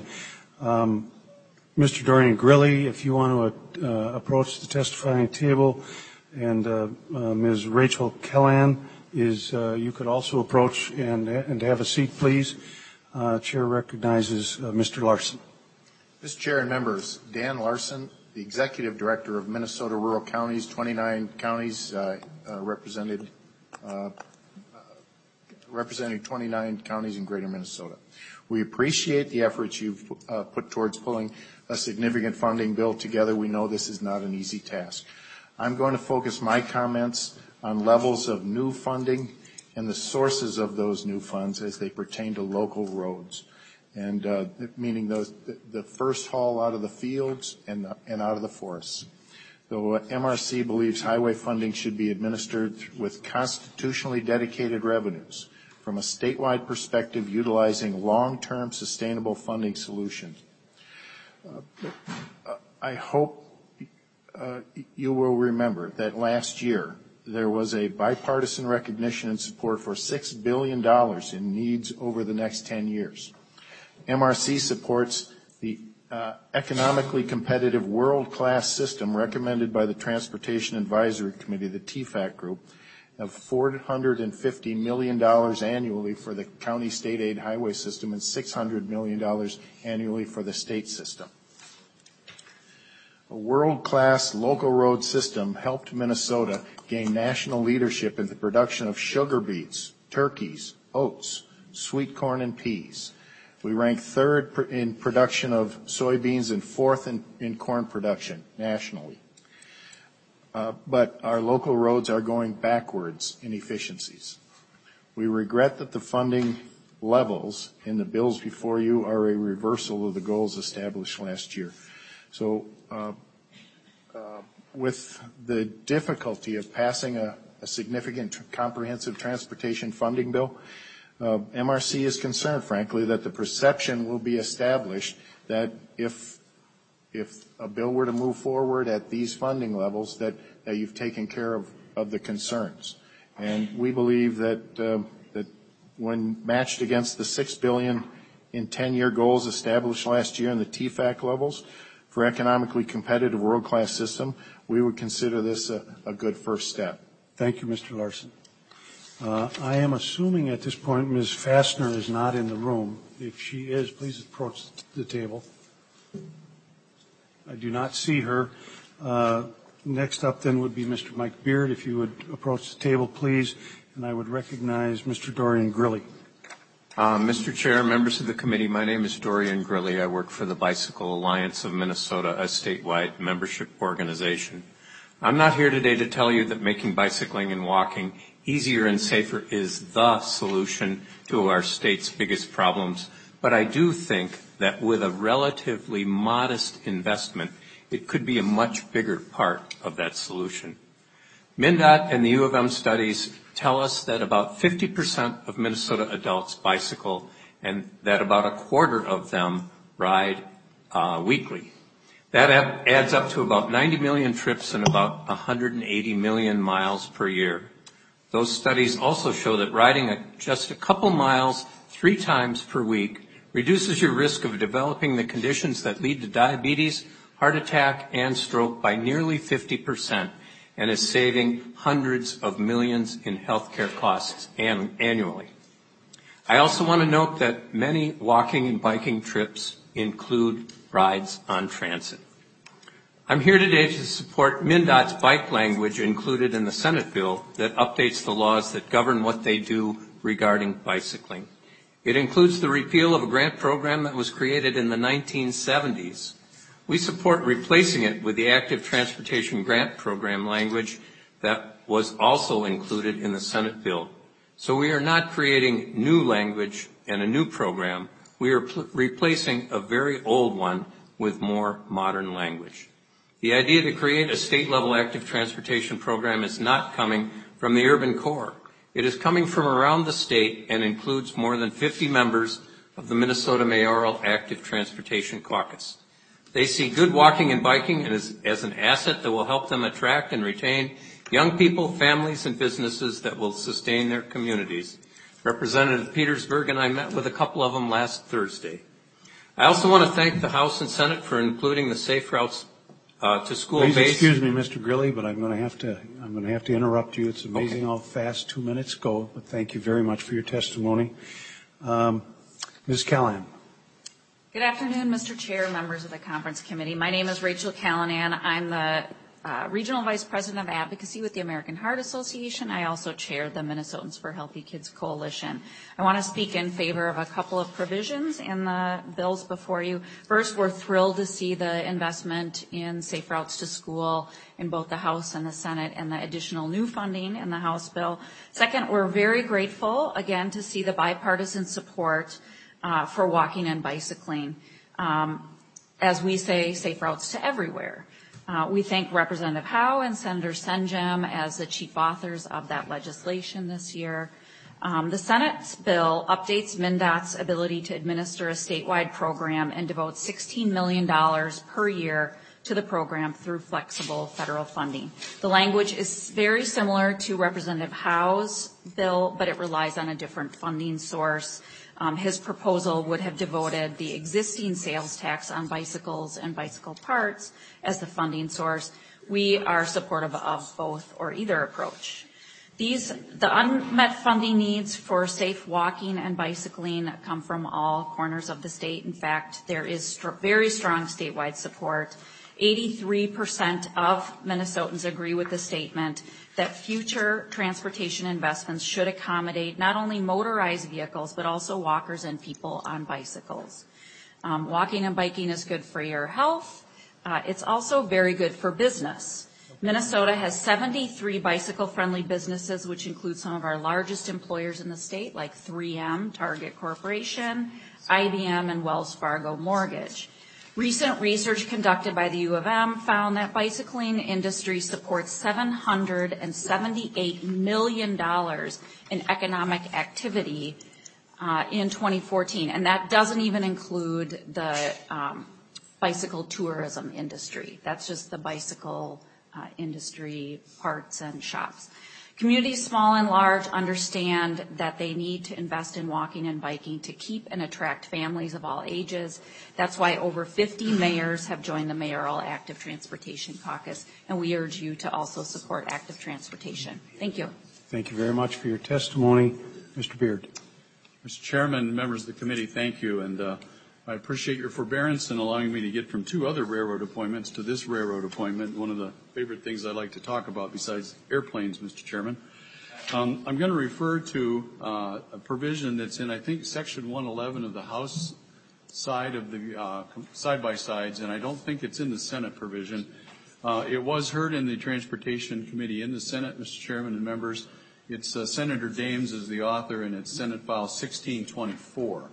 Mr. Dorian Grilly, if you want to approach the testifying table, and Ms. Rachel Kellan, you could also approach and have a seat, please. Chair recognizes Mr. Larson. Mr. Chair and members, Dan Larson, the Executive Director of Minnesota Rural Counties, 29 counties representing 29 counties in greater Minnesota. We appreciate the efforts you've put towards pulling a significant funding bill together. We know this is not an easy task. I'm going to focus my comments on levels of new funding and the sources of those new funds as they pertain to local roads, and meaning the first haul out of the fields and out of the forests. Though MRC believes highway funding should be administered with constitutionally dedicated revenues from a statewide perspective utilizing long-term sustainable funding solutions. I hope you will remember that last year there was a bipartisan recognition and support for $6 billion in needs over the next 10 years. MRC supports the economically competitive world-class system recommended by the Transportation Advisory Committee, the TFAC group, of $450 million annually for the county state aid highway system and $600 million annually for the state system. A world-class local road system helped Minnesota gain national leadership in the production of sugar beets, turkeys, oats, sweet corn, and peas. We rank third in production of soybeans and fourth in corn production nationally. But our local roads are going backwards in efficiencies. We regret that the funding levels in the bills before you are a reversal of the goals established last year. So with the difficulty of passing a significant comprehensive transportation funding bill, MRC is concerned, frankly, that the perception will be established that if a bill were to move forward at these funding levels, that you've taken care of the concerns. And we believe that when matched against the $6 billion in 10-year goals established last year in the TFAC levels for economically competitive world-class system, we would consider this a good first step. Thank you, Mr. Larson. I am assuming at this point Ms. Fassner is not in the room. If she is, please approach the table. I do not see her. Next up then would be Mr. Mike Beard. If you would approach the table, please. And I would recognize Mr. Dorian Grilly. Mr. Chair, members of the committee, my name is Dorian Grilly. I work for the Bicycle Alliance of Minnesota, a statewide membership organization. I'm not here today to tell you that making bicycling and walking easier and safer is the solution to our state's biggest problems, but I do think that with a relatively modest investment, it could be a much bigger part of that solution. MnDOT and the U of M studies tell us that about 50% of Minnesota adults bicycle and that about a quarter of them ride weekly. That adds up to about 90 million trips and about 180 million miles per year. Those studies also show that riding just a couple miles 3 times per week reduces your risk of developing the conditions that lead to diabetes, heart attack, and stroke by nearly 50%, and is saving hundreds of millions in healthcare costs annually. I also want to note that many walking and biking trips include rides on transit. I'm here today to support MnDOT's bike language included in the Senate bill that updates the laws that govern what they do regarding bicycling. It includes the repeal of a grant program that was created in the 1970s. We support replacing it with the Active Transportation Grant Program language that was also included in the Senate bill. So we are not creating new language and a new program. We are replacing a very old one with more modern language. The idea to create a state-level active transportation program is not coming from the urban core. It is coming from around the state and includes more than 50 members of the Minnesota Mayoral Active Transportation Caucus. They see good walking and biking as an asset that will help them attract and retain young people, families, and businesses that will sustain their communities. Representative Petersburg and I met with a couple of them last Thursday. I also want to thank the House and Senate for including the Safe Routes to School Please base. excuse me, Mr. Grilli, but I'm going to have to interrupt you. It's amazing how fast 2 minutes go. But thank you very much for your testimony, Ms. Callahan. Good afternoon, Mr. Chair, members of the Conference Committee. My name is Rachel Callahan. I'm the Regional Vice President of Advocacy with the American Heart Association. I also chair the Minnesotans for Healthy Kids Coalition. I want to speak in favor of a couple of provisions in the bills before you. First, we're thrilled to see the investment in Safe Routes to School in both the House and the Senate and the additional new funding in the House bill. Second, we're very grateful, again, to see the bipartisan support for walking and bicycling. As we say, safe routes to everywhere. We thank Representative Howe and Senator Senjem as the chief authors of that legislation this year. The Senate's bill updates MnDOT's ability to administer a statewide program and devotes $16 million per year to the program through flexible federal funding. The language is very similar to Representative Howe's bill, but it relies on a different funding source. His proposal would have devoted the existing sales tax on bicycles and bicycle parts as the funding source. We are supportive of both or either approach. The unmet funding needs for safe walking and bicycling come from all corners of the state. In fact, there is very strong statewide support. 83% of Minnesotans agree with the statement that future transportation investments should accommodate not only motorized vehicles, but also walkers and people on bicycles. Walking and biking is good for your health. It's also very good for business. Minnesota has 73 bicycle-friendly businesses, which include some of our largest employers in the state, like 3M, Target Corporation, IBM, and Wells Fargo Mortgage. Recent research conducted by the U of M found that bicycling industry supports $778 million in economic activity in 2014, and that doesn't even include the bicycle tourism industry. That's just the bicycle industry parts and shops. Communities small and large understand that they need to invest in walking and biking to keep and attract families of all ages. That's why over 50 mayors have joined the Mayoral Active Transportation Caucus, and we urge you to also support active transportation. Thank you. Thank you very much for your testimony. Mr. Beard. Mr. Chairman, members of the committee, thank you. And I appreciate your forbearance in allowing me to get from 2 other railroad appointments to this railroad appointment, one of the favorite things I like to talk about besides airplanes, Mr. Chairman. I'm going to refer to a provision that's in, I think, Section 111 of the House side of the side-by-sides, and I don't think it's in the Senate provision. It was heard in the Transportation Committee in the Senate, Mr. Chairman and members. It's Senator Dames is the author, and it's Senate File 1624.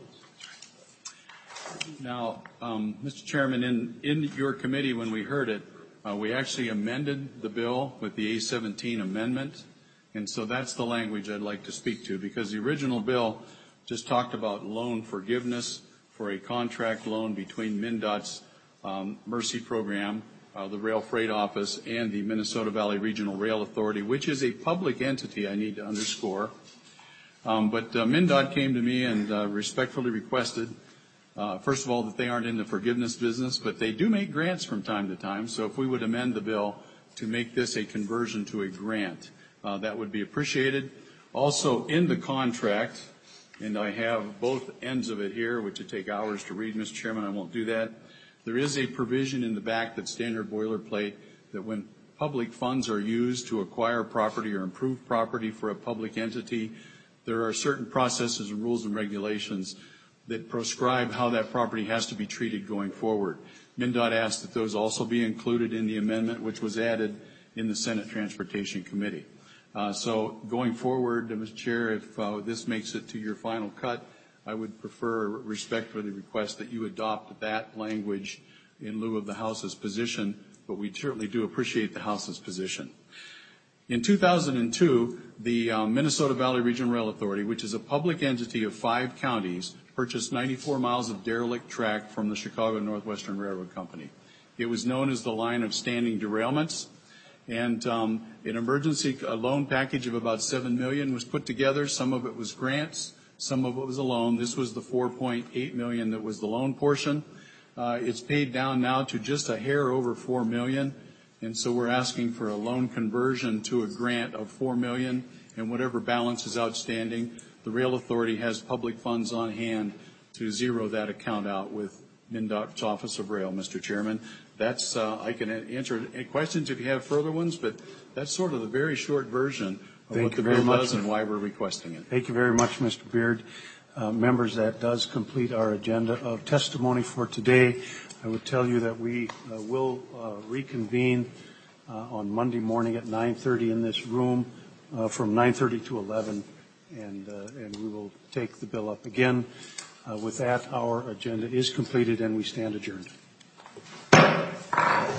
Now, Mr. Chairman, in your committee when we heard it, we actually amended the bill with the A17 amendment, and so that's the language I'd like to speak to, because the original bill just talked about loan forgiveness for a contract loan between MnDOT's Mercy Program, the Rail Freight Office, and the Minnesota Valley Regional Rail Authority, which is a public entity, I need to underscore. But MnDOT came to me and respectfully requested, first of all, that they aren't in the forgiveness business, but they do make grants from time to time. So if we would amend the bill to make this a conversion to a grant, that would be appreciated. Also, in the contract, and I have both ends of it here, which would take hours to read, Mr. Chairman, I won't do that. There is a provision in the back that's standard boilerplate that when public funds are used to acquire property or improve property for a public entity, there are certain processes and rules and regulations that prescribe how that property has to be treated going forward. MnDOT asked that those also be included in the amendment, which was added in the Senate Transportation Committee. So going forward, Mr. Chair, if this makes it to your final cut, I would respectfully request that you adopt that language in lieu of the House's position, but we certainly do appreciate the House's position. In 2002, the Minnesota Valley Regional Rail Authority, which is a public entity of 5 counties, purchased 94 miles of derelict track from the Chicago Northwestern Railroad Company. It was known as the line of standing derailments, and an emergency loan package of about $7 million was put together. Some of it was grants, some of it was a loan. This was the $4.8 million that was the loan portion. It's paid down now to just a hair over $4 million. And so we're asking for a loan conversion to a grant of $4 million, and whatever balance is outstanding, the Rail Authority has public funds on hand to zero that account out with MnDOT's Office of Rail, Mr. Chairman. That's, I can answer any questions if you have further ones, but that's sort of the very short version of what the bill does and why we're requesting it. Thank you very much, Mr. Beard. Members, that does complete our agenda of testimony for today. I would tell you that we will reconvene on Monday morning at 9:30 in this room from 9:30 to 11, and we will take the bill up again. With that, our agenda is completed and we stand adjourned.